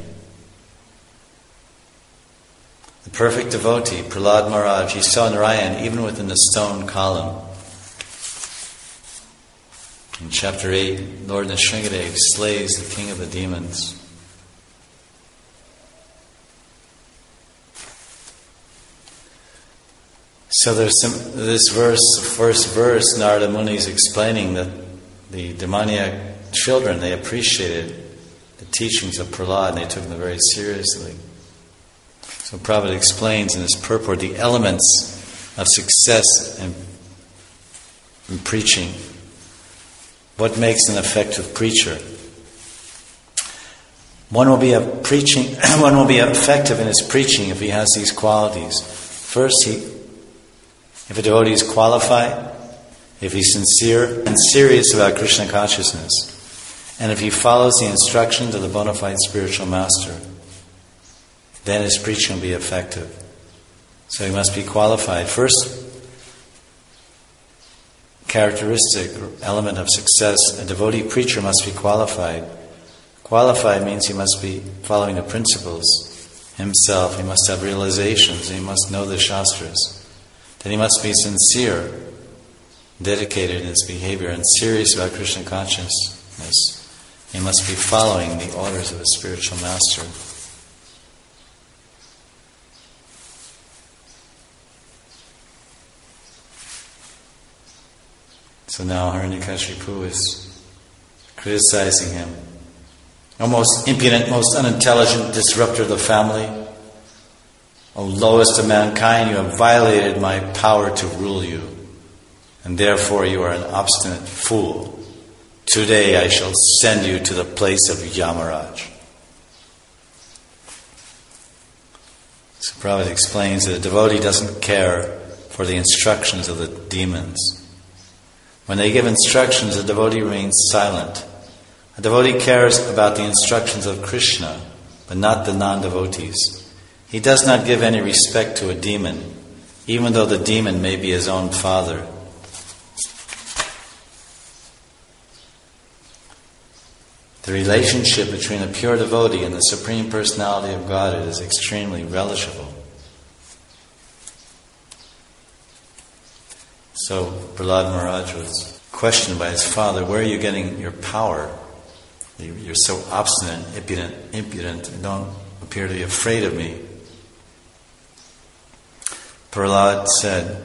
S1: The perfect devotee, Prahlad Maharaj, he saw Narayan even within the stone column. In chapter 8, Lord Nrsingadev slays the king of the demons. So there's this verse, the first verse, Narada Muni is explaining that the demoniac children, they appreciated the teachings of Prahlad and they took them very seriously. So Prabhupada explains in his purport the elements of success in preaching. What makes an effective preacher? One will be effective in his preaching if he has these qualities. First, if a devotee is qualified, if he's sincere and serious about Krishna consciousness, and if he follows the instructions of the bona fide spiritual master, then his preaching will be effective. So he must be qualified. First characteristic or element of success, a devotee preacher must be qualified. Qualified means he must be following the principles himself, he must have realizations, he must know the Shastras. Then he must be sincere, dedicated in his behavior, and serious about Krishna consciousness. He must be following the orders of a spiritual master. So now Hiranyakashipu is criticizing him. O most impudent, most unintelligent disruptor of the family, O lowest of mankind, you have violated my power to rule you, and therefore you are an obstinate fool. Today I shall send you to the place of Yamaraj. So Prabhupada explains that a devotee doesn't care for the instructions of the demons. When they give instructions, a devotee remains silent. A devotee cares about the instructions of Krishna, but not the non-devotees. He does not give any respect to a demon, even though the demon may be his own father. The relationship between a pure devotee and the Supreme Personality of Godhead is extremely relishable. So Prahlad Maharaj was questioned by his father, where are you getting your power? You're so obstinate, impudent, and don't appear to be afraid of me. Prahlad said,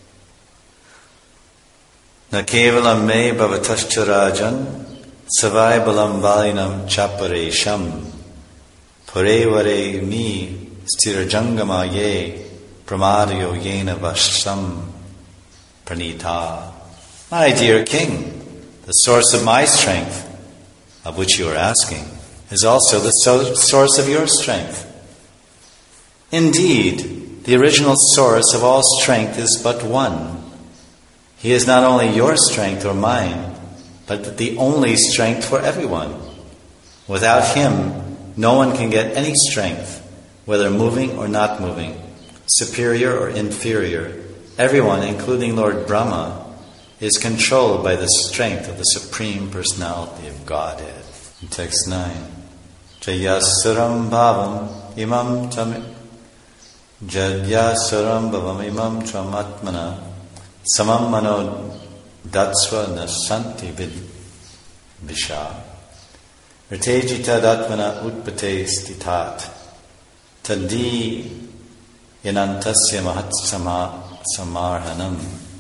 S1: Na kevalam me bhavatascha rajan savai balam balinam chaparesham parevare mi stirajangama ye pramadayo yena vasham pranita. My dear king, the source of my strength, of which you are asking, is also the source of your strength. Indeed, the original source of all strength is but one. He is not only your strength or mine, but the only strength for everyone. Without him, no one can get any strength, whether moving or not moving, superior or inferior. Everyone, including Lord Brahma, is controlled by the strength of the Supreme Personality of Godhead. In text 9, Jayasuram bhavam imam tam Jadyasaram bhavam imam tramatmana samam mano datsva nasanti visha ritejita datmana utpate stitat tadi yanantasya mahat samarhanam.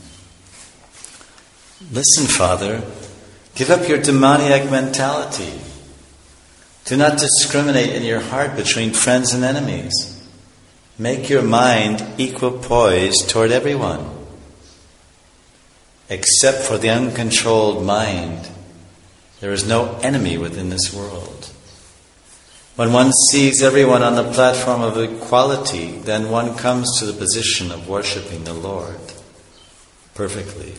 S1: Listen, Father, give up your demoniac mentality. Do not discriminate in your heart between friends and enemies. Make your mind equipoised toward everyone. Except for the uncontrolled mind, there is no enemy within this world. When one sees everyone on the platform of equality, then one comes to the position of worshipping the Lord perfectly.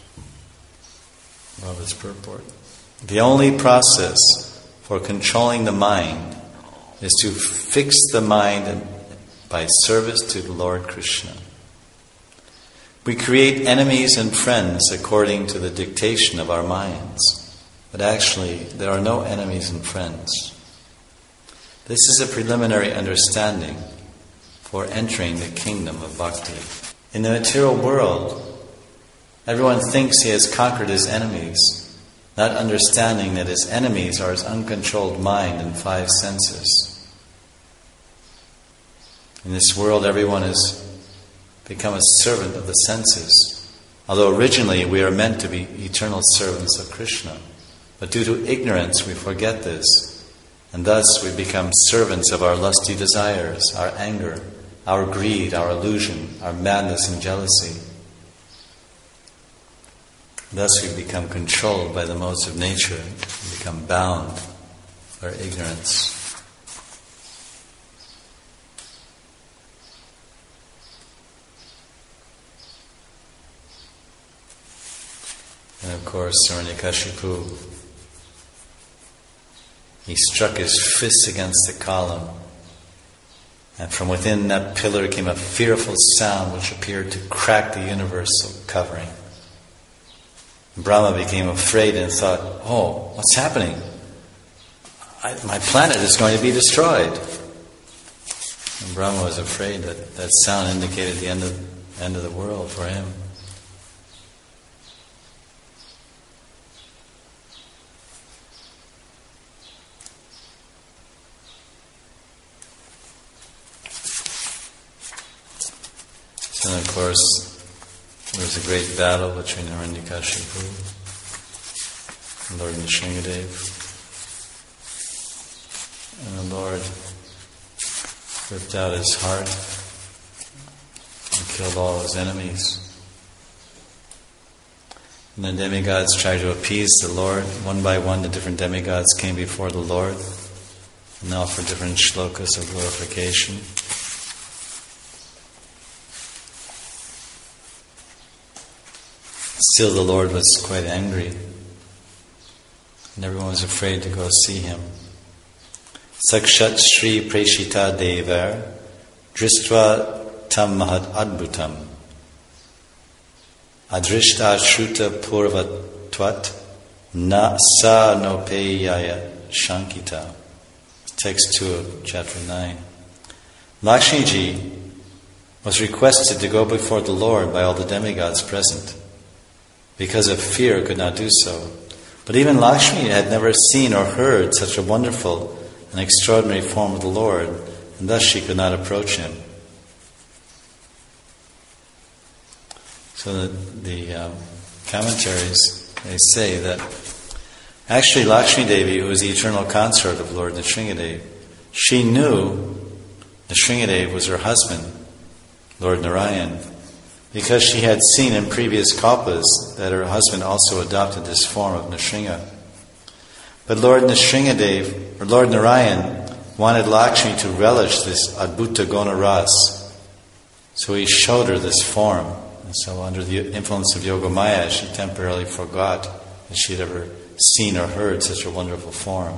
S1: Love its purport. The only process for controlling the mind is to fix the mind by service to the Lord Krishna. We create enemies and friends according to the dictation of our minds, but actually there are no enemies and friends. This is a preliminary understanding for entering the kingdom of bhakti. In the material world, everyone thinks he has conquered his enemies, not understanding that his enemies are his uncontrolled mind and five senses. In this world, everyone has become a servant of the senses, although originally we are meant to be eternal servants of Krishna. But due to ignorance, we forget this, and thus we become servants of our lusty desires, our anger, our greed, our illusion, our madness and jealousy. Thus we become controlled by the modes of nature and become bound by our ignorance. And of course, Hiranyakashipu, he struck his fist against the column, and from within that pillar came a fearful sound which appeared to crack the universal covering. Brahma became afraid and thought, "Oh, what's happening? My planet is going to be destroyed." And Brahma was afraid that that sound indicated the end of the world for him. And of course, there was a great battle between Hiranyakashipu and Lord Nrsingadev. And the Lord ripped out his heart and killed all his enemies. And the demigods tried to appease the Lord. One by one, the different demigods came before the Lord and offered different shlokas of glorification. Still, the Lord was quite angry, and everyone was afraid to go see him. Sakshat Shri Preshita Devar Dristva Tam Mahad Adbhutam Adrishta Shruta Purvatvat Na Sa Nopeyaya Shankita. Text 2 of chapter 9. Lakshmiji was requested to go before the Lord by all the demigods present. Because of fear, could not do so. But even Lakshmi had never seen or heard such a wonderful and extraordinary form of the Lord, and thus she could not approach him. So the commentaries, they say that actually Lakshmi Devi, who was the eternal consort of Lord Nrsingadev, she knew Nrsingadev was her husband, Lord Narayan, because she had seen in previous kalpas that her husband also adopted this form of Nrsinga. But Lord Nrsingadev, or Lord Narayan, wanted Lakshmi to relish this Adbhuta Gona Ras. So he showed her this form. And so under the influence of Yogamaya, she temporarily forgot that she had ever seen or heard such a wonderful form.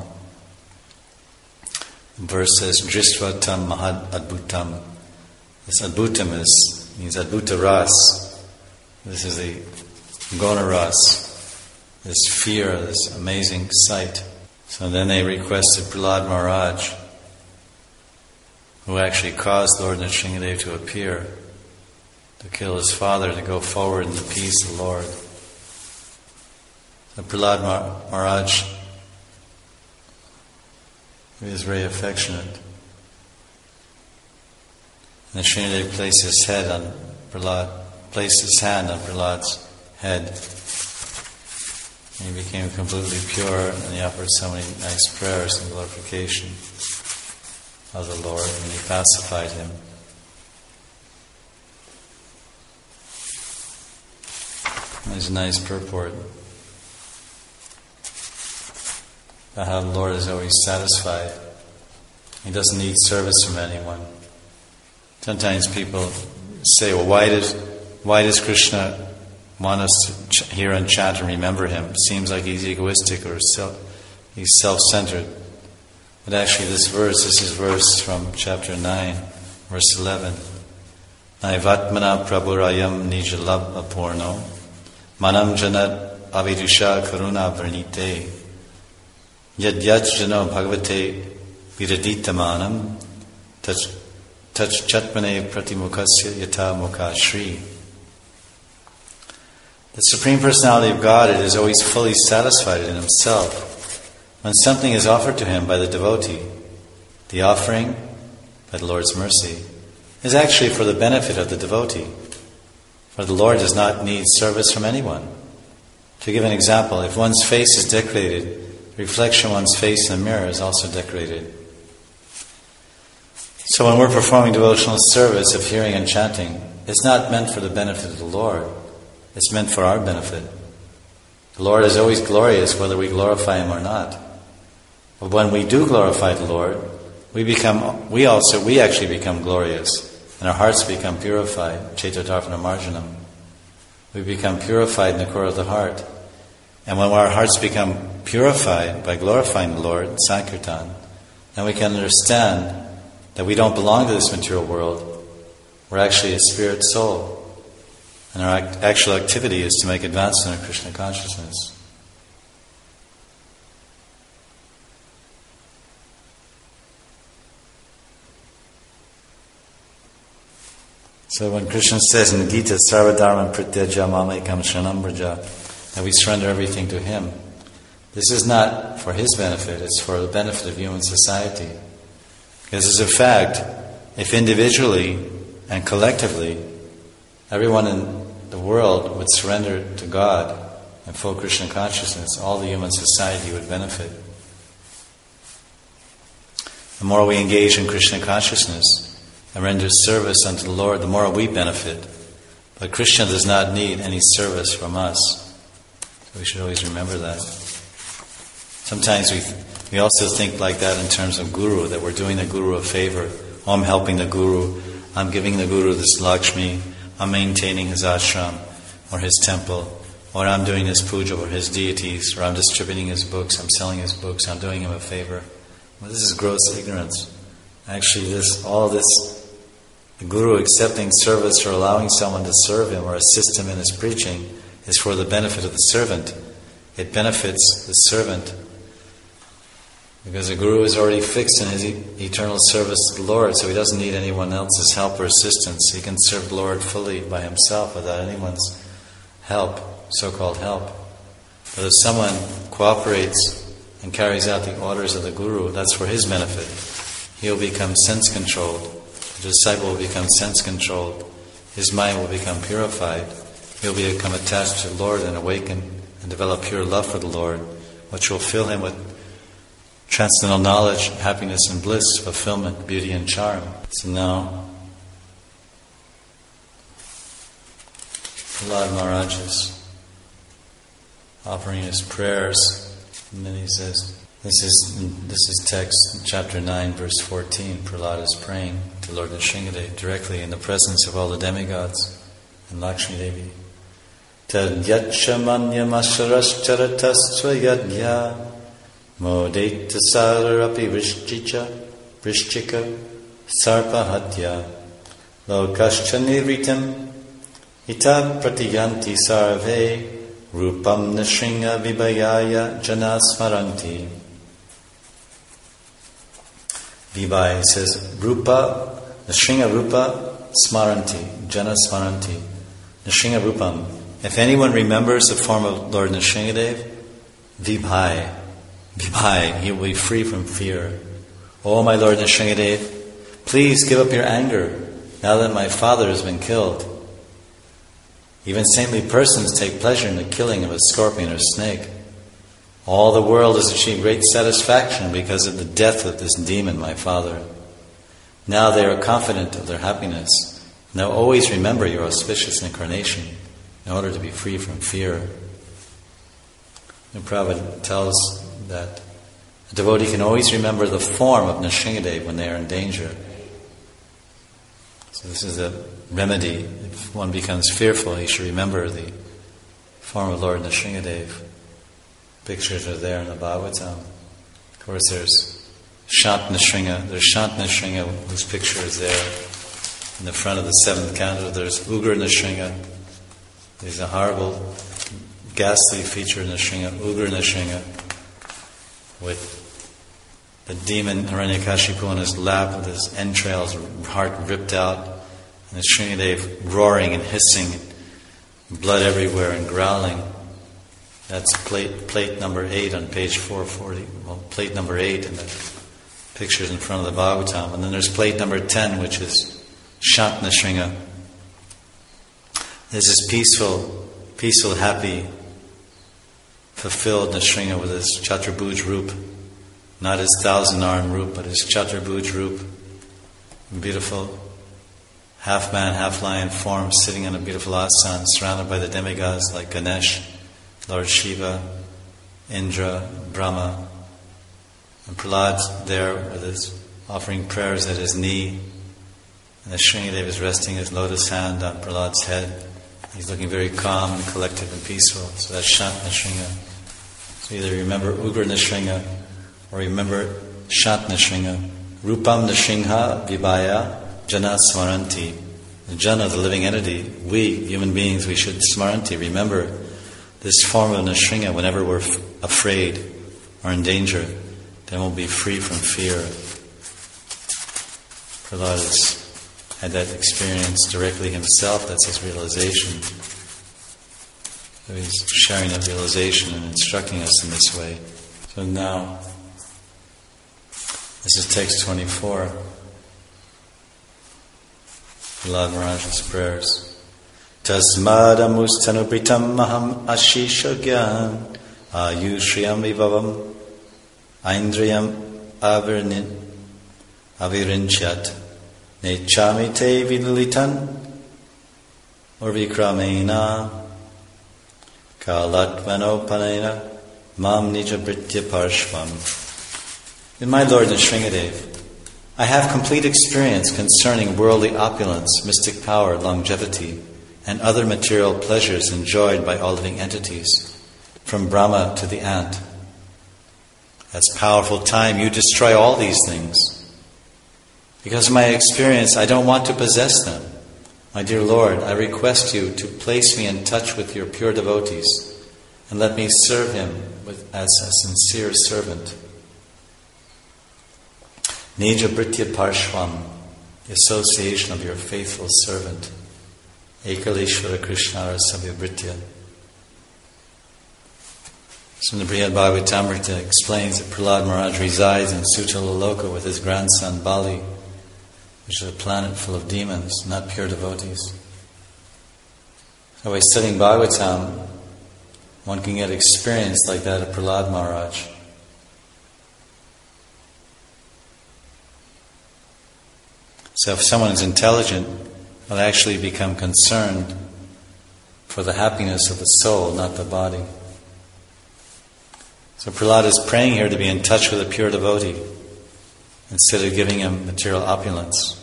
S1: The verse says, Dristvatam Mahad Adbhutam. This Adbhutam means Adbhuta Ras. This is the Gona Ras, this fear, this amazing sight. So then they requested Prahlad Maharaj, who actually caused Lord Nrsingadev to appear, to kill his father, to go forward and appease the Lord. So Prahlad Maharaj, he was very affectionate. Nrsingadev placed his hand on Prahlad's head. And he became completely pure, and he offered so many nice prayers and glorification of the Lord, and he pacified him. There's a nice purport about how the Lord is always satisfied He doesn't need service from anyone. Sometimes people say, well, why does Krishna want us to hear and chant and remember him? It seems like he's egoistic or he's self-centered. But actually this is verse from chapter 9, verse 11. Naivatmana prabhurayam nijalab apurno manam janat avidusha karuna varnite yadyaj jano bhagavate viraditamanam tachatmane pratimukasya yata mukashri. The Supreme Personality of God is always fully satisfied in himself. When something is offered to him by the devotee, the offering, by the Lord's mercy, is actually for the benefit of the devotee. For the Lord does not need service from anyone. To give an example, if one's face is decorated, the reflection of one's face in the mirror is also decorated. So when we're performing devotional service of hearing and chanting, it's not meant for the benefit of the Lord. It's meant for our benefit. The Lord is always glorious whether we glorify Him or not. But when we do glorify the Lord, we actually become glorious, and our hearts become purified. Cetatarpana marjanam. We become purified in the core of the heart. And when our hearts become purified by glorifying the Lord, Sankirtan, then we can understand that we don't belong to this material world. We're actually a spirit soul. And our actual activity is to make advancement in Krishna consciousness. So when Krishna says in the Gita, Sarvadharma prityaja mamekam sharanam vraja, that we surrender everything to Him, this is not for His benefit, it's for the benefit of human society. Because as a fact, if individually and collectively everyone in the world would surrender to God and full Krishna consciousness, all the human society would benefit. The more we engage in Krishna consciousness and render service unto the Lord, the more we benefit. But Krishna does not need any service from us. So we should always remember that. Sometimes we also think like that in terms of guru, that we're doing the guru a favor. Oh, I'm helping the guru. I'm giving the guru this Lakshmi. I'm maintaining his ashram or his temple. Or I'm doing his puja for his deities. Or I'm distributing his books. I'm selling his books. I'm doing him a favor. Well, this is gross ignorance. Actually, the guru accepting service or allowing someone to serve him or assist him in his preaching is for the benefit of the servant. It benefits the servant. Because the guru is already fixed in his eternal service to the Lord, so he doesn't need anyone else's help or assistance. He can serve the Lord fully by himself without anyone's help, so-called help. But if someone cooperates and carries out the orders of the guru, that's for his benefit. He'll become sense-controlled. The disciple will become sense-controlled. His mind will become purified. He'll become attached to the Lord and awaken and develop pure love for the Lord, which will fill him with transcendental knowledge, happiness and bliss, fulfillment, beauty and charm. So now, Prahlad Maharaj is offering his prayers, and then he says, this is text, chapter 9, verse 14. Prahlad is praying to Lord Nrsingadev directly in the presence of all the demigods and Lakshmi Devi. Tad yachamanyam asharascharatastva yadya Modeta sararapi vrishchika sarpahatya lokascha nivritam ita pratiyanti sarve rupam nrsinga vibhayaya janasmaranti. Vibhaya says, Rupa, nrsinga rupa smaranti, janasmaranti. Nrsinga rupam. If anyone remembers the form of Lord Nrsingadev, vibhaya. Vibhaya, he will be free from fear. Oh, my Lord Nrsingadev, please give up your anger now that my father has been killed. Even saintly persons take pleasure in the killing of a scorpion or snake. All the world has achieved great satisfaction because of the death of this demon, my father. Now they are confident of their happiness. Now always remember your auspicious incarnation in order to be free from fear. And Prabhupada tells that A devotee can always remember the form of Nrsingadev when they are in danger. So this is a remedy. If one becomes fearful, he should remember the form of Lord Nrsingadev. Pictures are there in the Bhagavatam. Of course, there's Shant Nrsinga. There's Shant Nrsinga, whose picture is there in the front of the 7th canto. There's Ugra Nrsinga. There's a horrible, ghastly feature in Nrsinga, Ugra Nrsinga, with the demon Hiranyakashipu on his lap with his entrails, heart ripped out, and Nrsingadev roaring and hissing, and blood everywhere and growling. That's plate number 8 on page 440. Well, plate number 8 in the pictures in front of the Bhagavatam. And then there's plate number 10, which is Shant Nrsinga. There's this peaceful, happy, fulfilled Nrsinga with his Chaturabhuj Roop. Not his 1,000-arm Roop, but his Chaturabhuj Roop. Beautiful, half man, half lion form, sitting on a beautiful asana, surrounded by the demigods like Ganesh, Lord Shiva, Indra, Brahma. And Prahlad's there with his offering prayers at his knee. And the Nrsingadev is resting his lotus hand on Prahlad's head. He's looking very calm and collected and peaceful. So that's Shant Nrsinga. So either remember Ugra Nrsinga or remember Shant Nrsinga. Rupam Nrsinga Vibhaya Jana Smaranti. The Jana, the living entity, we, human beings, we should Smaranti, remember this form of Nrsinga whenever we're afraid or in danger. Then we'll be free from fear. Prahlad has had that experience directly himself. That's his realization. So he's sharing that realization and instructing us in this way. So now, this is text 24. Prahlad Maharaj's prayers. Tasmadamustanubritam maham ashishagyan ayushriyam vivavam Aindriyam avirinchyat nechami te vidulitan urvikramena kalatmanopanena mam nijabritya parshvam. In my Lord Nrsingadev, I have complete experience concerning worldly opulence, mystic power, longevity, and other material pleasures enjoyed by all living entities, from Brahma to the ant. As powerful time, you destroy all these things. Because of my experience, I don't want to possess them. My dear Lord, I request you to place me in touch with your pure devotees and let me serve him as a sincere servant. Nija Britya Parshvam, the association of your faithful servant. Ekaleshwara Krishnara Savya Britya. So the Brihad Bhagavatamrita explains that Prahlad Maharaj resides in Sutalaloka with his grandson Bali, which is a planet full of demons, not pure devotees. So by studying Bhagavatam, one can get experience like that of Prahlad Maharaj. So if someone is intelligent, they'll actually become concerned for the happiness of the soul, not the body. So Prahlad is praying here to be in touch with a pure devotee instead of giving him material opulence.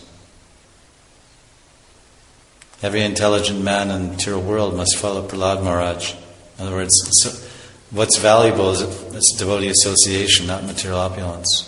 S1: Every intelligent man in the material world must follow Prahlad Maharaj. In other words, what's valuable is devotee association, not material opulence.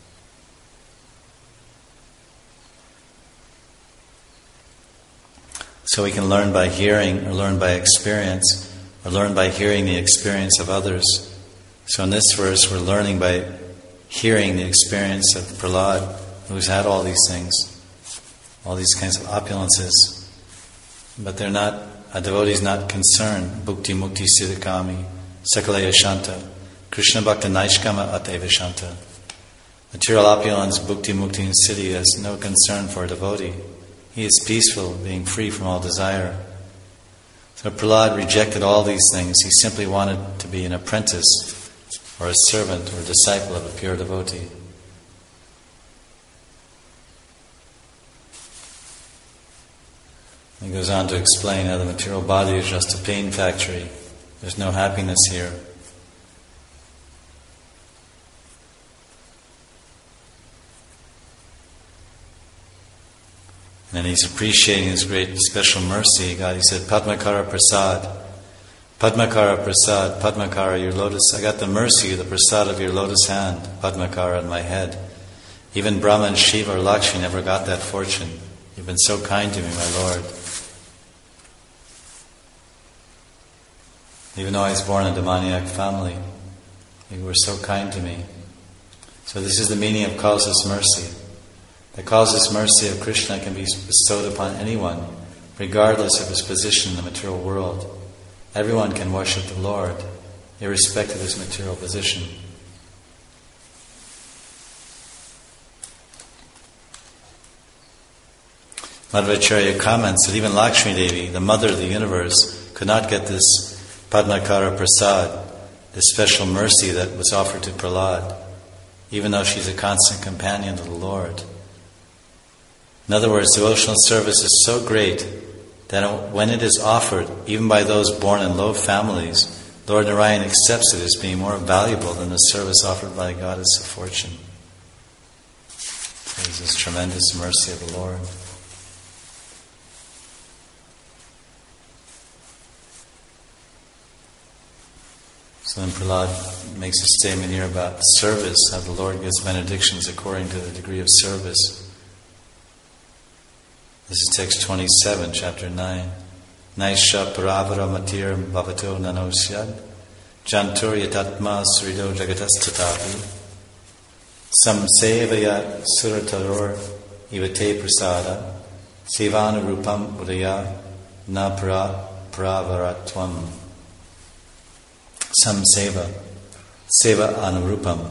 S1: So we can learn by hearing, or learn by experience, or learn by hearing the experience of others. So in this verse, we're learning by hearing the experience of Prahlad, who's had all these things, all these kinds of opulences. But they're not, a devotee is not concerned. Bhukti mukti siddhikami, sakalaya shanta, Krishna bhakta naishkama ateva shanta. Material opulence, bhukti mukti and siddhi has no concern for a devotee. He is peaceful, being free from all desire. So Prahlad rejected all these things. He simply wanted to be an apprentice or a servant or a disciple of a pure devotee. He goes on to explain how the material body is just a pain factory. There's no happiness here. And he's appreciating his great special mercy. God, he said, Padmakara Prasad. Padmakara Prasad. Padmakara, your lotus. I got the mercy, the prasad of your lotus hand. Padmakara on my head. Even Brahma and Shiva or Lakshmi never got that fortune. You've been so kind to me, my Lord. Even though I was born in a demoniac family, you were so kind to me. So this is the meaning of causeless mercy. The causeless mercy of Krishna can be bestowed upon anyone, regardless of his position in the material world. Everyone can worship the Lord, irrespective of his material position. Madhvacharya comments that even Lakshmi Devi, the mother of the universe, could not get this Padmakara Prasad, this special mercy that was offered to Prahlad, even though she's a constant companion of the Lord. In other words, devotional service is so great that when it is offered, even by those born in low families, Lord Narayan accepts it as being more valuable than the service offered by the Goddess of Fortune. There's this tremendous mercy of the Lord. So then Prahlad makes a statement here about service, how the Lord gives benedictions according to the degree of service. This is text 27, chapter 9. Naisha paravara matir bhavato nanosyad jantur yatatma surido jagatastatavi samsevaya surataror ivate prasada sevana rupam udaya na paravaratvam. Samseva, seva anurupam.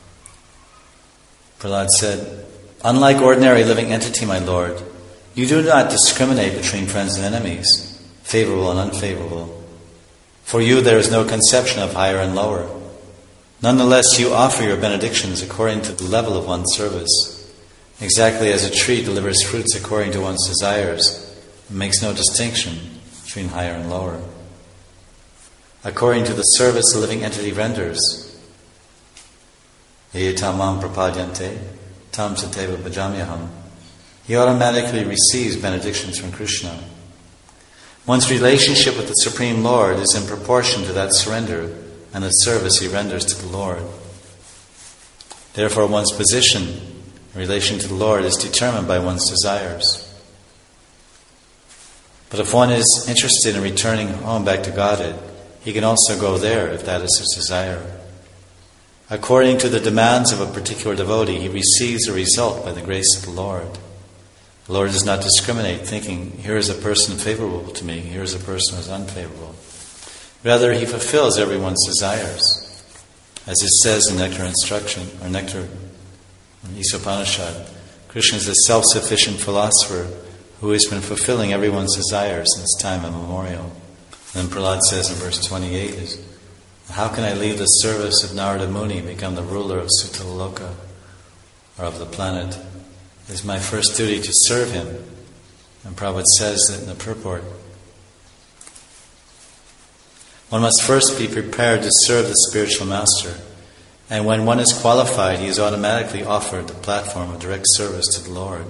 S1: Prahlad said, unlike ordinary living entity, my Lord, you do not discriminate between friends and enemies, favorable and unfavorable. For you there is no conception of higher and lower. Nonetheless, you offer your benedictions according to the level of one's service, exactly as a tree delivers fruits according to one's desires, and makes no distinction between higher and lower. According to the service the living entity renders. Yetamam prapadyante, tam sateva bhajamyaham. He automatically receives benedictions from Krishna. One's relationship with the Supreme Lord is in proportion to that surrender and the service he renders to the Lord. Therefore, one's position in relation to the Lord is determined by one's desires. But if one is interested in returning home back to Godhead, he can also go there if that is his desire. According to the demands of a particular devotee, he receives the result by the grace of the Lord. The Lord does not discriminate, thinking, here is a person favorable to me, here is a person who is unfavorable. Rather, he fulfills everyone's desires. As it says in Nectar Instruction, or Nectar in Isopanishad, Krishna is a self-sufficient philosopher who has been fulfilling everyone's desires since time immemorial. Then Prahlad says in verse 28, is, how can I leave the service of Narada Muni and become the ruler of Sutalaloka, or of the planet? It is my first duty to serve him. And Prabhupada says that in the purport. One must first be prepared to serve the spiritual master. And when one is qualified, he is automatically offered the platform of direct service to the Lord.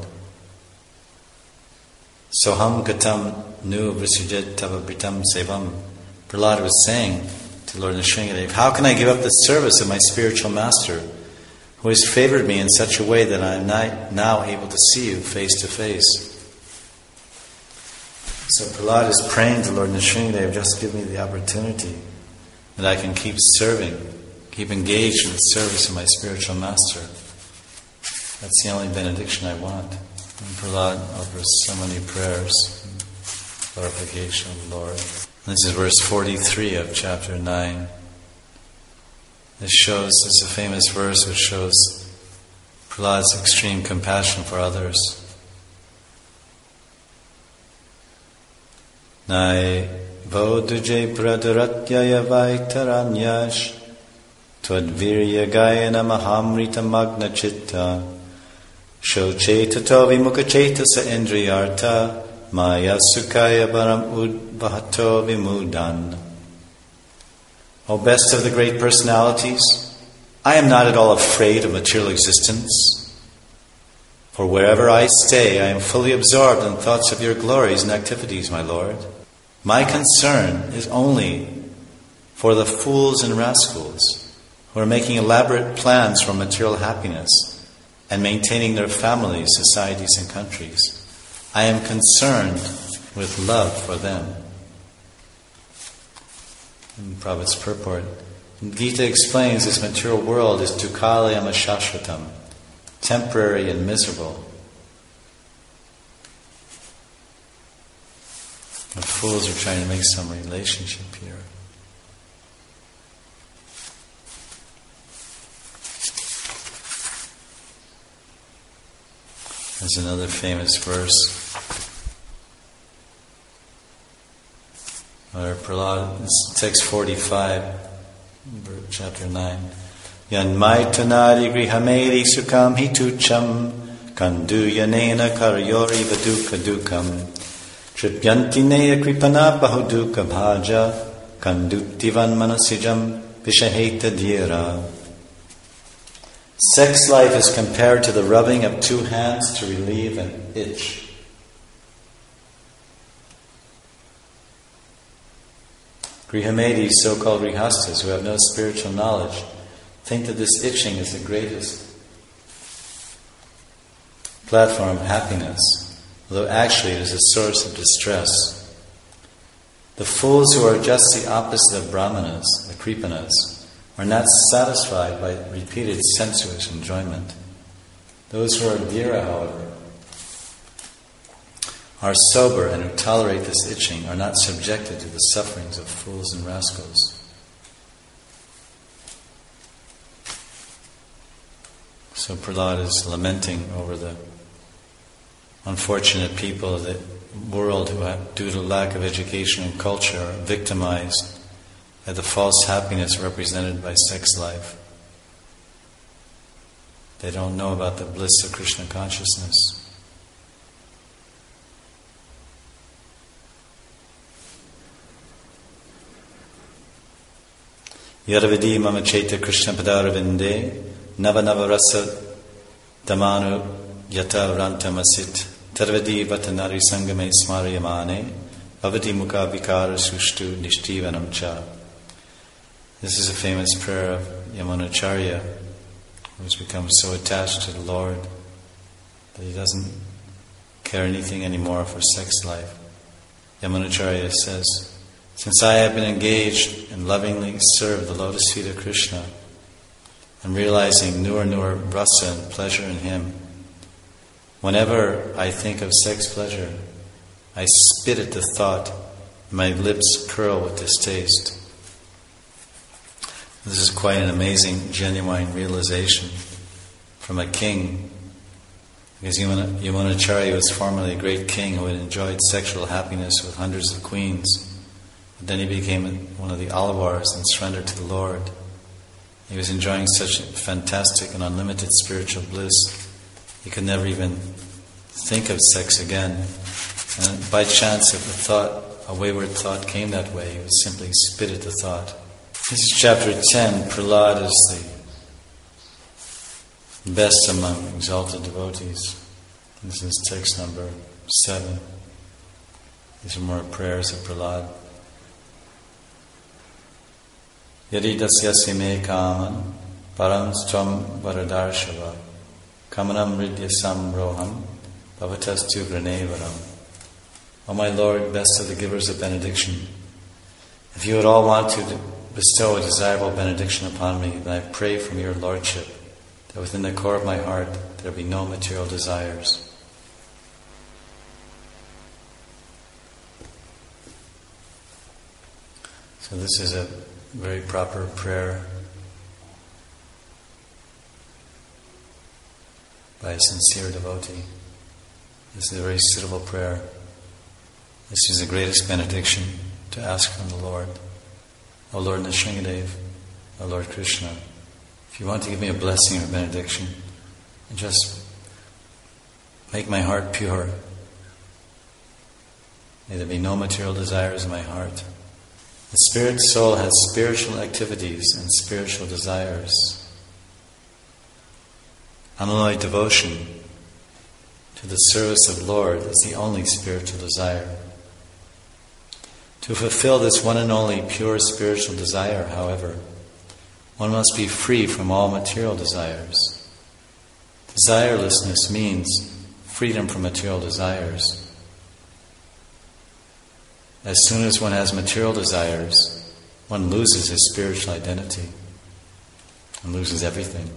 S1: Soham gatam nu vrisujit tavabritam sevam. Prahlad was saying to Lord Nrsingadev, how can I give up the service of my spiritual master, who has favored me in such a way that I am now able to see you face to face? So Prahlad is praying to Lord Nrsingadev, just give me the opportunity that I can keep serving, keep engaged in the service of my spiritual master. That's the only benediction I want. And Prahlad offers so many prayers, glorification of the Lord. This is verse 43 of chapter 9. This is a famous verse which shows Prahlad's extreme compassion for others. Nai voduje pradaratyaya vaitaranyash twadvirya gayana mahamrita magna chitta Shochetato vimukachetasa indriyarta maya sukaya baram udvahato vimudan. O best of the great personalities, I am not at all afraid of material existence, For wherever I stay, I am fully absorbed in thoughts of your glories and activities, my Lord. My concern is only for the fools and rascals who are making elaborate plans for material happiness and maintaining their families, societies, and countries. I am concerned with love for them. In Prabhupada's purport, Gita explains this material world is tukalayam shashvatam, temporary and miserable. The fools are trying to make some relationship here. There's another famous verse where Prahlad, it's text 45, chapter 9. Yanmaitanari grihameri sukam hitucham kandu yanena karyori vaduka dukam tripyantineya kripana bahuduka bhaja kandutivan manasijam vishaheta dhyera. Sex life is compared to the rubbing of two hands to relieve an itch. Grihamedis, so-called grihastas, who have no spiritual knowledge, think that this itching is the greatest platform of happiness, although actually it is a source of distress. The fools who are just the opposite of brahmanas, the kripanas, are not satisfied by repeated sensuous enjoyment. Those who are dhira, however, are sober and who tolerate this itching are not subjected to the sufferings of fools and rascals. So Prahlad is lamenting over the unfortunate people of the world who, due to lack of education and culture, are victimized by the false happiness represented by sex life. They don't know about the bliss of Krishna consciousness. Yaravidi mama chaita Krishna padaravinde nava nava rasa damanu yata rantamasit tarvadi vatanari sangame smarayamane bhavati mukha vikara sushtu nishtivanam cha. This is a famous prayer of Yamunacharya, who has become so attached to the Lord that he doesn't care anything anymore for sex life. Yamunacharya says, since I have been engaged and lovingly served the lotus feet of Krishna and realizing nur rasa and pleasure in him, whenever I think of sex pleasure, I spit at the thought, my lips curl with distaste. This is quite an amazing, genuine realization from a king, because Yamunacharya was formerly a great king who had enjoyed sexual happiness with hundreds of queens. But then he became one of the Alvars and surrendered to the Lord. He was enjoying such fantastic and unlimited spiritual bliss, he could never even think of sex again. And by chance, if a wayward thought came that way, he would simply spit at the thought. This is chapter 10. Prahlad is the best among exalted devotees. This is text number 7. These are more prayers of Prahlad. Yadi dasyasi me kaman param stvam varadarshava kamanam ridyasam roham bhavatastu granevaram. O my Lord, best of the givers of benediction, if you at all want to bestow a desirable benediction upon me, then I pray from your Lordship that within the core of my heart there be no material desires. So this is a very proper prayer by a sincere devotee. This is a very suitable prayer. This is the greatest benediction to ask from the Lord. O Lord Nrsingadev, O Lord Krishna, if you want to give me a blessing or benediction, just make my heart pure. May there be no material desires in my heart. The spirit soul has spiritual activities and spiritual desires. Unalloyed devotion to the service of Lord is the only spiritual desire. To fulfill this one and only pure spiritual desire, however, one must be free from all material desires. Desirelessness means freedom from material desires. As soon as one has material desires, one loses his spiritual identity and loses everything.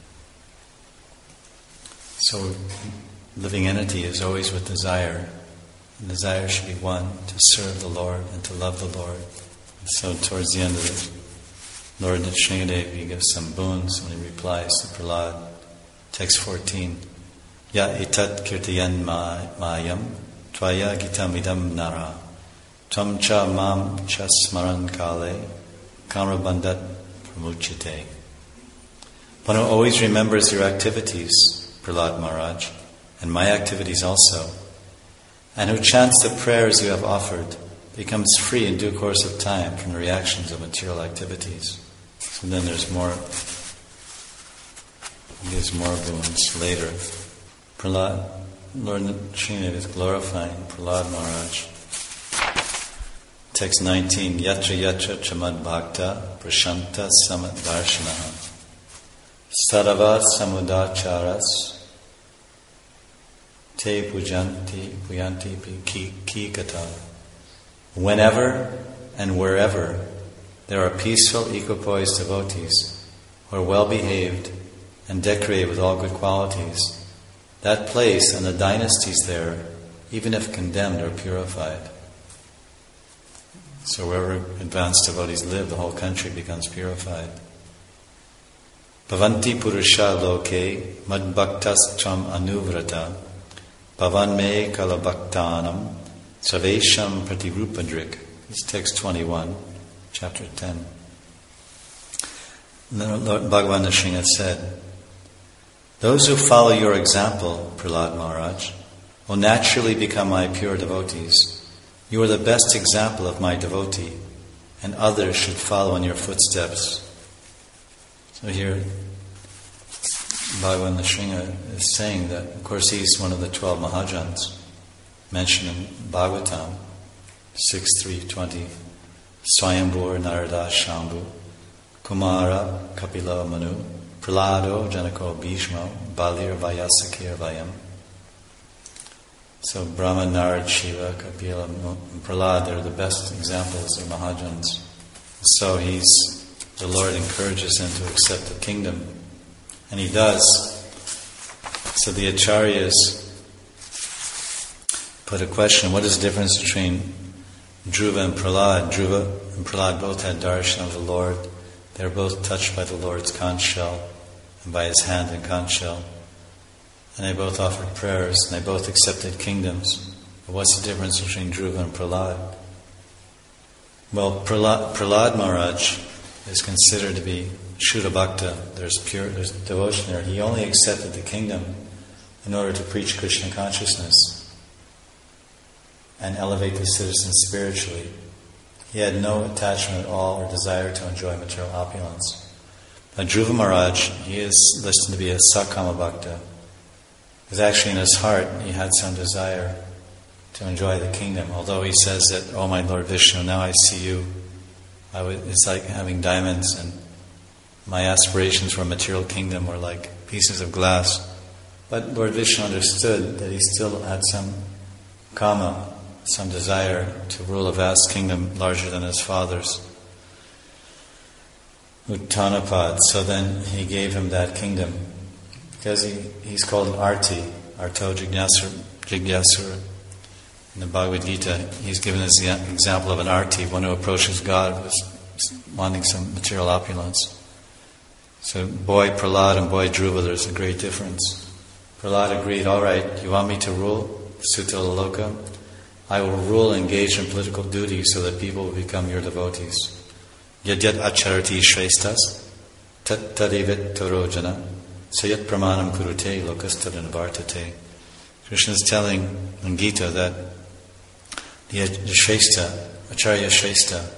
S1: So, living entity is always with desire. And desire should be one, to serve the Lord and to love the Lord. And so towards the end of it, Lord Nrsingadev, he gives some boons when he replies to Prahlad. Text 14. Ya etat kirtayan mayam tvaya gitam idam nara tvam cha mam cha smaran kale kamrabandhat pramuchite. One who always remembers your activities, Prahlad Maharaj, and my activities also, and who chants the prayers you have offered, becomes free in due course of time from the reactions of material activities. So then there's more boons later. Prahlad, Lord Nrsingadev is glorifying Prahlad Maharaj. Text 19. Yatra yatra chamad bhakta prashanta samat darshanaha sarava samudacharas te puyanti ki kata. Whenever and wherever there are peaceful, equipoised devotees who are well behaved and decorated with all good qualities, that place and the dynasties there, even if condemned, are purified. So wherever advanced devotees live, the whole country becomes purified. Bhavanti purusha loke madbhaktas tram anuvrata bhavan me kalabhaktanam sarvesham pratirupadrik. It's text 21, chapter 10. Lord Bhagavan Nrsinga said, those who follow your example, Prahlad Maharaj, will naturally become my pure devotees. You are the best example of my devotee, and others should follow in your footsteps. So here, Bhagavan Nrsinga is saying that, of course, he's one of the 12 Mahajans mentioned in Bhagavatam 6.3.20. Swayambhur Narada Shambhu Kumara Kapila Manu Prahlado Janako Bhishmo Balir Vayasakir Vayam. So Brahma, Narad, Shiva, Kapila, and Prahlad, they're the best examples of Mahajans. So the Lord encourages him to accept the kingdom. And he does. So the Acharyas put a question, what is the difference between Dhruva and Prahlad? Dhruva and Prahlad both had darshan of the Lord. They were both touched by the Lord's conch shell and by his hand and conch shell. And they both offered prayers and they both accepted kingdoms. But what's the difference between Dhruva and Prahlad? Well, Prahlad Maharaj is considered to be Shuddha Bhakta. There's devotion there. He only accepted the kingdom in order to preach Krishna consciousness and elevate the citizens spiritually. He had no attachment at all or desire to enjoy material opulence. But Dhruva Maharaj, he is listed to be a Sakama Bhakta. Because actually in his heart, he had some desire to enjoy the kingdom. Although he says that, oh my Lord Vishnu, now I see you. It's like having diamonds, and my aspirations for a material kingdom were like pieces of glass. But Lord Vishnu understood that he still had some kama, some desire to rule a vast kingdom larger than his father's, Uttanapad. So then he gave him that kingdom. Because he's called an Arti, Arto Jigyasura. In the Bhagavad Gita, he's given as the example of an Arti, one who approaches God with wanting some material opulence. So boy Prahlad and boy Dhruva, there's a great difference. Prahlad agreed, all right, you want me to rule Sutala Loka? I will rule and engage in political duty so that people will become your devotees. Yadyat acharati shrestas tat tadivet torojana sayat pramanam kurute lokastadanavartate. Krishna is telling in Gita that the Acharya Shrestha,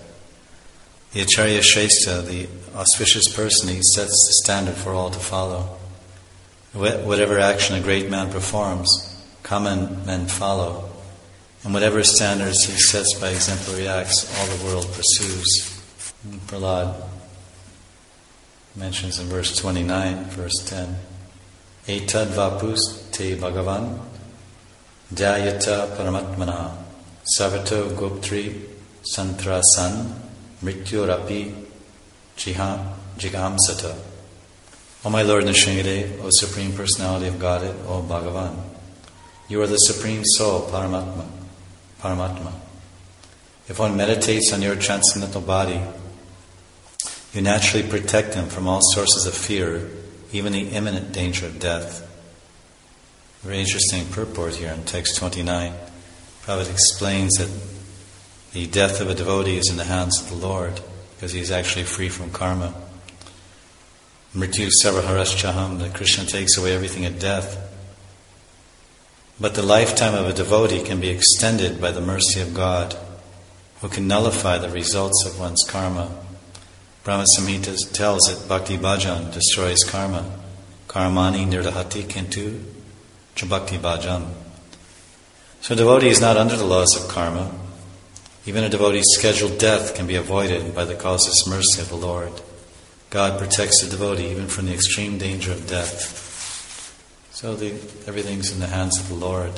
S1: the auspicious person, he sets the standard for all to follow. Whatever action a great man performs, common men follow. And whatever standards he sets by exemplary acts, all the world pursues. And Prahlad mentions in verse 29, verse 10, Etad vapus te bhagavan dhyayata paramatmana savato goptri santrasan mrityurapi jigamsata. O my Lord Nrsingadev, O Supreme Personality of Godhead, O Bhagavan, you are the Supreme Soul, Paramatma. If one meditates on your transcendental body, you naturally protect him from all sources of fear, even the imminent danger of death. Very interesting purport here in text 29. Prabhupada explains that the death of a devotee is in the hands of the Lord, because he is actually free from karma. Mrityu sarvaharaschaham, that Krishna takes away everything at death. But the lifetime of a devotee can be extended by the mercy of God, who can nullify the results of one's karma. Brahma Samhita tells that Bhakti Bhajan destroys karma. Karmani nirdahati kintu cha Bhakti Bhajan. So a devotee is not under the laws of karma. Even a devotee's scheduled death can be avoided by the causeless mercy of the Lord. God protects the devotee even from the extreme danger of death. So everything's in the hands of the Lord.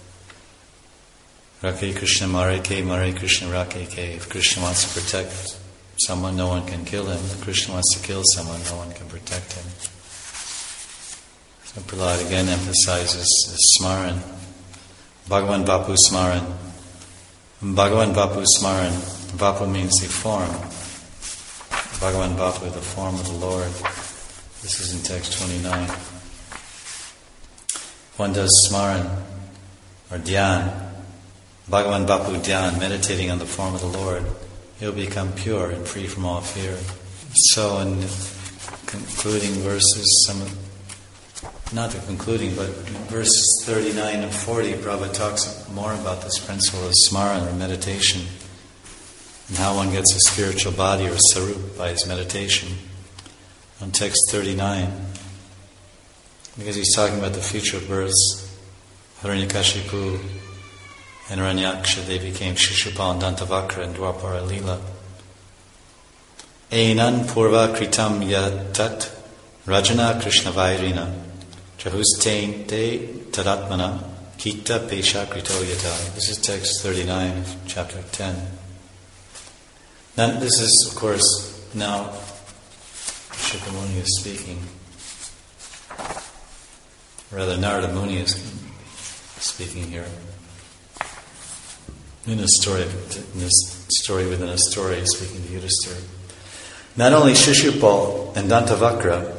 S1: Rake Krishna Mare Krishna Rake Ke. If Krishna wants to protect someone, no one can kill him. If Krishna wants to kill someone, no one can protect him. So Prahlad again emphasizes Smaran. Bhagavan Vapu Smaran. Bhagavan Vapu Smaran. Vapu means the form. Bhagavan Vapu, the form of the Lord. This is in text 29. One does Smaran, or Dhyan. Bhagavan Vapu Dhyan, meditating on the form of the Lord. He'll become pure and free from all fear. So in the concluding verses, not the concluding, but verses 39 and 40, Prabhupada talks more about this principle of Smaran, or meditation, and how one gets a spiritual body or sarup by his meditation. On text 39, because he's talking about the future births, Hiranyakashipu and Hiranyaksha, they became Shishupal and Dantavakra and Dwapara Leela. Einan purva kritam yatat rajana krishna vairina trahustein te tadatmana kita pesha krito yata. This is text 39, chapter 10. Now, this is, of course, now Shukra Muni is speaking. Rather, Narada Muni is speaking here. In this story within a story, speaking to Yudhisthira. Not only Shishupal and Dantavakra,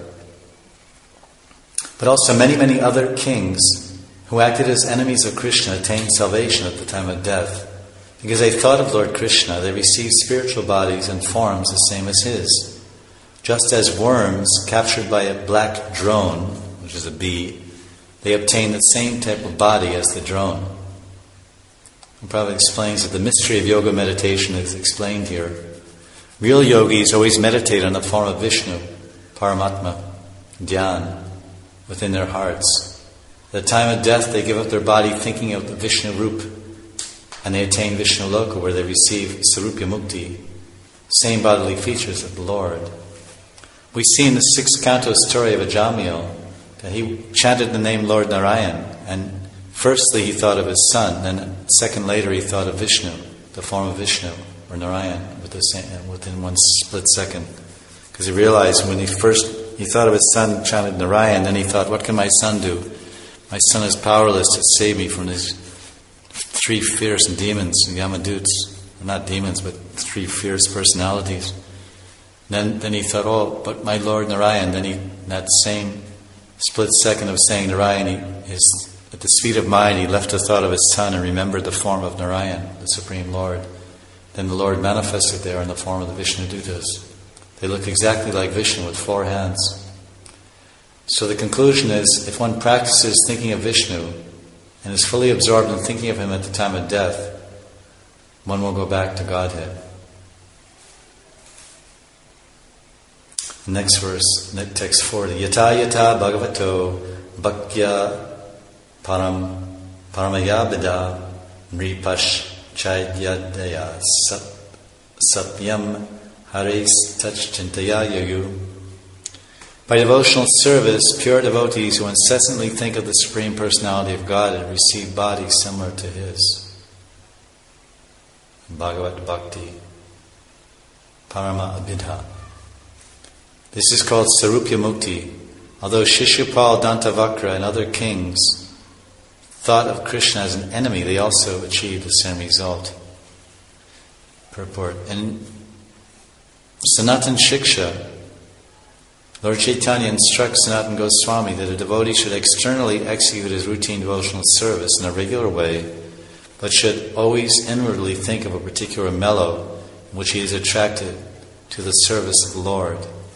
S1: but also many, many other kings who acted as enemies of Krishna attained salvation at the time of death. Because they thought of Lord Krishna, they received spiritual bodies and forms the same as his. Just as worms captured by a black drone, which is a bee, they obtain the same type of body as the drone. And Prabhupada explains that the mystery of yoga meditation is explained here. Real yogis always meditate on the form of Vishnu, Paramatma, Dhyan, within their hearts. At the time of death, they give up their body thinking of the Vishnu Rup, and they attain Vishnu Loka, where they receive Sarupya Mukti, same bodily features of the Lord. We see in the 6th canto story of Ajamil that he chanted the name Lord Narayan, and firstly he thought of his son, then second later he thought of Vishnu, the form of Vishnu, or Narayan, within one split second. Because he realized when he thought of his son, chanted Narayan, then he thought, what can my son do? My son is powerless to save me from these 3 fierce demons, Yamaduts, not demons, but 3 fierce personalities. Then he thought, but my Lord Narayan. Then that same split second of saying Narayan, at the speed of mind, he left the thought of his son and remembered the form of Narayan, the Supreme Lord. Then the Lord manifested there in the form of the Vishnu Dutas. They look exactly like Vishnu with 4 hands. So the conclusion is, if one practices thinking of Vishnu and is fully absorbed in thinking of him at the time of death, one will go back to Godhead. Next verse, text 40. Yata yata bhagavato bhakya param Paramayabhida Nripash Chaidyadaya Sapyam Haris Touch Chintaya Yagu. By devotional service, pure devotees who incessantly think of the Supreme Personality of Godhead receive bodies similar to His. Bhagavat Bhakti Parama Abhidha. This is called Sarupya Mukti. Although Shishupal, Dantavakra and other kings thought of Krishna as an enemy, they also achieved the same result. Purport. In Sanatan Shiksha, Lord Chaitanya instructs Sanatana Goswami that a devotee should externally execute his routine devotional service in a regular way, but should always inwardly think of a particular mellow in which he is attracted to the service of the Lord.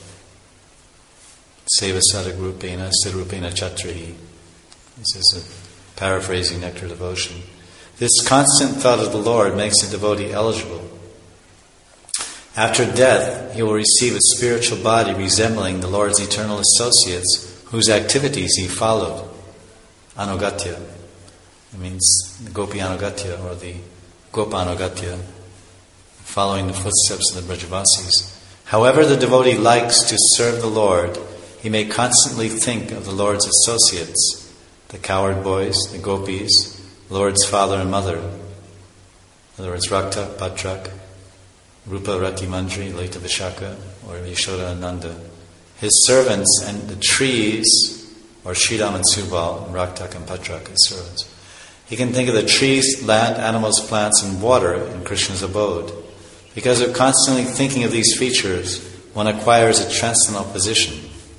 S1: Seva Sadagrupena Siddharupena Chatrahi. This is a paraphrasing Nectar Devotion. This constant thought of the Lord makes a devotee eligible. After death, he will receive a spiritual body resembling the Lord's eternal associates whose activities he followed. Anugatya. It means the Gopi Anugatya or the Gopa Anugatya, following the footsteps of the Brajavasis. However the devotee likes to serve the Lord, he may constantly think of the Lord's associates, the cowherd boys, the gopis, Lord's father and mother. In other words, Rakta, Patrak, Rupa Rati Mandri, Leta Vishaka, or Yashoda Ananda. His servants and the trees, or Sridham and Subal, Raktak and Patrak, his servants. He can think of the trees, land, animals, plants, and water in Krishna's abode. Because of constantly thinking of these features, one acquires a transcendental position.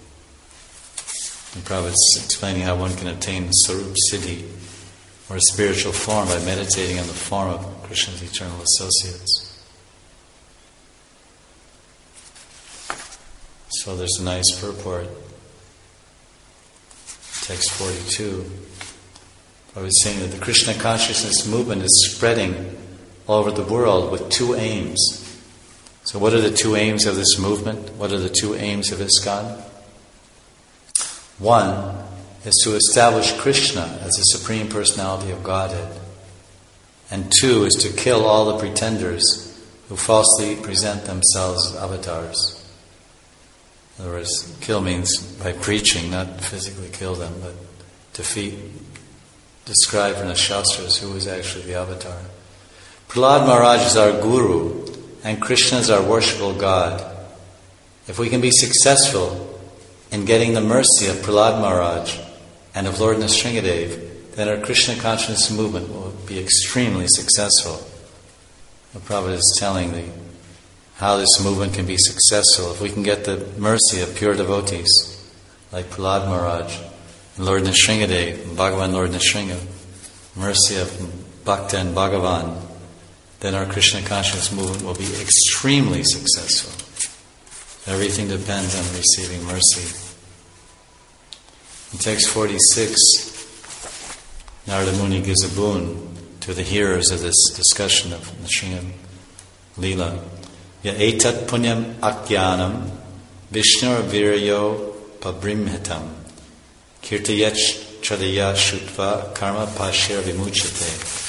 S1: And Prabhupada is explaining how one can attain Sarup Siddhi, or a spiritual form, by meditating on the form of Krishna's eternal associates. So there's a nice purport. Text 42. I was saying that the Krishna consciousness movement is spreading all over the world with two aims. So what are the two aims of this movement? What are the two aims of ISKCON? One is to establish Krishna as the Supreme Personality of Godhead. And two is to kill all the pretenders who falsely present themselves as avatars. In other words, kill means by preaching, not physically kill them, but defeat, describe from the Shastras who is actually the avatar. Prahlad Maharaj is our guru, and Krishna is our worshipful God. If we can be successful in getting the mercy of Prahlad Maharaj and of Lord Nrsingadev, then our Krishna consciousness movement will be extremely successful. The Prabhupada is telling how this movement can be successful if we can get the mercy of pure devotees like Prahlad Maharaj and Lord Nrsingadev and Bhagavan Lord Nrsinga, mercy of Bhakta and Bhagavan, then our Krishna consciousness movement will be extremely successful. Everything depends on receiving mercy. In text 46, Narada Muni gives a boon to the hearers of this discussion of Nrsinga Leela. Ya etat punyam akyanam Vishnur viryo pabrimhitam kirtayach chadaya shutva karma pashir vimuchate.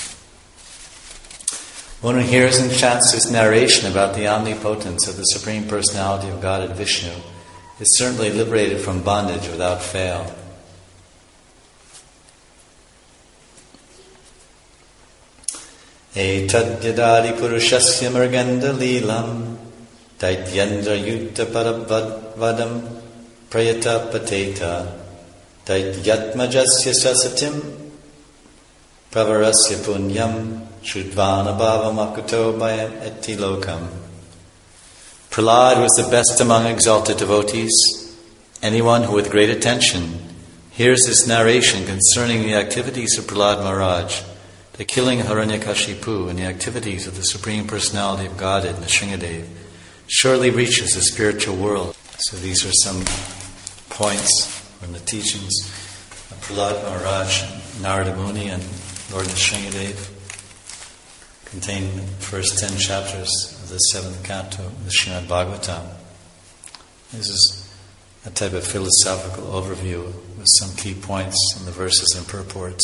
S1: One who hears and chants this narration about the omnipotence of the Supreme Personality of Godhead Vishnu is certainly liberated from bondage without fail. Etad yadadi purushasya marganda lilam daityendra yutta parabhadvadam prayata pateta daityatmajasya sasatim pravarasya punyam shudvana bhavam akuto bhayam eti lokam. Prahlad was the best among exalted devotees. Anyone who with great attention hears this narration concerning the activities of Prahlad Maharaj, the killing of Hiranyakashipu, and the activities of the Supreme Personality of Godhead, Nrsingadev, surely reaches the spiritual world. So these are some points from the teachings of Prahlad Maharaj, Narada Muni, and Lord Nrsingadev, contained in the first 10 chapters of the 7th canto of the Srimad Bhagavatam. This is a type of philosophical overview with some key points in the verses and purports.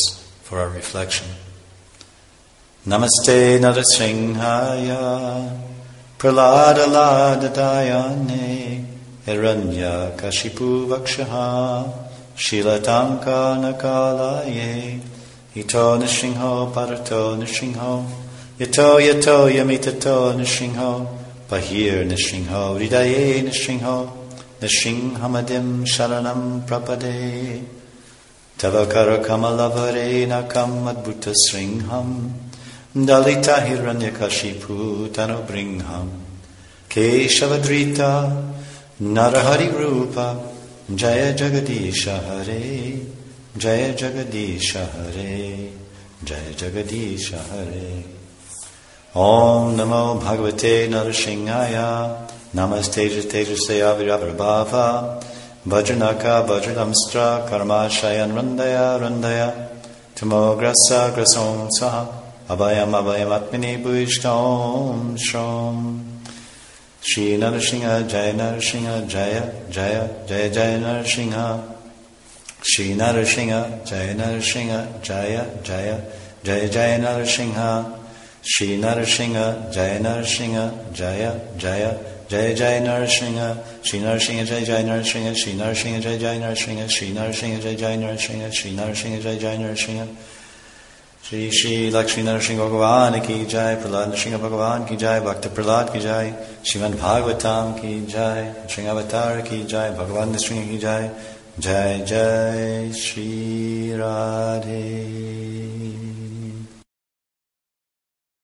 S1: for our reflection. Namaste Narasimhaya Prahlada Ladadayane Hiranya Kashipu Vakshaha Shilatanka Nakalaye Ito Nishingho Parato Nishingho Yato Yato Yamitato Nishingho Pahir Nishingho Ridaye Nishingho Nishinghamadim Sharanam Prapade Tavakara Kamalavare Nakam Adbhuta Sringham Dalita Hiranyakashipu Tanobringham Keshavadrita Narahari Rupa Jaya Jagadisha Hare Jaya Jagadisha Hare Jaya Jagadisha Hare Om Namo Bhagavate Narasimhaya Namaste Tejase Avirabhava Vajranaka Vajradamstra Karma Shayan Randaya Randaya Tamo Grasa Grasom Saha Abhayam Abhayam Atmini Bhuishtam Shram Shri Narasimha Jaya Narasimha Jaya Jaya Jaya Jaya Narasimha Shri Narasimha Jaya Narasimha Jaya Jaya Jaya Jaya Narasimha Shri Narasimha Jaya Narasimha Jaya Jaya Jaya Jaya Narasimha Shri Narasimha Jaya Jaya Narasimha Shri Narasimha Jaya Jaya Narasimha Shri Narasimha Jaya Jaya Narasimha Shri Narasimha Jaya Jaya Narasimha Shri Shri Lakshmi Narasimha Bhagavan ki Jai Prahlad Narasimha Bhagavan ki Jai Bhakta Prahlad ki Jai Srimad Bhagavatam ki Jai Narasimha Avatar ki Jai Bhagavan Narasimha ki Jai Jai Jai Shri Radhe